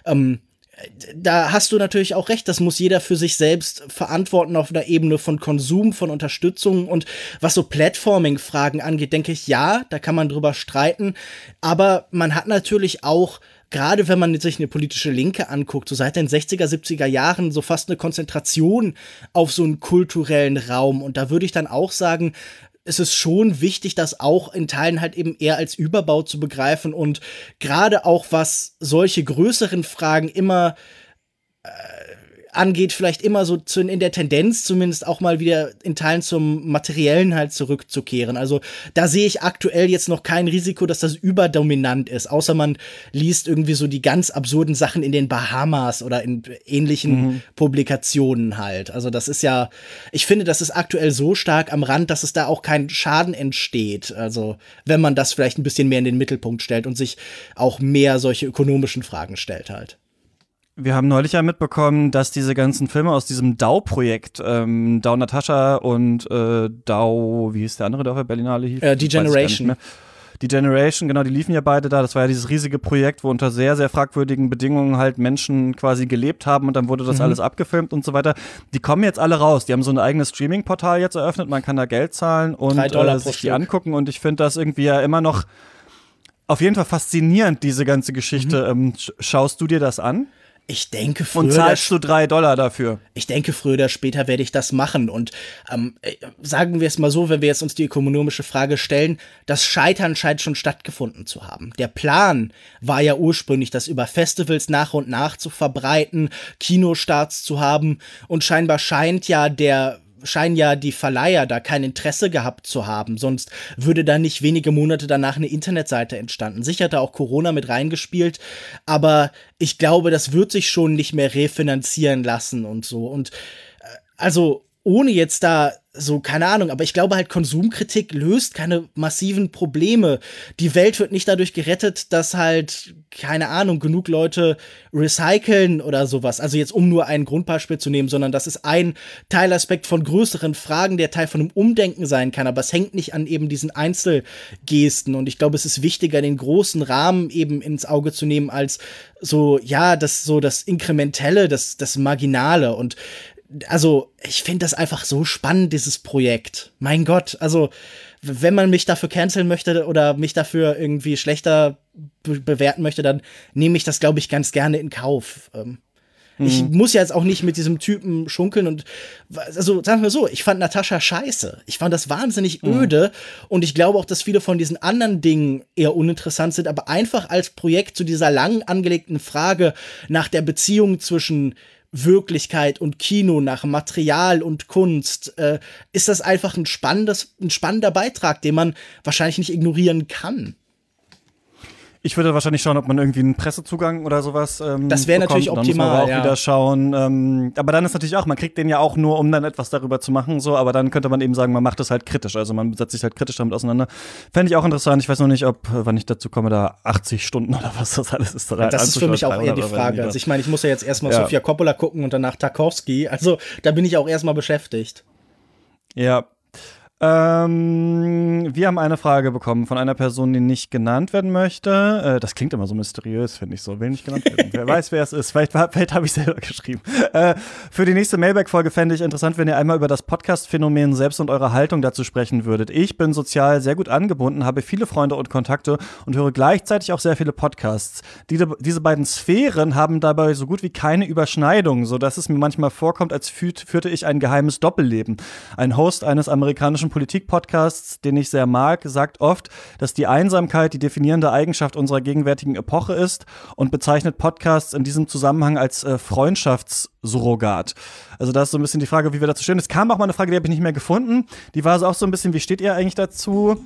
da hast du natürlich auch recht, das muss jeder für sich selbst verantworten auf einer Ebene von Konsum, von Unterstützung und was so Platforming-Fragen angeht, denke ich, ja, da kann man drüber streiten, aber man hat natürlich auch, gerade wenn man sich eine politische Linke anguckt, so seit den 60er, 70er Jahren so fast eine Konzentration auf so einen kulturellen Raum und da würde ich dann auch sagen, es ist schon wichtig, das auch in Teilen halt eben eher als Überbau zu begreifen und gerade auch was solche größeren Fragen immer angeht, vielleicht immer so in der Tendenz zumindest auch mal wieder in Teilen zum Materiellen halt zurückzukehren. Also da sehe ich aktuell jetzt noch kein Risiko, dass das überdominant ist, außer man liest irgendwie so die ganz absurden Sachen in den Bahamas oder in ähnlichen Publikationen halt. Also das ist ja, ich finde, das ist aktuell so stark am Rand, dass es da auch kein Schaden entsteht. Also wenn man das vielleicht ein bisschen mehr in den Mittelpunkt stellt und sich auch mehr solche ökonomischen Fragen stellt halt. Wir haben neulich ja mitbekommen, dass diese ganzen Filme aus diesem DAO-Projekt, DAO Natascha und DAO, wie hieß der andere, der auf der Berlinale hieß? Degeneration. Die Generation, genau, die liefen ja beide da. Das war ja dieses riesige Projekt, wo unter sehr, sehr fragwürdigen Bedingungen halt Menschen quasi gelebt haben und dann wurde das alles abgefilmt und so weiter. Die kommen jetzt alle raus. Die haben so ein eigenes Streaming-Portal jetzt eröffnet. Man kann da Geld zahlen und sich die angucken. Und ich finde das irgendwie ja immer noch auf jeden Fall faszinierend, diese ganze Geschichte. Schaust du dir das an? Ich denke, früher und zahlst du $3 dafür? Ich denke, früher oder später werde ich das machen. Und sagen wir es mal so, wenn wir jetzt uns die ökonomische Frage stellen, das Scheitern scheint schon stattgefunden zu haben. Der Plan war ja ursprünglich, das über Festivals nach und nach zu verbreiten, Kinostarts zu haben. Und scheinbar scheinen ja die Verleiher da kein Interesse gehabt zu haben, sonst würde da nicht wenige Monate danach eine Internetseite entstanden. Sicher hat da auch Corona mit reingespielt, aber ich glaube, das wird sich schon nicht mehr refinanzieren lassen und so. Und also ohne jetzt da so, keine Ahnung, aber ich glaube halt, Konsumkritik löst keine massiven Probleme. Die Welt wird nicht dadurch gerettet, dass halt, keine Ahnung, genug Leute recyceln oder sowas. Also jetzt, um nur ein Grundbeispiel zu nehmen, sondern das ist ein Teilaspekt von größeren Fragen, der Teil von einem Umdenken sein kann, aber es hängt nicht an eben diesen Einzelgesten. Und ich glaube, es ist wichtiger, den großen Rahmen eben ins Auge zu nehmen, als das Inkrementelle, das Marginale. Und also, ich finde das einfach so spannend, dieses Projekt. Mein Gott, also, wenn man mich dafür canceln möchte oder mich dafür irgendwie schlechter bewerten möchte, dann nehme ich das, glaube ich, ganz gerne in Kauf. Ich muss ja jetzt auch nicht mit diesem Typen schunkeln und, also, sagen wir so, ich fand Natascha scheiße. Ich fand das wahnsinnig öde und ich glaube auch, dass viele von diesen anderen Dingen eher uninteressant sind, aber einfach als Projekt zu dieser lang angelegten Frage nach der Beziehung zwischen Wirklichkeit und Kino, nach Material und Kunst, ist das einfach ein spannender Beitrag, den man wahrscheinlich nicht ignorieren kann. Ich würde wahrscheinlich schauen, ob man irgendwie einen Pressezugang oder sowas das wäre natürlich optimal, dann muss man auch wieder schauen. Aber dann ist natürlich auch, man kriegt den ja auch nur, um dann etwas darüber zu machen, so, aber dann könnte man eben sagen, man macht das halt kritisch, also man setzt sich halt kritisch damit auseinander. Fände ich auch interessant, ich weiß noch nicht, wann ich dazu komme, da 80 Stunden oder was das alles ist. Das ist für mich auch eher die Frage. Also ich meine, ich muss ja jetzt erstmal Sofia Coppola gucken und danach Tarkovsky, also da bin ich auch erstmal beschäftigt. Ja. Wir haben eine Frage bekommen von einer Person, die nicht genannt werden möchte. Das klingt immer so mysteriös, finde ich so. Will nicht genannt werden. Wer weiß, wer es ist. Vielleicht habe ich selber geschrieben. Für die nächste Mailback-Folge fände ich interessant, wenn ihr einmal über das Podcast-Phänomen selbst und eure Haltung dazu sprechen würdet. Ich bin sozial sehr gut angebunden, habe viele Freunde und Kontakte und höre gleichzeitig auch sehr viele Podcasts. Diese beiden Sphären haben dabei so gut wie keine Überschneidung, sodass es mir manchmal vorkommt, als führte ich ein geheimes Doppelleben. Ein Host eines amerikanischen Politik-Podcasts, den ich sehr mag, sagt oft, dass die Einsamkeit die definierende Eigenschaft unserer gegenwärtigen Epoche ist und bezeichnet Podcasts in diesem Zusammenhang als Freundschaftssurrogat. Also da ist so ein bisschen die Frage, wie wir dazu stehen. Es kam auch mal eine Frage, die habe ich nicht mehr gefunden. Die war so auch so ein bisschen, wie steht ihr eigentlich dazu?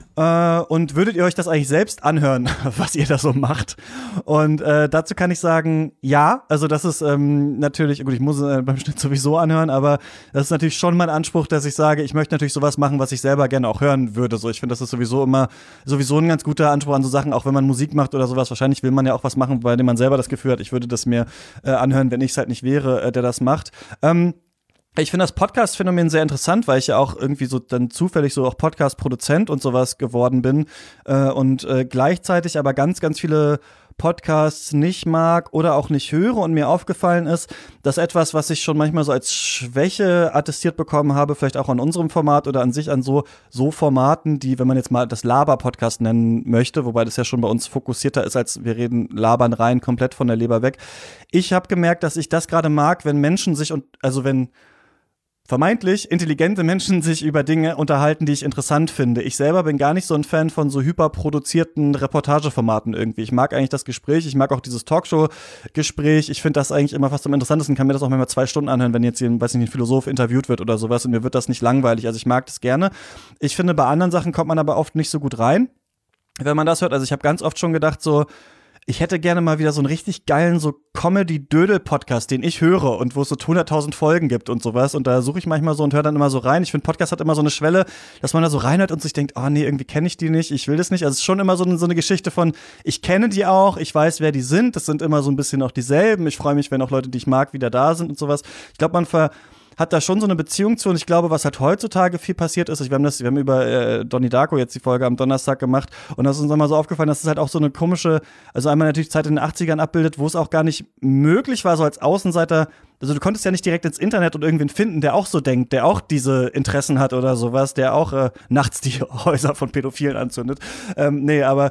Und würdet ihr euch das eigentlich selbst anhören, was ihr da so macht? Und dazu kann ich sagen, ja, also das ist natürlich, gut, ich muss beim Schnitt sowieso anhören, aber das ist natürlich schon mein Anspruch, dass ich sage, ich möchte natürlich sowas machen, was ich selber gerne auch hören würde. So, ich finde, das ist sowieso ein ganz guter Anspruch an so Sachen, auch wenn man Musik macht oder sowas. Wahrscheinlich will man ja auch was machen, bei dem man selber das Gefühl hat, ich würde das mir anhören, wenn ich es halt nicht wäre, der das macht. Ich finde das Podcast-Phänomen sehr interessant, weil ich ja auch irgendwie so dann zufällig so auch Podcast-Produzent und sowas geworden bin und gleichzeitig aber ganz, ganz viele Podcasts nicht mag oder auch nicht höre und mir aufgefallen ist, dass etwas, was ich schon manchmal so als Schwäche attestiert bekommen habe, vielleicht auch an unserem Format oder an sich an so Formaten, die, wenn man jetzt mal das Laber-Podcast nennen möchte, wobei das ja schon bei uns fokussierter ist, als wir labern rein komplett von der Leber weg. Ich habe gemerkt, dass ich das gerade mag, wenn Menschen sich wenn vermeintlich intelligente Menschen sich über Dinge unterhalten, die ich interessant finde. Ich selber bin gar nicht so ein Fan von so hyperproduzierten Reportageformaten irgendwie. Ich mag eigentlich das Gespräch, ich mag auch dieses Talkshow-Gespräch. Ich finde das eigentlich immer fast am interessantesten, kann mir das auch manchmal 2 Stunden anhören, wenn jetzt hier, ein Philosoph interviewt wird oder sowas und mir wird das nicht langweilig. Also ich mag das gerne. Ich finde, bei anderen Sachen kommt man aber oft nicht so gut rein, wenn man das hört. Also ich habe ganz oft schon gedacht so, ich hätte gerne mal wieder so einen richtig geilen so Comedy-Dödel-Podcast, den ich höre und wo es so 100.000 Folgen gibt und sowas. Und da suche ich manchmal so und höre dann immer so rein. Ich finde, Podcast hat immer so eine Schwelle, dass man da so reinhört und sich denkt, oh nee, irgendwie kenne ich die nicht, ich will das nicht. Also es ist schon immer so eine Geschichte von, ich kenne die auch, ich weiß, wer die sind. Das sind immer so ein bisschen auch dieselben. Ich freue mich, wenn auch Leute, die ich mag, wieder da sind und sowas. Ich glaube, man hat da schon so eine Beziehung zu, und ich glaube, was halt heutzutage viel passiert ist, wir haben über Donnie Darko jetzt die Folge am Donnerstag gemacht, und das ist uns immer so aufgefallen, dass es halt auch so eine komische, also einmal natürlich Zeit in den 80ern abbildet, wo es auch gar nicht möglich war, so als Außenseiter, also du konntest ja nicht direkt ins Internet und irgendwen finden, der auch so denkt, der auch diese Interessen hat oder sowas, der auch nachts die Häuser von Pädophilen anzündet. Nee, aber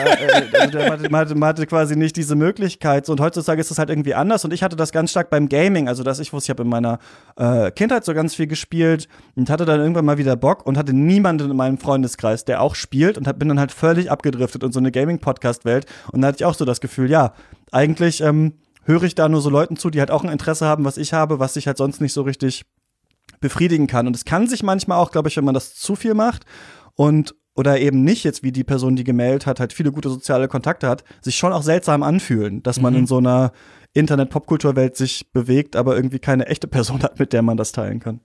man hatte quasi nicht diese Möglichkeit. So, und heutzutage ist das halt irgendwie anders. Und ich hatte das ganz stark beim Gaming. Also, ich habe in meiner Kindheit so ganz viel gespielt und hatte dann irgendwann mal wieder Bock und hatte niemanden in meinem Freundeskreis, der auch spielt, und bin dann halt völlig abgedriftet in so eine Gaming-Podcast-Welt. Und da hatte ich auch so das Gefühl, ja, eigentlich höre ich da nur so Leuten zu, die halt auch ein Interesse haben, was ich habe, was sich halt sonst nicht so richtig befriedigen kann. Und es kann sich manchmal auch, glaube ich, wenn man das zu viel macht oder eben nicht jetzt, wie die Person, die gemeldet hat, halt viele gute soziale Kontakte hat, sich schon auch seltsam anfühlen, dass man in so einer Internet-Popkulturwelt sich bewegt, aber irgendwie keine echte Person hat, mit der man das teilen kann.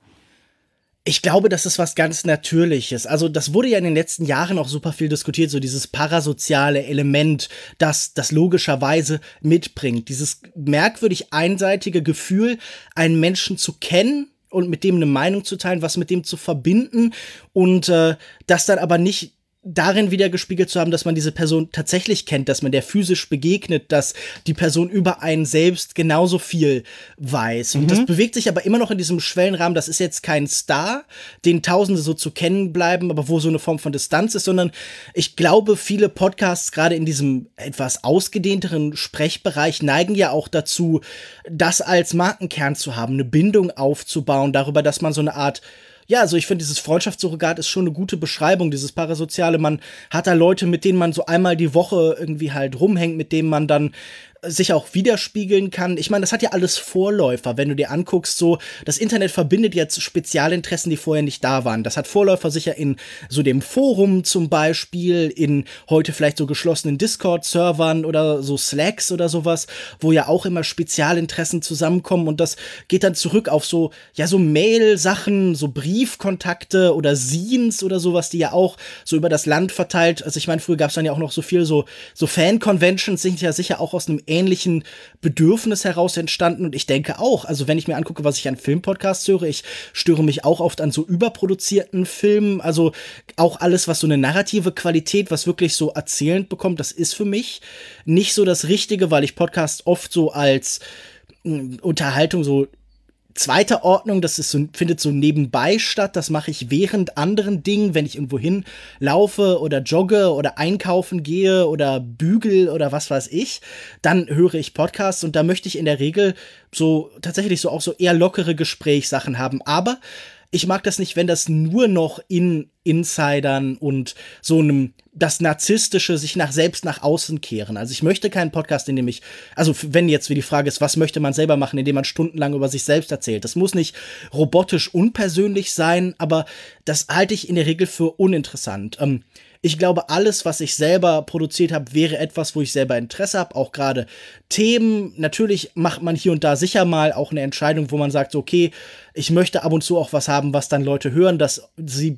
Ich glaube, das ist was ganz Natürliches. Also das wurde ja in den letzten Jahren auch super viel diskutiert, so dieses parasoziale Element, das logischerweise mitbringt. Dieses merkwürdig einseitige Gefühl, einen Menschen zu kennen und mit dem eine Meinung zu teilen, was mit dem zu verbinden, und das dann aber nicht darin wieder gespiegelt zu haben, dass man diese Person tatsächlich kennt, dass man der physisch begegnet, dass die Person über einen selbst genauso viel weiß. Und das bewegt sich aber immer noch in diesem Schwellenrahmen. Das ist jetzt kein Star, den Tausende so zu kennen bleiben, aber wo so eine Form von Distanz ist, sondern ich glaube, viele Podcasts, gerade in diesem etwas ausgedehnteren Sprechbereich, neigen ja auch dazu, das als Markenkern zu haben, eine Bindung aufzubauen, darüber, dass man so eine Art, ja, also ich finde, dieses Freundschaftssurrogat ist schon eine gute Beschreibung, dieses Parasoziale. Man hat da Leute, mit denen man so einmal die Woche irgendwie halt rumhängt, mit denen man dann sich auch widerspiegeln kann. Ich meine, das hat ja alles Vorläufer, wenn du dir anguckst, so, das Internet verbindet jetzt Spezialinteressen, die vorher nicht da waren. Das hat Vorläufer sicher in so dem Forum zum Beispiel, in heute vielleicht so geschlossenen Discord-Servern oder so Slacks oder sowas, wo ja auch immer Spezialinteressen zusammenkommen, und das geht dann zurück auf so, ja, so Mail-Sachen, so Briefkontakte oder Zines oder sowas, die ja auch so über das Land verteilt, also ich meine, früher gab es dann ja auch noch so viel, so Fan-Conventions sind ja sicher auch aus einem ähnlichen Bedürfnis heraus entstanden, und ich denke auch, also wenn ich mir angucke, was ich an Filmpodcasts höre, ich störe mich auch oft an so überproduzierten Filmen, also auch alles, was so eine narrative Qualität, was wirklich so erzählend bekommt, das ist für mich nicht so das Richtige, weil ich Podcasts oft so als Unterhaltung so zweiter Ordnung, das ist so, findet so nebenbei statt, das mache ich während anderen Dingen, wenn ich irgendwo hin laufe oder jogge oder einkaufen gehe oder bügel oder was weiß ich, dann höre ich Podcasts, und da möchte ich in der Regel so tatsächlich so auch so eher lockere Gesprächssachen haben, aber ich mag das nicht, wenn das nur noch in Insidern und so einem, das Narzisstische sich selbst nach außen kehren. Also ich möchte keinen Podcast, in dem also wenn jetzt wie die Frage ist, was möchte man selber machen, indem man stundenlang über sich selbst erzählt. Das muss nicht robotisch unpersönlich sein, aber das halte ich in der Regel für uninteressant. Ich glaube, alles, was ich selber produziert habe, wäre etwas, wo ich selber Interesse habe, auch gerade Themen. Natürlich macht man hier und da sicher mal auch eine Entscheidung, wo man sagt, so, okay, ich möchte ab und zu auch was haben, was dann Leute hören, dass sie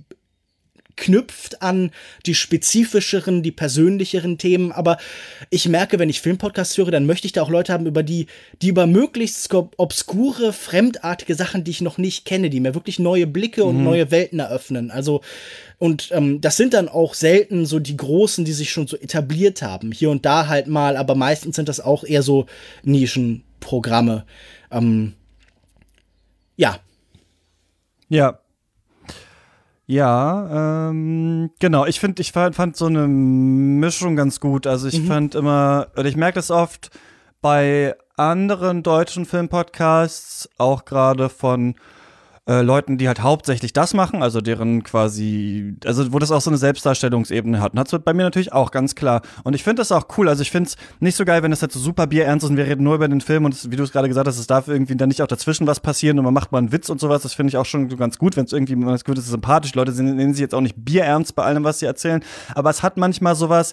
knüpft an die spezifischeren, die persönlicheren Themen, aber ich merke, wenn ich Filmpodcasts höre, dann möchte ich da auch Leute haben, die über möglichst obskure, fremdartige Sachen, die ich noch nicht kenne, die mir wirklich neue Blicke und neue Welten eröffnen. Also, und das sind dann auch selten so die Großen, die sich schon so etabliert haben. Hier und da halt mal, aber meistens sind das auch eher so Nischenprogramme. Ja. Ja. Ja, genau. Ich fand so eine Mischung ganz gut. Also ich fand immer, oder ich merke das oft bei anderen deutschen Filmpodcasts, auch gerade von Leuten, die halt hauptsächlich das machen, also deren quasi, also wo das auch so eine Selbstdarstellungsebene hat. Und hat's bei mir natürlich auch, ganz klar. Und ich finde das auch cool. Also ich finde es nicht so geil, wenn das halt so super bierernst ist und wir reden nur über den Film, und wie du es gerade gesagt hast, es darf irgendwie dann nicht auch dazwischen was passieren und man macht mal einen Witz und sowas. Das finde ich auch schon so ganz gut, wenn es irgendwie, man das Gefühl, das ist sympathisch. Leute nennen sich jetzt auch nicht bierernst bei allem, was sie erzählen. Aber es hat manchmal sowas,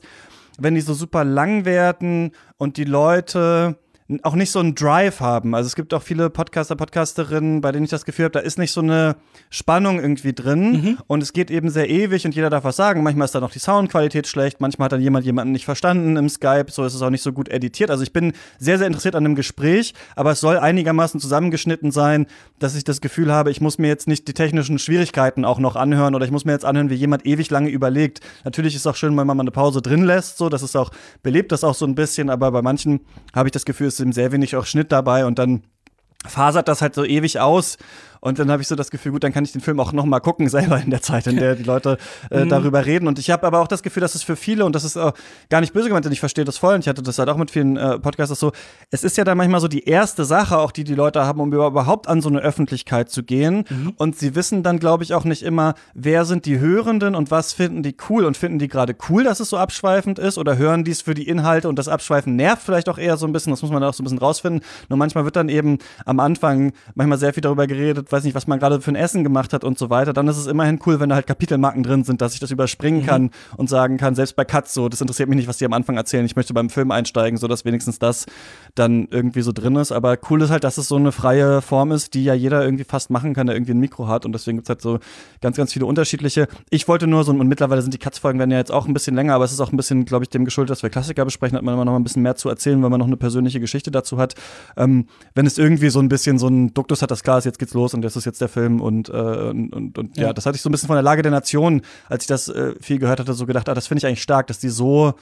wenn die so super lang werden und die Leute auch nicht so einen Drive haben. Also es gibt auch viele Podcaster, Podcasterinnen, bei denen ich das Gefühl habe, da ist nicht so eine Spannung irgendwie drin und es geht eben sehr ewig und jeder darf was sagen. Manchmal ist dann auch die Soundqualität schlecht, manchmal hat dann jemanden nicht verstanden im Skype, so ist es auch nicht so gut editiert. Also ich bin sehr, sehr interessiert an einem Gespräch, aber es soll einigermaßen zusammengeschnitten sein, dass ich das Gefühl habe, ich muss mir jetzt nicht die technischen Schwierigkeiten auch noch anhören oder ich muss mir jetzt anhören, wie jemand ewig lange überlegt. Natürlich ist es auch schön, wenn man mal eine Pause drin lässt, so, das ist auch, belebt das auch so ein bisschen, aber bei manchen habe ich das Gefühl, es ist eben sehr wenig auch Schnitt dabei und dann fasert das halt so ewig aus. Und dann habe ich so das Gefühl, gut, dann kann ich den Film auch noch mal gucken, selber in der Zeit, in der die Leute darüber reden. Und ich habe aber auch das Gefühl, dass es für viele, und das ist gar nicht böse gemeint, denn ich verstehe das voll, und ich hatte das halt auch mit vielen Podcasters so, es ist ja dann manchmal so die erste Sache, auch die Leute haben, um überhaupt an so eine Öffentlichkeit zu gehen. Und sie wissen dann, glaube ich, auch nicht immer, wer sind die Hörenden und was finden die cool. Und finden die gerade cool, dass es so abschweifend ist, oder hören die es für die Inhalte und das Abschweifen nervt vielleicht auch eher so ein bisschen, das muss man auch so ein bisschen rausfinden. Nur manchmal wird dann eben am Anfang manchmal sehr viel darüber geredet, weiß nicht, was man gerade für ein Essen gemacht hat und so weiter, dann ist es immerhin cool, wenn da halt Kapitelmarken drin sind, dass ich das überspringen kann und sagen kann, selbst bei Cuts so, das interessiert mich nicht, was die am Anfang erzählen, ich möchte beim Film einsteigen, so dass wenigstens das dann irgendwie so drin ist, aber cool ist halt, dass es so eine freie Form ist, die ja jeder irgendwie fast machen kann, der irgendwie ein Mikro hat und deswegen gibt's halt so ganz, ganz viele unterschiedliche. Ich wollte nur so, und mittlerweile sind die Cuts-Folgen werden ja jetzt auch ein bisschen länger, aber es ist auch ein bisschen, glaube ich, dem geschuldet, dass wir Klassiker besprechen, hat man immer noch ein bisschen mehr zu erzählen, weil man noch eine persönliche Geschichte dazu hat. Wenn es irgendwie so ein bisschen so ein Duktus hat, das klar ist, jetzt geht's los und das ist jetzt der Film und ja, das hatte ich so ein bisschen von der Lage der Nation, als ich das viel gehört hatte, so gedacht, das finde ich eigentlich stark, dass da so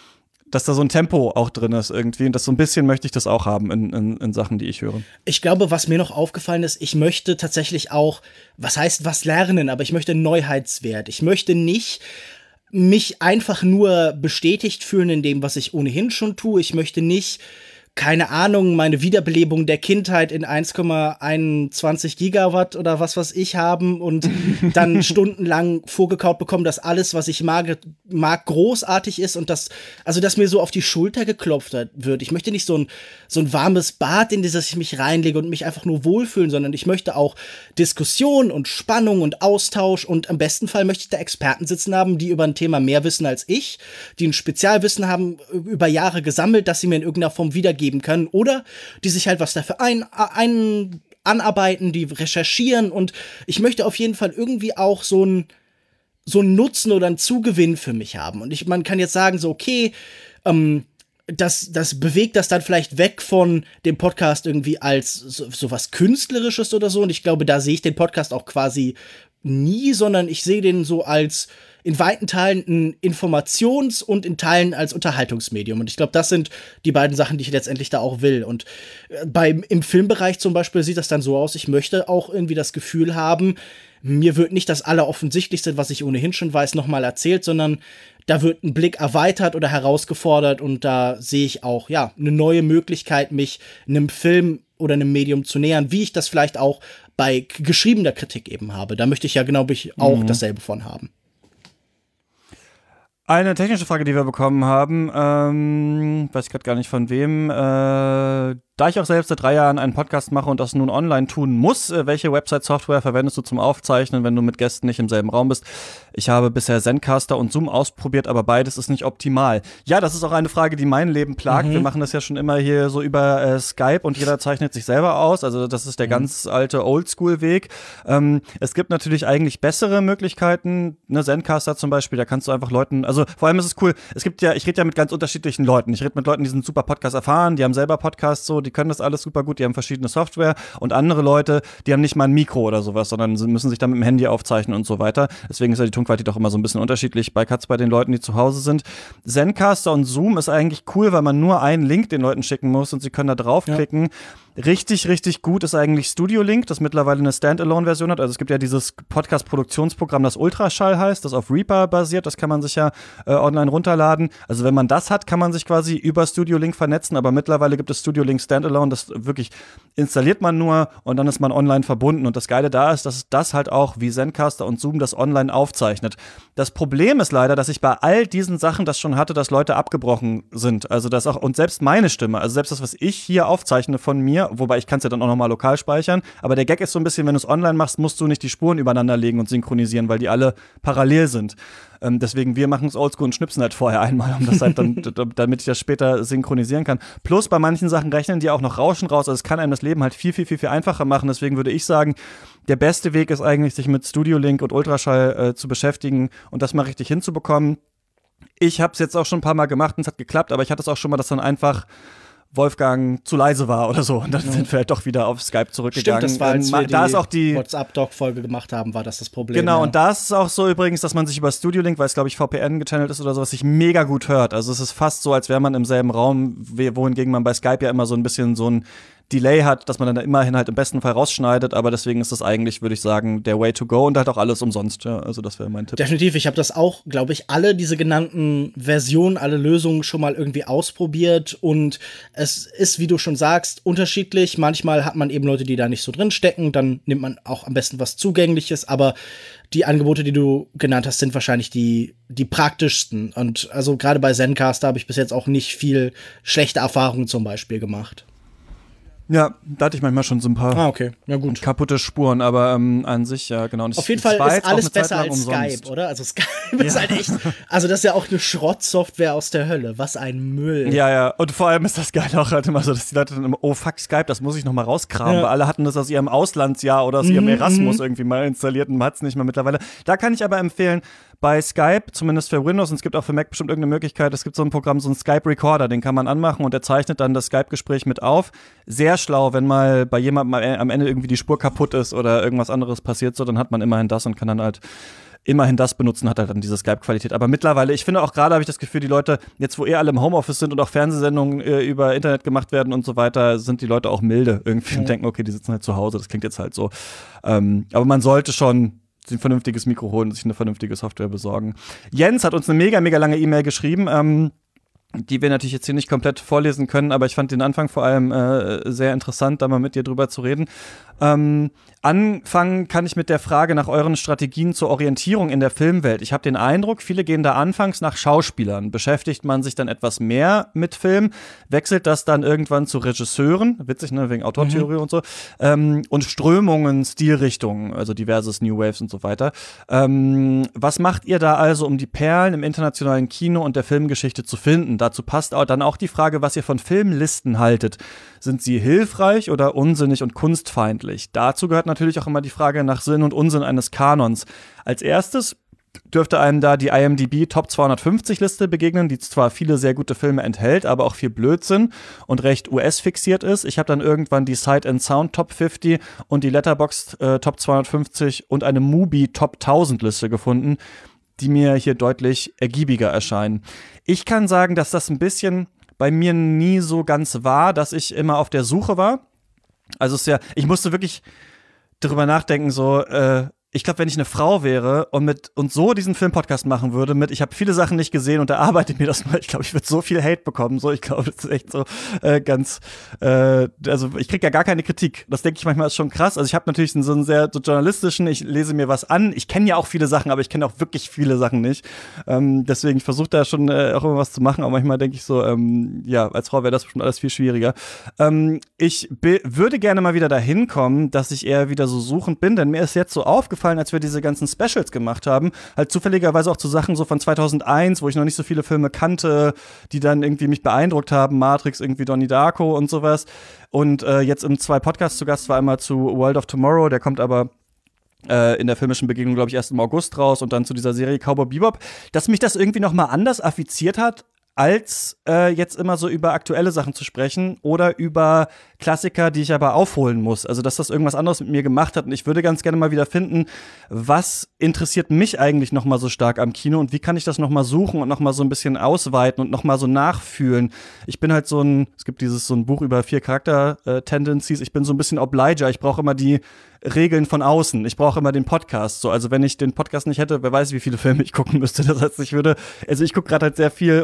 ein Tempo auch drin ist irgendwie und das so ein bisschen möchte ich das auch haben in Sachen, die ich höre. Ich glaube, was mir noch aufgefallen ist, ich möchte tatsächlich auch, was lernen, aber ich möchte Neuheitswert. Ich möchte nicht mich einfach nur bestätigt fühlen in dem, was ich ohnehin schon tue. Ich möchte nicht, keine Ahnung, meine Wiederbelebung der Kindheit in 1,21 Gigawatt oder was weiß ich haben und dann stundenlang vorgekaut bekommen, dass alles, was ich mag, großartig ist und dass mir so auf die Schulter geklopft wird. Ich möchte nicht so ein warmes Bad, in das ich mich reinlege und mich einfach nur wohlfühlen, sondern ich möchte auch Diskussion und Spannung und Austausch und im besten Fall möchte ich da Experten sitzen haben, die über ein Thema mehr wissen als ich, die ein Spezialwissen haben über Jahre gesammelt, das sie mir in irgendeiner Form wiedergeben können oder die sich halt was dafür anarbeiten, die recherchieren und ich möchte auf jeden Fall irgendwie auch so einen Nutzen oder einen Zugewinn für mich haben. Und man kann jetzt sagen, so, okay, das bewegt das dann vielleicht weg von dem Podcast irgendwie als so was Künstlerisches oder so. Und ich glaube, da sehe ich den Podcast auch quasi nie, sondern ich sehe den so als in weiten Teilen ein Informations- und in Teilen als Unterhaltungsmedium. Und ich glaube, das sind die beiden Sachen, die ich letztendlich da auch will. Und im Filmbereich zum Beispiel sieht das dann so aus, ich möchte auch irgendwie das Gefühl haben, mir wird nicht das Alleroffensichtlichste, was ich ohnehin schon weiß, nochmal erzählt, sondern da wird ein Blick erweitert oder herausgefordert und da sehe ich auch, ja, eine neue Möglichkeit, mich einem Film oder einem Medium zu nähern, wie ich das vielleicht auch bei geschriebener Kritik eben habe. Da möchte ich ja auch dasselbe von haben. Eine technische Frage, die wir bekommen haben, weiß ich gerade gar nicht von wem, da ich auch selbst seit 3 Jahren einen Podcast mache und das nun online tun muss, welche Website-Software verwendest du zum Aufzeichnen, wenn du mit Gästen nicht im selben Raum bist? Ich habe bisher Zencaster und Zoom ausprobiert, aber beides ist nicht optimal. Ja, das ist auch eine Frage, die mein Leben plagt. Wir machen das ja schon immer hier so über Skype und jeder zeichnet sich selber aus. Also das ist der ganz alte Oldschool-Weg. Es gibt natürlich eigentlich bessere Möglichkeiten, ne, Zencaster zum Beispiel, da kannst du einfach Leuten, also vor allem ist es cool, ich rede ja mit ganz unterschiedlichen Leuten. Ich rede mit Leuten, die sind super Podcast erfahren, die haben selber Podcasts so, die können das alles super gut, die haben verschiedene Software und andere Leute, die haben nicht mal ein Mikro oder sowas, sondern sie müssen sich dann mit dem Handy aufzeichnen und so weiter. Deswegen ist ja die Tonqualität auch immer so ein bisschen unterschiedlich bei Cuts bei den Leuten, die zu Hause sind. Zencaster und Zoom ist eigentlich cool, weil man nur einen Link den Leuten schicken muss und sie können da draufklicken. Ja. Richtig, richtig gut ist eigentlich Studio Link, das mittlerweile eine Standalone-Version hat. Also es gibt ja dieses Podcast-Produktionsprogramm, das Ultraschall heißt, das auf Reaper basiert. Das kann man sich ja online runterladen. Also wenn man das hat, kann man sich quasi über Studio Link vernetzen. Aber mittlerweile gibt es Studio Link Standalone. Das wirklich installiert man nur und dann ist man online verbunden. Und das Geile da ist, dass das halt auch wie Zencaster und Zoom das online aufzeichnet. Das Problem ist leider, dass ich bei all diesen Sachen das schon hatte, dass Leute abgebrochen sind. Also das auch, und selbst meine Stimme, also selbst das, was ich hier aufzeichne von mir mehr, wobei ich kann es ja dann auch nochmal lokal speichern. Aber der Gag ist so ein bisschen, wenn du es online machst, musst du nicht die Spuren übereinander legen und synchronisieren, weil die alle parallel sind. Deswegen, wir machen es oldschool und schnipsen halt vorher einmal, um das halt dann, damit ich das später synchronisieren kann. Plus bei manchen Sachen rechnen die auch noch Rauschen raus. Also es kann einem das Leben halt viel, viel, viel, viel einfacher machen. Deswegen würde ich sagen, der beste Weg ist eigentlich, sich mit Studio Link und Ultraschall zu beschäftigen und das mal richtig hinzubekommen. Ich habe es jetzt auch schon ein paar Mal gemacht und es hat geklappt, aber ich hatte es auch schon mal, dass dann einfach Wolfgang zu leise war oder so. Und dann sind wir halt doch wieder auf Skype zurückgegangen. Stimmt, das war, als wir da ist auch die WhatsApp-Doc-Folge gemacht haben, war das Problem. Genau, ja. und da ist es auch so übrigens, dass man sich über Studio Link, weil es, glaube ich, VPN gechannelt ist oder sowas, sich mega gut hört. Also es ist fast so, als wäre man im selben Raum, wohingegen man bei Skype ja immer so ein bisschen so ein Delay hat, dass man dann immerhin halt im besten Fall rausschneidet, aber deswegen ist das eigentlich, würde ich sagen, der Way to go und halt auch alles umsonst. Ja, also das wäre mein Tipp. Definitiv, ich habe das auch, glaube ich, alle diese genannten Versionen, alle Lösungen schon mal irgendwie ausprobiert und es ist, wie du schon sagst, unterschiedlich. Manchmal hat man eben Leute, die da nicht so drin stecken, dann nimmt man auch am besten was Zugängliches, aber die Angebote, die du genannt hast, sind wahrscheinlich die praktischsten. Und also gerade bei Zencastr habe ich bis jetzt auch nicht viel schlechte Erfahrungen zum Beispiel gemacht. Ja, da hatte ich manchmal schon so ein paar okay. Ja, gut. kaputte Spuren, aber an sich, ja, genau. Und auf jeden Fall ist alles besser als Skype, oder? Also Skype ist halt echt, also das ist ja auch eine Schrottsoftware aus der Hölle. Was ein Müll. Ja, ja. Und vor allem ist das geil auch halt immer so, dass die Leute dann immer, oh fuck, Skype, das muss ich noch mal rauskramen, weil alle hatten das aus ihrem Auslandsjahr oder aus ihrem Erasmus irgendwie mal installiert und man hat es nicht mehr mittlerweile. Da kann ich aber empfehlen, bei Skype, zumindest für Windows, und es gibt auch für Mac bestimmt irgendeine Möglichkeit, es gibt so ein Programm, so einen Skype-Recorder, den kann man anmachen und der zeichnet dann das Skype-Gespräch mit auf. Sehr schlau, wenn mal bei jemandem am Ende irgendwie die Spur kaputt ist oder irgendwas anderes passiert, so, dann hat man immerhin das und kann dann halt immerhin das benutzen, hat halt dann diese Skype-Qualität. Aber mittlerweile, ich finde auch gerade, habe ich das Gefühl, die Leute, jetzt wo alle im Homeoffice sind und auch Fernsehsendungen über Internet gemacht werden und so weiter, sind die Leute auch milde irgendwie und denken, okay, die sitzen halt zu Hause, das klingt jetzt halt so. Aber man sollte schon ein vernünftiges Mikro holen und sich eine vernünftige Software besorgen. Jens hat uns eine mega, mega lange E-Mail geschrieben, die wir natürlich jetzt hier nicht komplett vorlesen können, aber ich fand den Anfang vor allem sehr interessant, da mal mit dir drüber zu reden. Anfangen kann ich mit der Frage nach euren Strategien zur Orientierung in der Filmwelt. Ich habe den Eindruck, viele gehen da anfangs nach Schauspielern. Beschäftigt man sich dann etwas mehr mit Film, wechselt das dann irgendwann zu Regisseuren, witzig, ne, wegen Autortheorie und so, und Strömungen, Stilrichtungen, also diverses New Waves und so weiter. Was macht ihr da also, um die Perlen im internationalen Kino und der Filmgeschichte zu finden? Dazu passt auch dann auch die Frage, was ihr von Filmlisten haltet. Sind sie hilfreich oder unsinnig und kunstfeindlich? Dazu gehört natürlich auch immer die Frage nach Sinn und Unsinn eines Kanons. Als erstes dürfte einem da die IMDb Top 250 Liste begegnen, die zwar viele sehr gute Filme enthält, aber auch viel Blödsinn und recht US-fixiert ist. Ich habe dann irgendwann die Sight and Sound Top 50 und die Letterboxd Top 250 und eine Mubi Top 1000 Liste gefunden, die mir hier deutlich ergiebiger erscheinen. Ich kann sagen, dass das ein bisschen bei mir nie so ganz war, dass ich immer auf der Suche war. Also es ist ja, ich musste wirklich darüber nachdenken, so, ich glaube, wenn ich eine Frau wäre und so diesen Filmpodcast machen würde, ich habe viele Sachen nicht gesehen und erarbeite mir das mal, ich glaube, ich würde so viel Hate bekommen, so, ich glaube, das ist echt so also ich kriege ja gar keine Kritik, das denke ich manchmal ist schon krass, also ich habe natürlich so einen sehr so journalistischen, ich lese mir was an, ich kenne ja auch viele Sachen, aber ich kenne auch wirklich viele Sachen nicht, deswegen, ich versuche da schon auch immer was zu machen, aber manchmal denke ich so, ja, als Frau wäre das bestimmt alles viel schwieriger. Ich würde gerne mal wieder dahin kommen, dass ich eher wieder so suchend bin, denn mir ist jetzt so aufgefallen, als wir diese ganzen Specials gemacht haben, halt zufälligerweise auch zu Sachen so von 2001, wo ich noch nicht so viele Filme kannte, die dann irgendwie mich beeindruckt haben, Matrix, irgendwie Donnie Darko und sowas. Und jetzt in 2 Podcasts zu Gast war einmal zu World of Tomorrow, der kommt aber in der filmischen Begegnung, glaube ich, erst im August raus und dann zu dieser Serie Cowboy Bebop, dass mich das irgendwie noch mal anders affiziert hat, als jetzt immer so über aktuelle Sachen zu sprechen oder über Klassiker, die ich aber aufholen muss. Also, dass das irgendwas anderes mit mir gemacht hat. Und ich würde ganz gerne mal wieder finden, was interessiert mich eigentlich noch mal so stark am Kino und wie kann ich das noch mal suchen und noch mal so ein bisschen ausweiten und noch mal so nachfühlen. Ich bin halt so gibt so ein Buch über 4 Charakter-Tendencies. Ich bin so ein bisschen Obliger. Ich brauche immer die Regeln von außen. Ich brauche immer den Podcast. So, also wenn ich den Podcast nicht hätte, wer weiß, wie viele Filme ich gucken müsste. Das heißt, ich gucke gerade halt sehr viel, oder für mich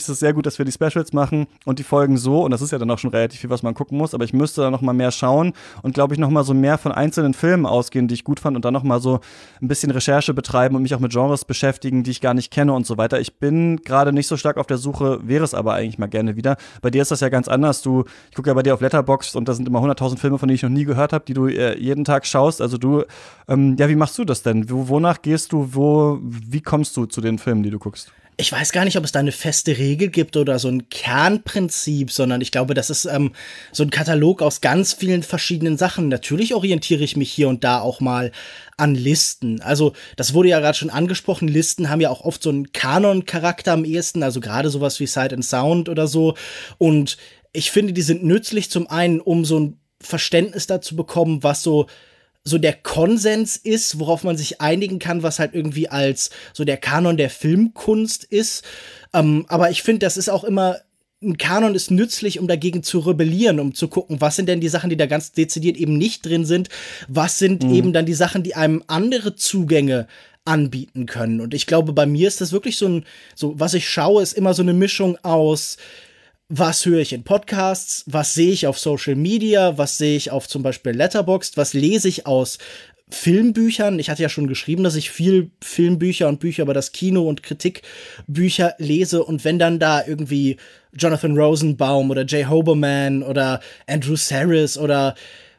ist es sehr gut, dass wir die Specials machen und die Folgen so, und das ist ja dann auch schon relativ viel, was man gucken muss, aber ich müsste da noch mal mehr schauen und, glaube ich, noch mal so mehr von einzelnen Filmen ausgehen, die ich gut fand und dann noch mal so ein bisschen Recherche betreiben und mich auch mit Genres beschäftigen, die ich gar nicht kenne und so weiter. Ich bin gerade nicht so stark auf der Suche, wäre es aber eigentlich mal gerne wieder. Bei dir ist das ja ganz anders. Ich gucke ja bei dir auf Letterboxd und da sind immer 100.000 Filme, von denen ich noch nie gehört habe, die du jeden Tag schaust. Also wie machst du das denn? Wonach gehst du? Wie kommst du zu den Filmen, die du guckst? Ich weiß gar nicht, ob es da eine feste Regel gibt oder so ein Kernprinzip, sondern ich glaube, das ist so ein Katalog aus ganz vielen verschiedenen Sachen. Natürlich orientiere ich mich hier und da auch mal an Listen. Also, das wurde ja gerade schon angesprochen, Listen haben ja auch oft so einen Kanon-Charakter am ehesten, also gerade sowas wie Sight and Sound oder so. Und ich finde, die sind nützlich zum einen, um so ein Verständnis dazu bekommen, was so der Konsens ist, worauf man sich einigen kann, was halt irgendwie als so der Kanon der Filmkunst ist. Aber ich finde, das ist auch immer, ein Kanon ist nützlich, um dagegen zu rebellieren, um zu gucken, was sind denn die Sachen, die da ganz dezidiert eben nicht drin sind, was sind eben dann die Sachen, die einem andere Zugänge anbieten können. Und ich glaube, bei mir ist das wirklich so was ich schaue, ist immer so eine Mischung aus: Was höre ich in Podcasts? Was sehe ich auf Social Media? Was sehe ich auf zum Beispiel Letterboxd? Was lese ich aus Filmbüchern? Ich hatte ja schon geschrieben, dass ich viel Filmbücher und Bücher über das Kino und Kritikbücher lese. Und wenn dann da irgendwie Jonathan Rosenbaum oder Jay Hoberman oder Andrew Sarris oder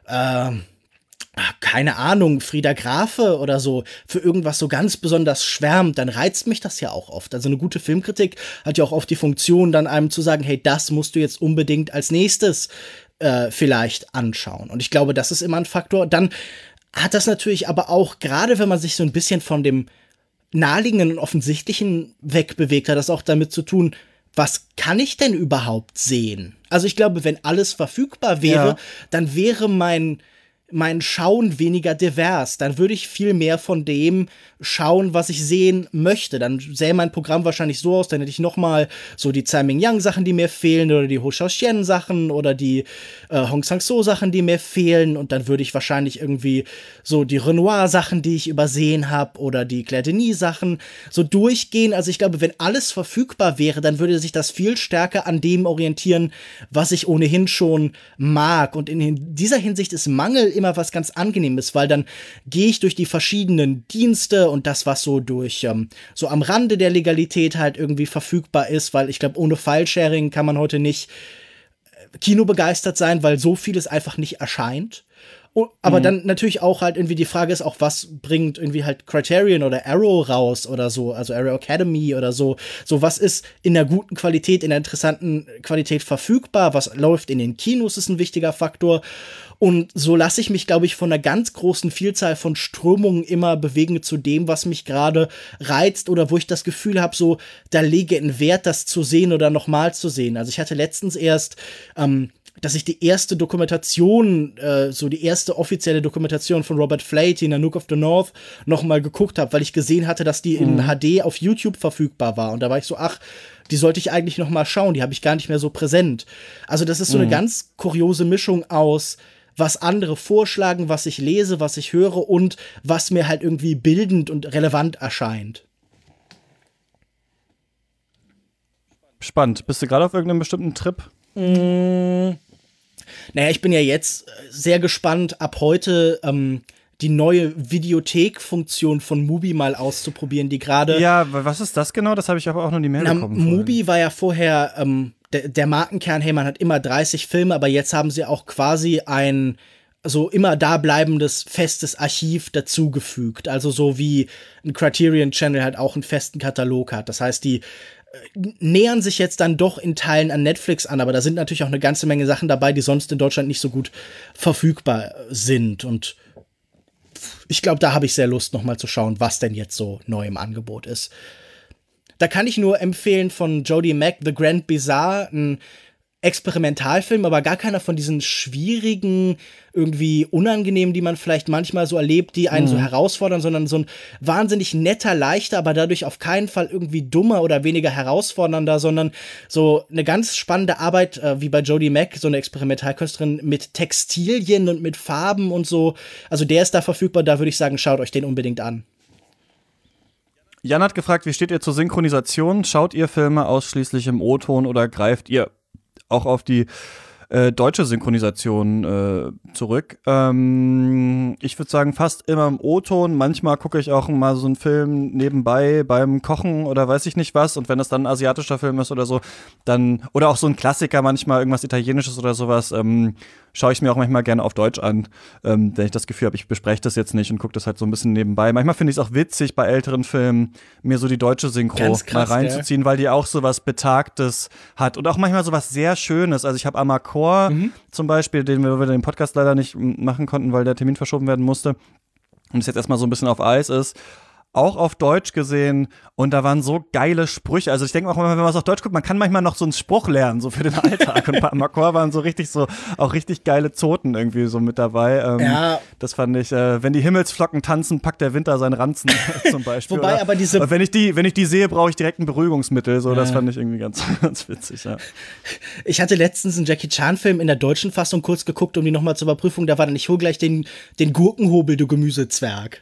keine Ahnung, Frida Grafe oder so, für irgendwas so ganz besonders schwärmt, dann reizt mich das ja auch oft. Also eine gute Filmkritik hat ja auch oft die Funktion, dann einem zu sagen, hey, das musst du jetzt unbedingt als nächstes vielleicht anschauen. Und ich glaube, das ist immer ein Faktor. Dann hat das natürlich aber auch, gerade wenn man sich so ein bisschen von dem Naheliegenden und Offensichtlichen wegbewegt, hat das auch damit zu tun, was kann ich denn überhaupt sehen? Also ich glaube, wenn alles verfügbar wäre, dann wäre mein Schauen weniger divers. Dann würde ich viel mehr von dem schauen, was ich sehen möchte. Dann sähe mein Programm wahrscheinlich so aus, dann hätte ich noch mal so die Tsai Ming-Yang Sachen, die mir fehlen, oder die Ho Xiaoxian Sachen oder die Hong Sang-soo Sachen, die mir fehlen, und dann würde ich wahrscheinlich irgendwie so die Renoir Sachen, die ich übersehen habe, oder die Claire Denis Sachen so durchgehen. Also ich glaube, wenn alles verfügbar wäre, dann würde sich das viel stärker an dem orientieren, was ich ohnehin schon mag. Und in dieser Hinsicht ist Mangel immer was ganz Angenehmes, weil dann gehe ich durch die verschiedenen Dienste und das, was so durch so am Rande der Legalität halt irgendwie verfügbar ist, weil ich glaube, ohne File-Sharing kann man heute nicht kinobegeistert sein, weil so vieles einfach nicht erscheint. Aber dann natürlich auch halt irgendwie die Frage ist auch, was bringt irgendwie halt Criterion oder Arrow raus oder so, also Arrow Academy oder so. So, was ist in der guten Qualität, in der interessanten Qualität verfügbar? Was läuft in den Kinos, ist ein wichtiger Faktor. Und so lasse ich mich, glaube ich, von einer ganz großen Vielzahl von Strömungen immer bewegen zu dem, was mich gerade reizt oder wo ich das Gefühl habe, so, da lege ein Wert, das zu sehen oder nochmal zu sehen. Also ich hatte letztens erst dass ich die erste Dokumentation, so die erste offizielle Dokumentation von Robert Flaty, Nanook of the North, noch mal geguckt habe, weil ich gesehen hatte, dass die in HD auf YouTube verfügbar war. Und da war ich so, ach, die sollte ich eigentlich noch mal schauen, die habe ich gar nicht mehr so präsent. Also das ist so eine ganz kuriose Mischung aus, was andere vorschlagen, was ich lese, was ich höre und was mir halt irgendwie bildend und relevant erscheint. Spannend. Bist du gerade auf irgendeinem bestimmten Trip? Naja, ich bin ja jetzt sehr gespannt, ab heute die neue Videothek-Funktion von Mubi mal auszuprobieren, die gerade. Ja, was ist das genau? Das habe ich aber auch noch nie mehr bekommen. Mubi war ja vorher der Markenkern, hey, man hat immer 30 Filme, aber jetzt haben sie auch quasi ein so immer da bleibendes festes Archiv dazugefügt. Also so wie ein Criterion Channel halt auch einen festen Katalog hat. Das heißt, die nähern sich jetzt dann doch in Teilen an Netflix an, aber da sind natürlich auch eine ganze Menge Sachen dabei, die sonst in Deutschland nicht so gut verfügbar sind. Und ich glaube, da habe ich sehr Lust, noch mal zu schauen, was denn jetzt so neu im Angebot ist. Da kann ich nur empfehlen von Jody Mack, The Grand Bazaar, ein Experimentalfilm, aber gar keiner von diesen schwierigen, irgendwie unangenehmen, die man vielleicht manchmal so erlebt, die einen so herausfordern, sondern so ein wahnsinnig netter, leichter, aber dadurch auf keinen Fall irgendwie dummer oder weniger herausfordernder, sondern so eine ganz spannende Arbeit, wie bei Jody Mack, so eine Experimentalkünstlerin mit Textilien und mit Farben und so. Also der ist da verfügbar, da würde ich sagen, schaut euch den unbedingt an. Jan hat gefragt, wie steht ihr zur Synchronisation? Schaut ihr Filme ausschließlich im O-Ton oder greift ihr auch auf die deutsche Synchronisation zurück? Ich würde sagen, fast immer im O-Ton. Manchmal gucke ich auch mal so einen Film nebenbei beim Kochen oder weiß ich nicht was. Und wenn das dann ein asiatischer Film ist oder so, dann, oder auch so ein Klassiker, manchmal irgendwas Italienisches oder sowas, schaue ich mir auch manchmal gerne auf Deutsch an, wenn ich das Gefühl habe, ich bespreche das jetzt nicht und gucke das halt so ein bisschen nebenbei. Manchmal finde ich es auch witzig, bei älteren Filmen mir so die deutsche Synchro Ganz krass, mal reinzuziehen, weil die auch so was Betagtes hat und auch manchmal so was sehr Schönes. Also ich habe Amakor zum Beispiel, den wir den Podcast leider nicht machen konnten, weil der Termin verschoben werden musste und es jetzt erstmal so ein bisschen auf Eis ist, auch auf Deutsch gesehen und da waren so geile Sprüche. Also ich denke auch immer, wenn man es auf Deutsch guckt, man kann manchmal noch so einen Spruch lernen, so für den Alltag. Und bei Amakor waren so auch richtig geile Zoten irgendwie so mit dabei. Ja. Das fand ich, wenn die Himmelsflocken tanzen, packt der Winter seinen Ranzen zum Beispiel. Wobei aber diese... Wenn ich die sehe, brauche ich direkt ein Beruhigungsmittel. So, das fand ich irgendwie ganz, ganz witzig, ja. Ich hatte letztens einen Jackie Chan-Film in der deutschen Fassung kurz geguckt, um die nochmal zur Überprüfung. Da war dann, ich hol gleich den Gurkenhobel, du Gemüsezwerg.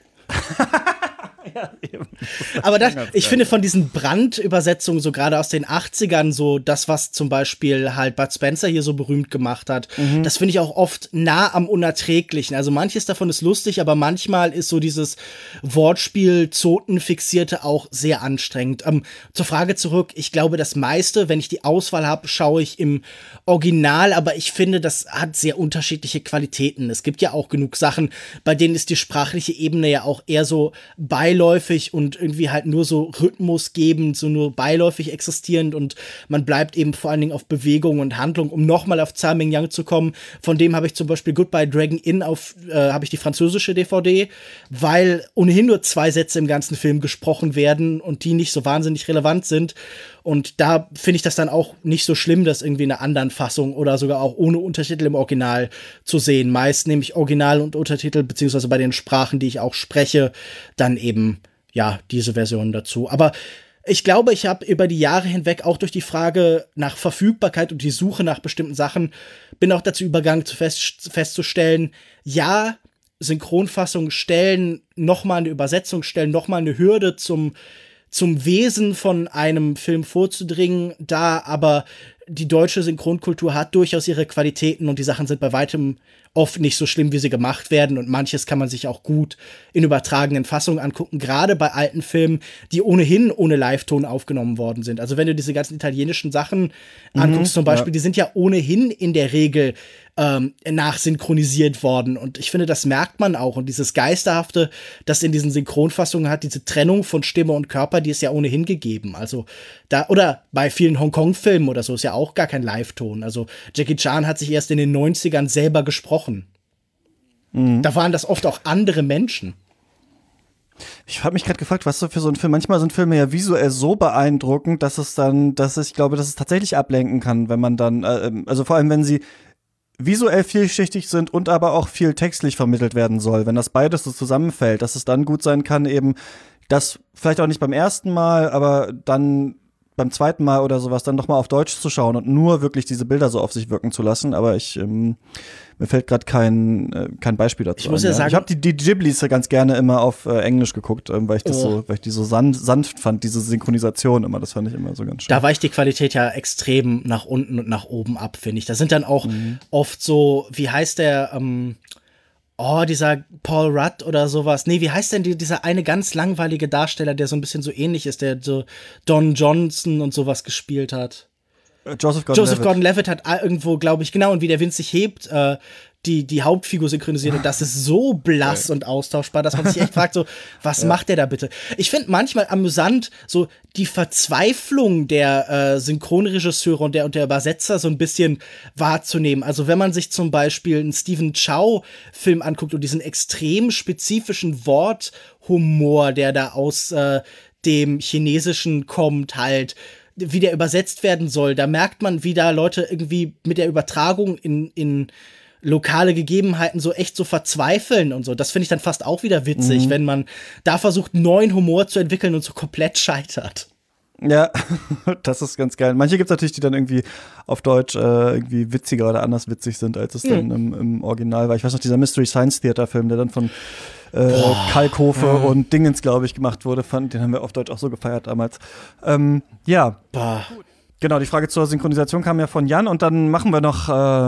Ja, eben. Aber ich finde von diesen Brand-Übersetzungen, so gerade aus den 80ern, so das, was zum Beispiel halt Bud Spencer hier so berühmt gemacht hat, das finde ich auch oft nah am Unerträglichen. Also manches davon ist lustig, aber manchmal ist so dieses Wortspiel, Zotenfixierte auch sehr anstrengend. Zur Frage zurück, ich glaube, das meiste, wenn ich die Auswahl habe, schaue ich im Original, aber ich finde, das hat sehr unterschiedliche Qualitäten. Es gibt ja auch genug Sachen, bei denen ist die sprachliche Ebene ja auch eher so beiläufig und irgendwie halt nur so rhythmusgebend, so nur beiläufig existierend und man bleibt eben vor allen Dingen auf Bewegung und Handlung, um nochmal auf Tsar Ming-Yang zu kommen. Von dem habe ich zum Beispiel Goodbye Dragon Inn habe ich die französische DVD, weil ohnehin nur 2 Sätze im ganzen Film gesprochen werden und die nicht so wahnsinnig relevant sind. Und da finde ich das dann auch nicht so schlimm, das irgendwie in einer anderen Fassung oder sogar auch ohne Untertitel im Original zu sehen. Meist nehme ich Original und Untertitel, beziehungsweise bei den Sprachen, die ich auch spreche, dann eben, ja, diese Version dazu. Aber ich glaube, ich habe über die Jahre hinweg auch durch die Frage nach Verfügbarkeit und die Suche nach bestimmten Sachen bin auch dazu übergegangen, festzustellen, ja, Synchronfassungen stellen nochmal eine Übersetzung, stellen nochmal eine Hürde zum Wesen von einem Film vorzudringen, da aber die deutsche Synchronkultur hat durchaus ihre Qualitäten und die Sachen sind bei weitem oft nicht so schlimm, wie sie gemacht werden und manches kann man sich auch gut in übertragenen Fassungen angucken, gerade bei alten Filmen, die ohnehin ohne Live-Ton aufgenommen worden sind. Also wenn du diese ganzen italienischen Sachen anguckst zum Beispiel, die sind ja ohnehin in der Regel nachsynchronisiert worden und ich finde, das merkt man auch und dieses Geisterhafte, das in diesen Synchronfassungen hat, diese Trennung von Stimme und Körper, die ist ja ohnehin gegeben. Also da, oder bei vielen Hongkong-Filmen oder so ist ja auch gar kein Live-Ton. Also Jackie Chan hat sich erst in den 90ern selber gesprochen. Da waren das oft auch andere Menschen. Ich habe mich gerade gefragt, was so für so ein Film, manchmal sind Filme ja visuell so beeindruckend, dass ich glaube, dass es tatsächlich ablenken kann, wenn man dann, also vor allem, wenn sie visuell vielschichtig sind und aber auch viel textlich vermittelt werden soll, wenn das beides so zusammenfällt, dass es dann gut sein kann, eben das vielleicht auch nicht beim ersten Mal, aber dann beim zweiten Mal oder sowas dann noch mal auf Deutsch zu schauen und nur wirklich diese Bilder so auf sich wirken zu lassen, aber mir fällt gerade kein Beispiel dazu ich muss ja sagen, ich habe die Ghiblis ganz gerne immer auf Englisch geguckt, weil ich die so sanft fand, diese Synchronisation immer, das fand ich immer so ganz schön. Da weicht die Qualität ja extrem nach unten und nach oben ab, finde ich. Da sind dann auch oft so, wie heißt der, dieser Paul Rudd oder sowas. Nee, wie heißt denn dieser eine ganz langweilige Darsteller, der so ein bisschen so ähnlich ist, der so Don Johnson und sowas gespielt hat? Joseph Gordon-Levitt hat irgendwo, glaube ich, genau, und wie der Wind sich hebt, die Hauptfigur synchronisiert und das ist so blass und austauschbar, dass man sich echt fragt, so, was macht der da bitte? Ich finde manchmal amüsant, so die Verzweiflung der Synchronregisseure und der Übersetzer so ein bisschen wahrzunehmen. Also wenn man sich zum Beispiel einen Stephen Chow-Film anguckt und diesen extrem spezifischen Worthumor, der da aus dem Chinesischen kommt, halt, wie der übersetzt werden soll, da merkt man, wie da Leute irgendwie mit der Übertragung in lokale Gegebenheiten so echt so verzweifeln und so. Das finde ich dann fast auch wieder witzig, wenn man da versucht, neuen Humor zu entwickeln und so komplett scheitert. Ja, das ist ganz geil. Manche gibt's natürlich, die dann irgendwie auf Deutsch irgendwie witziger oder anders witzig sind, als es dann im Original war. Ich weiß noch, dieser Mystery Science Theater Film, der dann von Kalkofe und Dingens, glaube ich, gemacht wurde. Den haben wir auf Deutsch auch so gefeiert damals. Ja. Boah. Genau, die Frage zur Synchronisation kam ja von Jan und dann machen wir noch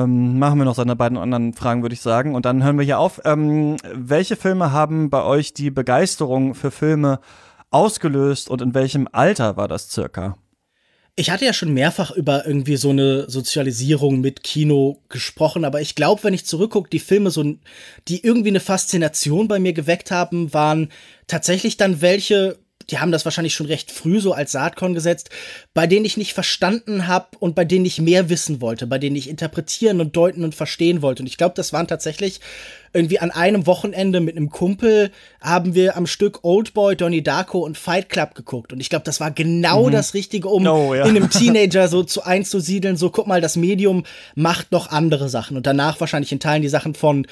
seine beiden anderen Fragen, würde ich sagen. Und dann hören wir hier auf. Welche Filme haben bei euch die Begeisterung für Filme ausgelöst und in welchem Alter war das circa? Ich hatte ja schon mehrfach über irgendwie so eine Sozialisierung mit Kino gesprochen, aber ich glaube, wenn ich zurückgucke, die Filme, die irgendwie eine Faszination bei mir geweckt haben, waren tatsächlich dann welche, die haben das wahrscheinlich schon recht früh so als Saatkorn gesetzt, bei denen ich nicht verstanden habe und bei denen ich mehr wissen wollte, bei denen ich interpretieren und deuten und verstehen wollte. Und ich glaube, das waren tatsächlich irgendwie an einem Wochenende mit einem Kumpel haben wir am Stück Oldboy, Donnie Darko und Fight Club geguckt. Und ich glaube, das war genau das Richtige, um in einem Teenager so einzusiedeln. So, guck mal, das Medium macht noch andere Sachen. Und danach wahrscheinlich in Teilen die Sachen von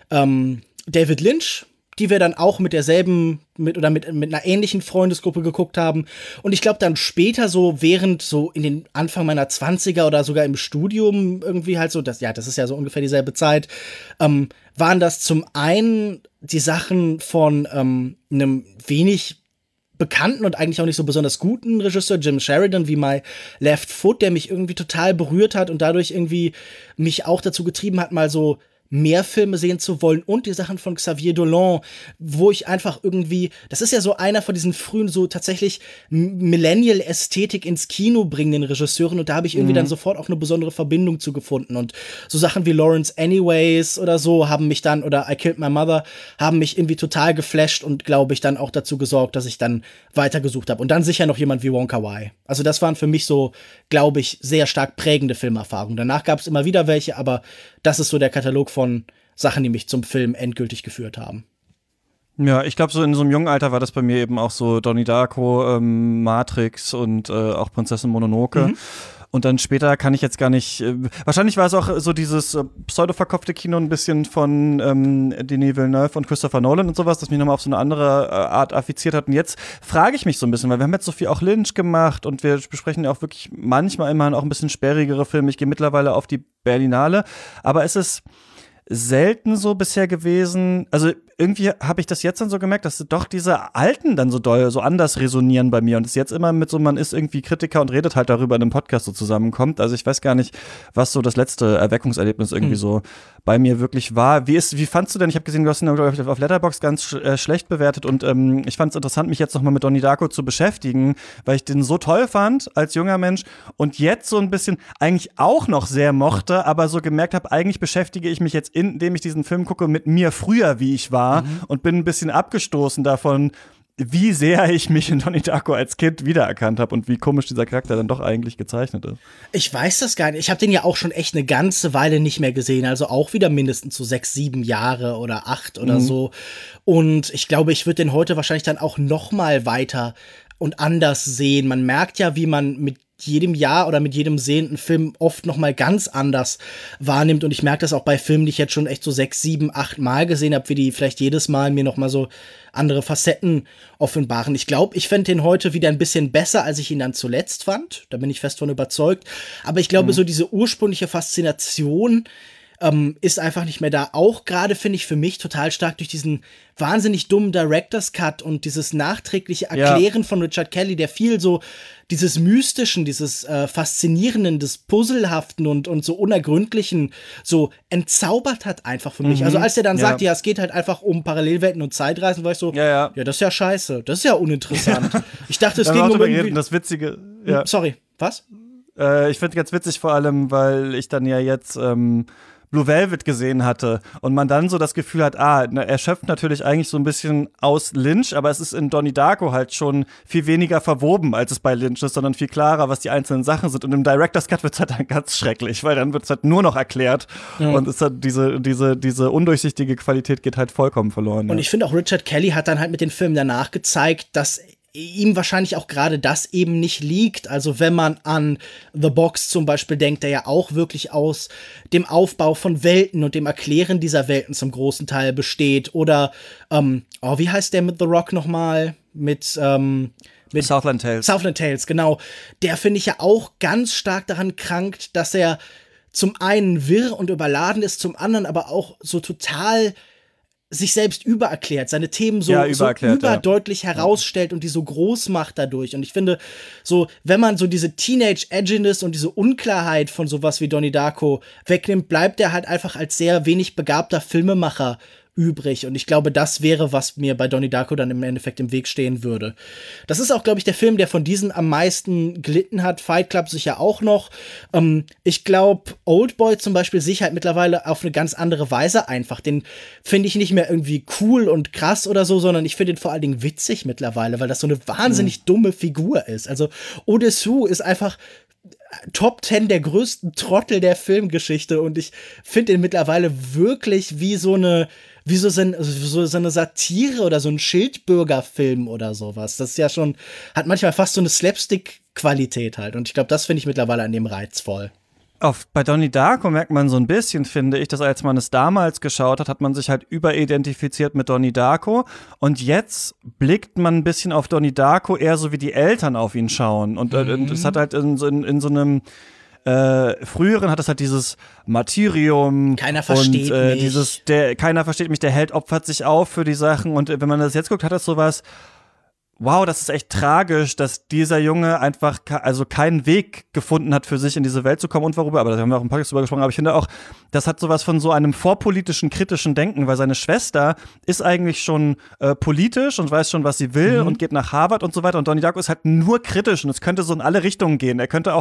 David Lynch, die wir dann auch mit derselben, mit einer ähnlichen Freundesgruppe geguckt haben. Und ich glaube dann später so, während so in den Anfang meiner 20er oder sogar im Studium irgendwie halt so, das ist ja so ungefähr dieselbe Zeit, waren das zum einen die Sachen von einem wenig bekannten und eigentlich auch nicht so besonders guten Regisseur Jim Sheridan wie My Left Foot, der mich irgendwie total berührt hat und dadurch irgendwie mich auch dazu getrieben hat, mal so mehr Filme sehen zu wollen und die Sachen von Xavier Dolan, wo ich einfach irgendwie, das ist ja so einer von diesen frühen, so tatsächlich Millennial-Ästhetik ins Kino bringenden Regisseuren und da habe ich irgendwie dann sofort auch eine besondere Verbindung zu gefunden und so Sachen wie Lawrence Anyways oder so haben mich dann, oder I Killed My Mother, haben mich irgendwie total geflasht und glaube ich dann auch dazu gesorgt, dass ich dann weitergesucht habe und dann sicher noch jemand wie Wong Kar-wai. Also das waren für mich so, glaube ich, sehr stark prägende Filmerfahrungen. Danach gab es immer wieder welche, aber das ist so der Katalog von Sachen, die mich zum Film endgültig geführt haben. Ja, ich glaube, so in so einem jungen Alter war das bei mir eben auch so Donnie Darko, Matrix und auch Prinzessin Mononoke. Und dann später kann ich jetzt gar nicht, wahrscheinlich war es auch so dieses pseudo-verkopfte Kino ein bisschen von Denis Villeneuve und Christopher Nolan und sowas, das mich nochmal auf so eine andere Art affiziert hat. Und jetzt frage ich mich so ein bisschen, weil wir haben jetzt so viel auch Lynch gemacht und wir besprechen ja auch wirklich manchmal immerhin auch ein bisschen sperrigere Filme. Ich gehe mittlerweile auf die Berlinale, aber es ist selten so bisher gewesen, also irgendwie habe ich das jetzt dann so gemerkt, dass doch diese Alten dann so doll, so anders resonieren bei mir und es jetzt immer mit so, man ist irgendwie Kritiker und redet halt darüber in einem Podcast so zusammenkommt. Also ich weiß gar nicht, was so das letzte Erweckungserlebnis irgendwie so bei mir wirklich war. Wie fandst du denn, ich habe gesehen, du hast ihn auf Letterboxd ganz schlecht bewertet und ich fand es interessant, mich jetzt nochmal mit Donnie Darko zu beschäftigen, weil ich den so toll fand als junger Mensch und jetzt so ein bisschen eigentlich auch noch sehr mochte, aber so gemerkt habe, eigentlich beschäftige ich mich jetzt, indem ich diesen Film gucke, mit mir früher, wie ich war und bin ein bisschen abgestoßen davon, wie sehr ich mich in Donnie Darko als Kind wiedererkannt habe und wie komisch dieser Charakter dann doch eigentlich gezeichnet ist. Ich weiß das gar nicht. Ich habe den ja auch schon echt eine ganze Weile nicht mehr gesehen. Also auch wieder mindestens so 6, 7 Jahre oder 8 oder so. Und ich glaube, ich würde den heute wahrscheinlich dann auch noch mal weiter und anders sehen. Man merkt ja, wie man mit jedem Jahr oder mit jedem sehenden Film oft noch mal ganz anders wahrnimmt und ich merke das auch bei Filmen, die ich jetzt schon echt so 6, 7, 8 Mal gesehen habe, wie die vielleicht jedes Mal mir noch mal so andere Facetten offenbaren. Ich glaube, ich fände den heute wieder ein bisschen besser, als ich ihn dann zuletzt fand. Da bin ich fest von überzeugt. Aber ich glaube, so diese ursprüngliche Faszination ist einfach nicht mehr da. Auch gerade finde ich für mich total stark durch diesen wahnsinnig dummen Director's Cut und dieses nachträgliche Erklären von Richard Kelly, der viel so dieses Mystischen, dieses Faszinierenden, des Puzzlehaften und so Unergründlichen so entzaubert hat einfach für mich. Also als der dann sagt, ja, es geht halt einfach um Parallelwelten und Zeitreisen, war ich so, ja, das ist ja scheiße, das ist ja uninteressant. Ich dachte, es ging um irgendwie... Das Witzige... Sorry, was? Ich finde ganz witzig vor allem, weil ich dann ja jetzt Blue Velvet gesehen hatte und man dann so das Gefühl hat, er schöpft natürlich eigentlich so ein bisschen aus Lynch, aber es ist in Donnie Darko halt schon viel weniger verwoben, als es bei Lynch ist, sondern viel klarer, was die einzelnen Sachen sind. Und im Director's Cut wird es halt dann ganz schrecklich, weil dann wird es halt nur noch erklärt und es hat diese undurchsichtige Qualität geht halt vollkommen verloren. Und ich finde auch Richard Kelly hat dann halt mit den Filmen danach gezeigt, dass ihm wahrscheinlich auch gerade das eben nicht liegt. Also wenn man an The Box zum Beispiel denkt, der ja auch wirklich aus dem Aufbau von Welten und dem Erklären dieser Welten zum großen Teil besteht. Oder, wie heißt der mit The Rock nochmal? Mit Southland Tales. Southland Tales, genau. Der finde ich ja auch ganz stark daran krankt, dass er zum einen wirr und überladen ist, zum anderen aber auch so total sich selbst übererklärt, seine Themen so überdeutlich herausstellt und die so groß macht dadurch. Und ich finde, so, wenn man so diese Teenage-Edginess und diese Unklarheit von sowas wie Donnie Darko wegnimmt, bleibt er halt einfach als sehr wenig begabter Filmemacher übrig. Und ich glaube, das wäre, was mir bei Donnie Darko dann im Endeffekt im Weg stehen würde. Das ist auch, glaube ich, der Film, der von diesen am meisten gelitten hat. Fight Club sicher auch noch. Ich glaube, Oldboy zum Beispiel sehe ich halt mittlerweile auf eine ganz andere Weise einfach. Den finde ich nicht mehr irgendwie cool und krass oder so, sondern ich finde ihn vor allen Dingen witzig mittlerweile, weil das so eine wahnsinnig dumme Figur ist. Also Odessu ist einfach Top 10 der größten Trottel der Filmgeschichte und ich finde ihn mittlerweile wirklich wie so eine Satire oder so ein Schildbürgerfilm oder sowas. Das ist ja schon, hat manchmal fast so eine Slapstick-Qualität halt. Und ich glaube, das finde ich mittlerweile an dem reizvoll. Bei Donnie Darko merkt man so ein bisschen, finde ich, dass als man es damals geschaut hat, hat man sich halt überidentifiziert mit Donnie Darko und jetzt blickt man ein bisschen auf Donnie Darko eher so, wie die Eltern auf ihn schauen und es hat halt in so einem früheren hat es halt dieses Martyrium keiner versteht mich. Keiner versteht mich, der Held opfert sich auf für die Sachen und wenn man das jetzt guckt, hat das sowas. Wow, das ist echt tragisch, dass dieser Junge einfach keinen Weg gefunden hat, für sich in diese Welt zu kommen und worüber, aber da haben wir auch im Podcast drüber gesprochen, aber ich finde auch, das hat sowas von so einem vorpolitischen, kritischen Denken, weil seine Schwester ist eigentlich schon politisch und weiß schon, was sie will und geht nach Harvard und so weiter und Donnie Darko ist halt nur kritisch und es könnte so in alle Richtungen gehen. Er könnte auch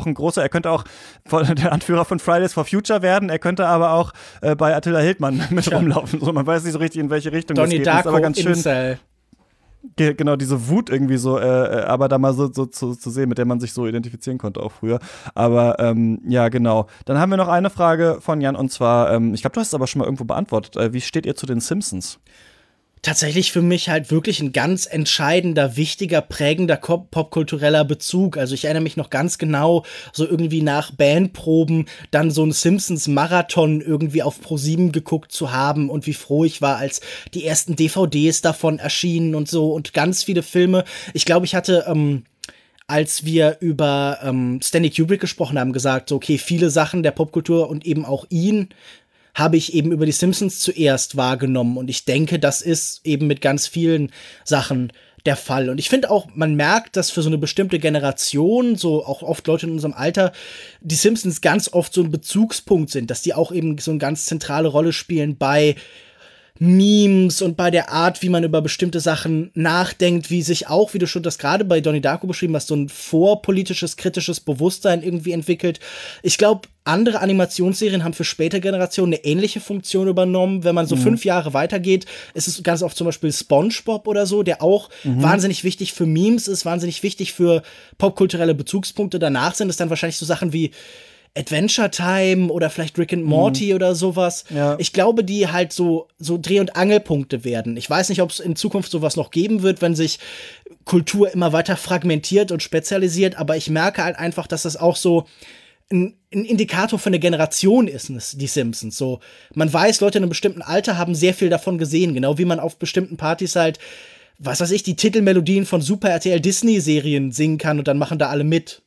der Anführer von Fridays for Future werden, er könnte aber auch bei Attila Hildmann mit rumlaufen. So, man weiß nicht so richtig, in welche Richtung Donnie das geht. Darko Das ist aber ganz schön. Incel. Genau, diese Wut irgendwie so, aber da mal so zu sehen, mit der man sich so identifizieren konnte auch früher. Aber ja, genau. Dann haben wir noch eine Frage von Jan und zwar, ich glaube, du hast es aber schon mal irgendwo beantwortet. Wie steht ihr zu den Simpsons? Tatsächlich für mich halt wirklich ein ganz entscheidender, wichtiger, prägender popkultureller Bezug. Also ich erinnere mich noch ganz genau, so irgendwie nach Bandproben dann so ein Simpsons-Marathon irgendwie auf Pro7 geguckt zu haben und wie froh ich war, als die ersten DVDs davon erschienen und so und ganz viele Filme. Ich glaube, ich hatte als wir über Stanley Kubrick gesprochen haben, gesagt, so, okay, viele Sachen der Popkultur und eben auch ihn habe ich eben über die Simpsons zuerst wahrgenommen. Und ich denke, das ist eben mit ganz vielen Sachen der Fall. Und ich finde auch, man merkt, dass für so eine bestimmte Generation, so auch oft Leute in unserem Alter, die Simpsons ganz oft so ein Bezugspunkt sind, dass die auch eben so eine ganz zentrale Rolle spielen bei Memes und bei der Art, wie man über bestimmte Sachen nachdenkt, wie sich auch, wie du schon das gerade bei Donnie Darko beschrieben hast, so ein vorpolitisches, kritisches Bewusstsein irgendwie entwickelt. Ich glaube, andere Animationsserien haben für spätere Generationen eine ähnliche Funktion übernommen. Wenn man so 5 Jahre weitergeht, ist es ganz oft zum Beispiel SpongeBob oder so, der auch wahnsinnig wichtig für Memes ist, wahnsinnig wichtig für popkulturelle Bezugspunkte. Danach sind es dann wahrscheinlich so Sachen wie Adventure Time oder vielleicht Rick and Morty oder sowas. Ja. Ich glaube, die halt so Dreh- und Angelpunkte werden. Ich weiß nicht, ob es in Zukunft sowas noch geben wird, wenn sich Kultur immer weiter fragmentiert und spezialisiert, aber ich merke halt einfach, dass das auch so ein Indikator für eine Generation ist, die Simpsons. So, man weiß, Leute in einem bestimmten Alter haben sehr viel davon gesehen, genau wie man auf bestimmten Partys halt, was weiß ich, die Titelmelodien von Super RTL Disney-Serien singen kann und dann machen da alle mit.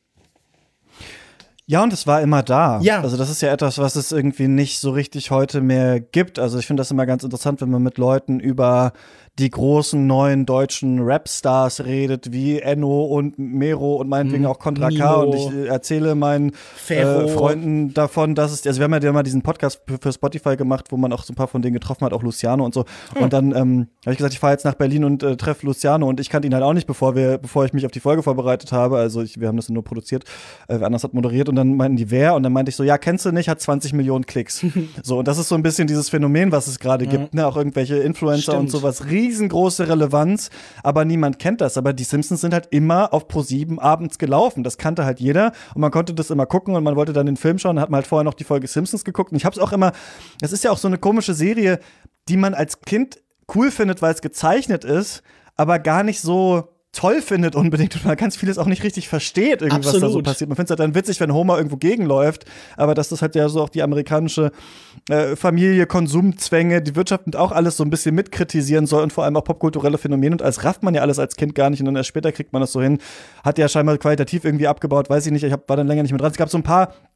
Ja, und es war immer da. Ja. Also das ist ja etwas, was es irgendwie nicht so richtig heute mehr gibt. Also ich finde das immer ganz interessant, wenn man mit Leuten über die großen neuen deutschen Rap-Stars redet, wie Enno und Mero und meinetwegen auch Contra K. Und ich erzähle meinen Freunden davon, dass es, also wir haben ja mal diesen Podcast für Spotify gemacht, wo man auch so ein paar von denen getroffen hat, auch Luciano und so. Und dann habe ich gesagt, ich fahre jetzt nach Berlin und treffe Luciano und ich kannte ihn halt auch nicht, bevor ich mich auf die Folge vorbereitet habe. Also wir haben das nur produziert, wer anders hat moderiert und dann meinten die, wer? Und dann meinte ich so, ja, kennst du nicht, hat 20 Millionen Klicks. So, und das ist so ein bisschen dieses Phänomen, was es gerade gibt, ne? Auch irgendwelche Influencer und sowas, riesengroße Relevanz, aber niemand kennt das. Aber die Simpsons sind halt immer auf Pro7 abends gelaufen. Das kannte halt jeder und man konnte das immer gucken und man wollte dann den Film schauen, dann hat man halt vorher noch die Folge Simpsons geguckt und ich hab's auch immer, das ist ja auch so eine komische Serie, die man als Kind cool findet, weil es gezeichnet ist, aber gar nicht so toll findet unbedingt und man ganz vieles auch nicht richtig versteht, irgendwie, was da so passiert. Man findet es halt dann witzig, wenn Homer irgendwo gegenläuft, aber dass das halt ja so auch die amerikanische Familie, Konsumzwänge, die Wirtschaft und auch alles so ein bisschen mitkritisieren soll und vor allem auch popkulturelle Phänomene und als rafft man ja alles als Kind gar nicht und dann erst später kriegt man das so hin. Hat ja scheinbar qualitativ irgendwie abgebaut, weiß ich nicht, war dann länger nicht mehr dran. Es gab so ein paar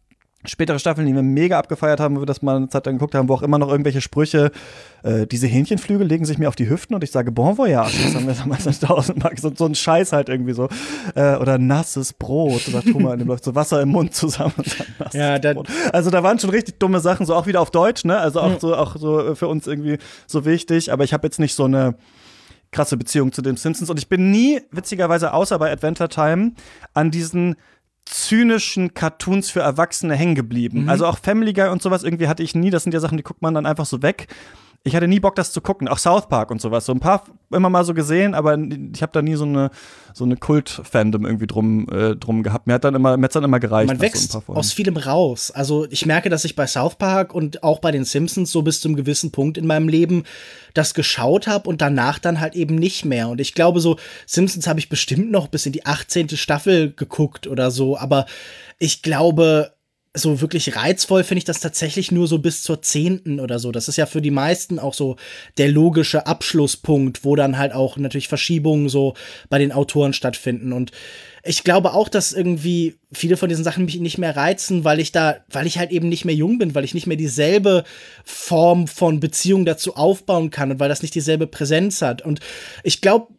spätere Staffeln, die wir mega abgefeiert haben, wo wir das mal eine Zeit lang geguckt haben, wo auch immer noch irgendwelche Sprüche, diese Hähnchenflügel legen sich mir auf die Hüften und ich sage Bon Voyage. Das haben wir damals schon 1000-mal gesagt. So ein Scheiß halt irgendwie so. Oder nasses Brot, sagt Thomas, in dem läuft so Wasser im Mund zusammen und sagt nasses Brot. Also da waren schon richtig dumme Sachen, so auch wieder auf Deutsch, ne? Also auch so für uns irgendwie so wichtig. Aber ich habe jetzt nicht so eine krasse Beziehung zu den Simpsons und ich bin nie, witzigerweise außer bei Adventure Time, an diesen zynischen Cartoons für Erwachsene hängen geblieben. Also auch Family Guy und sowas irgendwie hatte ich nie. Das sind ja Sachen, die guckt man dann einfach so weg. Ich hatte nie Bock, das zu gucken. Auch South Park und sowas. So ein paar immer mal so gesehen, aber ich habe da nie so eine Kult-Fandom irgendwie drum gehabt. Mir hat's dann immer gereicht. Man wächst so aus vielem raus. Also ich merke, dass ich bei South Park und auch bei den Simpsons so bis zu einem gewissen Punkt in meinem Leben das geschaut habe und danach dann halt eben nicht mehr. Und ich glaube, so Simpsons habe ich bestimmt noch bis in die 18. Staffel geguckt oder so. Aber ich glaube, so wirklich reizvoll finde ich das tatsächlich nur so bis zur 10. oder so. Das ist ja für die meisten auch so der logische Abschlusspunkt, wo dann halt auch natürlich Verschiebungen so bei den Autoren stattfinden. Und ich glaube auch, dass irgendwie viele von diesen Sachen mich nicht mehr reizen, weil ich halt eben nicht mehr jung bin, weil ich nicht mehr dieselbe Form von Beziehung dazu aufbauen kann und weil das nicht dieselbe Präsenz hat. Und ich glaube,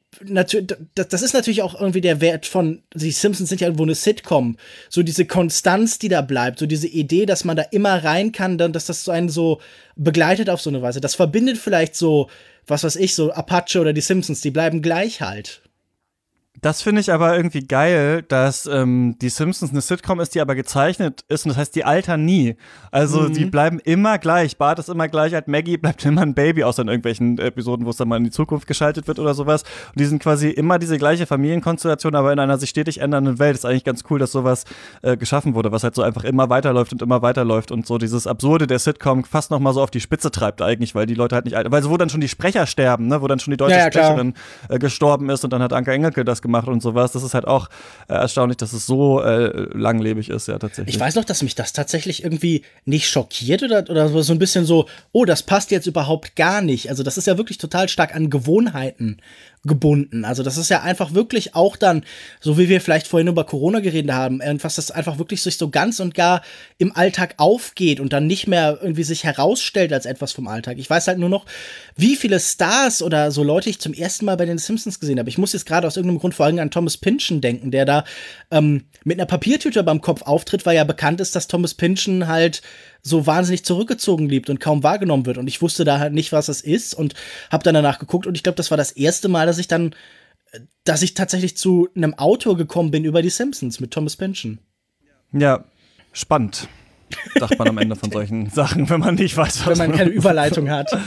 das ist natürlich auch irgendwie der Wert von, die Simpsons sind ja irgendwo eine Sitcom, so diese Konstanz, die da bleibt, so diese Idee, dass man da immer rein kann, dann, dass das so einen so begleitet auf so eine Weise. Das verbindet vielleicht so, was weiß ich, so Apache oder die Simpsons, die bleiben gleich halt. Das finde ich aber irgendwie geil, dass die Simpsons eine Sitcom ist, die aber gezeichnet ist und das heißt, die altern nie. Also die bleiben immer gleich. Bart ist immer gleich alt, Maggie bleibt immer ein Baby, außer in irgendwelchen Episoden, wo es dann mal in die Zukunft geschaltet wird oder sowas. Und die sind quasi immer diese gleiche Familienkonstellation, aber in einer sich stetig ändernden Welt. Ist eigentlich ganz cool, dass sowas geschaffen wurde, was halt so einfach immer weiterläuft und so dieses Absurde der Sitcom fast noch mal so auf die Spitze treibt eigentlich, weil die Leute halt nicht alt, weil so wo dann schon die Sprecher sterben, ne, wo dann schon die deutsche Sprecherin gestorben ist und dann hat Anke Engelke das gemacht und sowas. Das ist halt auch erstaunlich, dass es so langlebig ist, ja, tatsächlich. Ich weiß noch, dass mich das tatsächlich irgendwie nicht schockiert oder so ein bisschen so, oh, das passt jetzt überhaupt gar nicht. Also das ist ja wirklich total stark an Gewohnheiten gebunden. Also das ist ja einfach wirklich auch dann, so wie wir vielleicht vorhin über Corona geredet haben, irgendwas, das einfach wirklich sich so ganz und gar im Alltag aufgeht und dann nicht mehr irgendwie sich herausstellt als etwas vom Alltag. Ich weiß halt nur noch, wie viele Stars oder so Leute ich zum ersten Mal bei den Simpsons gesehen habe. Ich muss jetzt gerade aus irgendeinem Grund vor allem an Thomas Pynchon denken, der da mit einer Papiertüte beim Kopf auftritt, weil ja bekannt ist, dass Thomas Pynchon halt so wahnsinnig zurückgezogen lebt und kaum wahrgenommen wird. Und ich wusste da halt nicht, was es ist und habe dann danach geguckt. Und ich glaube, das war das erste Mal, dass ich tatsächlich zu einem Autor gekommen bin über die Simpsons mit Thomas Pynchon. Ja, spannend, sagt man am Ende von solchen Sachen, wenn man nicht weiß, was wenn man keine Überleitung hat.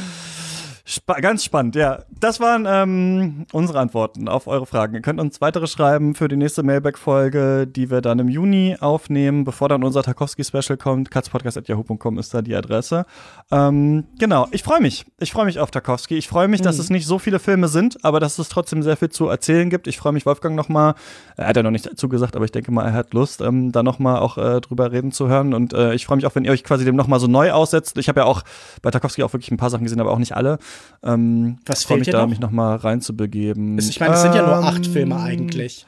Ganz spannend, ja. Das waren unsere Antworten auf eure Fragen. Ihr könnt uns weitere schreiben für die nächste Mailback-Folge, die wir dann im Juni aufnehmen, bevor dann unser Tarkovsky-Special kommt. katzpodcast@yahoo.com ist da die Adresse. Genau, ich freue mich. Ich freue mich auf Tarkovsky. Ich freue mich, dass es nicht so viele Filme sind, aber dass es trotzdem sehr viel zu erzählen gibt. Ich freue mich, Wolfgang noch mal, er hat ja noch nicht zugesagt, aber ich denke mal, er hat Lust, da noch mal auch drüber reden zu hören. Und ich freue mich auch, wenn ihr euch quasi dem noch mal so neu aussetzt. Ich habe ja auch bei Tarkovsky auch wirklich ein paar Sachen gesehen, aber auch nicht alle. Was fehlt dir noch? Mich noch mal reinzubegeben. Ich meine, es sind ja nur 8 Filme eigentlich.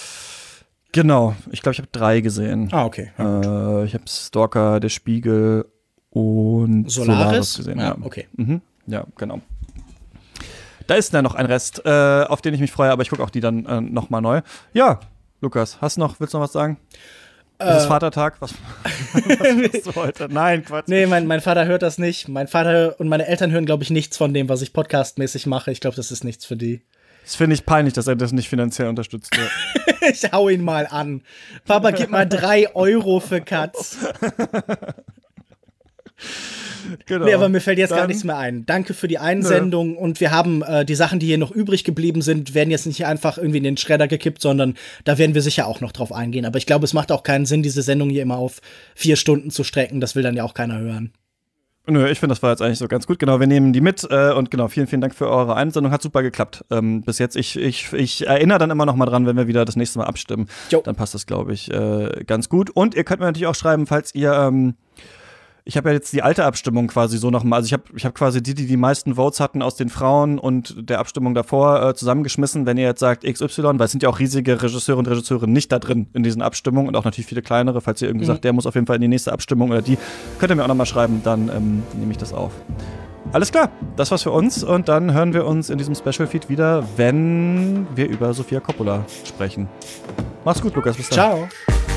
Genau, ich glaube, ich habe 3 gesehen. Ah, okay. Ich habe Stalker, Der Spiegel und Solaris gesehen. Ja, okay. Ja, genau. Da ist dann noch ein Rest, auf den ich mich freue, aber ich gucke auch die dann noch mal neu. Ja, Lukas, willst du noch was sagen? Es ist Vatertag. Was machst du heute? Nein, Quatsch. Nee, mein Vater hört das nicht. Mein Vater und meine Eltern hören, glaube ich, nichts von dem, was ich podcastmäßig mache. Ich glaube, das ist nichts für die. Das finde ich peinlich, dass er das nicht finanziell unterstützt. Ja. Ich hau ihn mal an. Papa, gib mal 3 Euro für Katz. Genau. Nee, aber mir fällt jetzt gar nichts mehr ein. Danke für die Einsendung. Und wir haben die Sachen, die hier noch übrig geblieben sind, werden jetzt nicht einfach irgendwie in den Schredder gekippt, sondern da werden wir sicher auch noch drauf eingehen. Aber ich glaube, es macht auch keinen Sinn, diese Sendung hier immer auf 4 Stunden zu strecken. Das will dann ja auch keiner hören. Nö, ich finde, das war jetzt eigentlich so ganz gut. Genau, wir nehmen die mit und genau, vielen, vielen Dank für eure Einsendung. Hat super geklappt bis jetzt. Ich erinnere dann immer noch mal dran, wenn wir wieder das nächste Mal abstimmen. Jo. Dann passt das, glaube ich, ganz gut. Und ihr könnt mir natürlich auch schreiben, falls ihr Ich habe ja jetzt die alte Abstimmung quasi so nochmal, also ich hab quasi die meisten Votes hatten aus den Frauen und der Abstimmung davor zusammengeschmissen. Wenn ihr jetzt sagt XY, weil es sind ja auch riesige Regisseure und Regisseurinnen nicht da drin in diesen Abstimmungen und auch natürlich viele kleinere, falls ihr irgendwie sagt, der muss auf jeden Fall in die nächste Abstimmung oder die, könnt ihr mir auch nochmal schreiben, dann nehme ich das auf. Alles klar, das war's für uns und dann hören wir uns in diesem Special-Feed wieder, wenn wir über Sofia Coppola sprechen. Mach's gut, Lukas, bis dann. Ciao.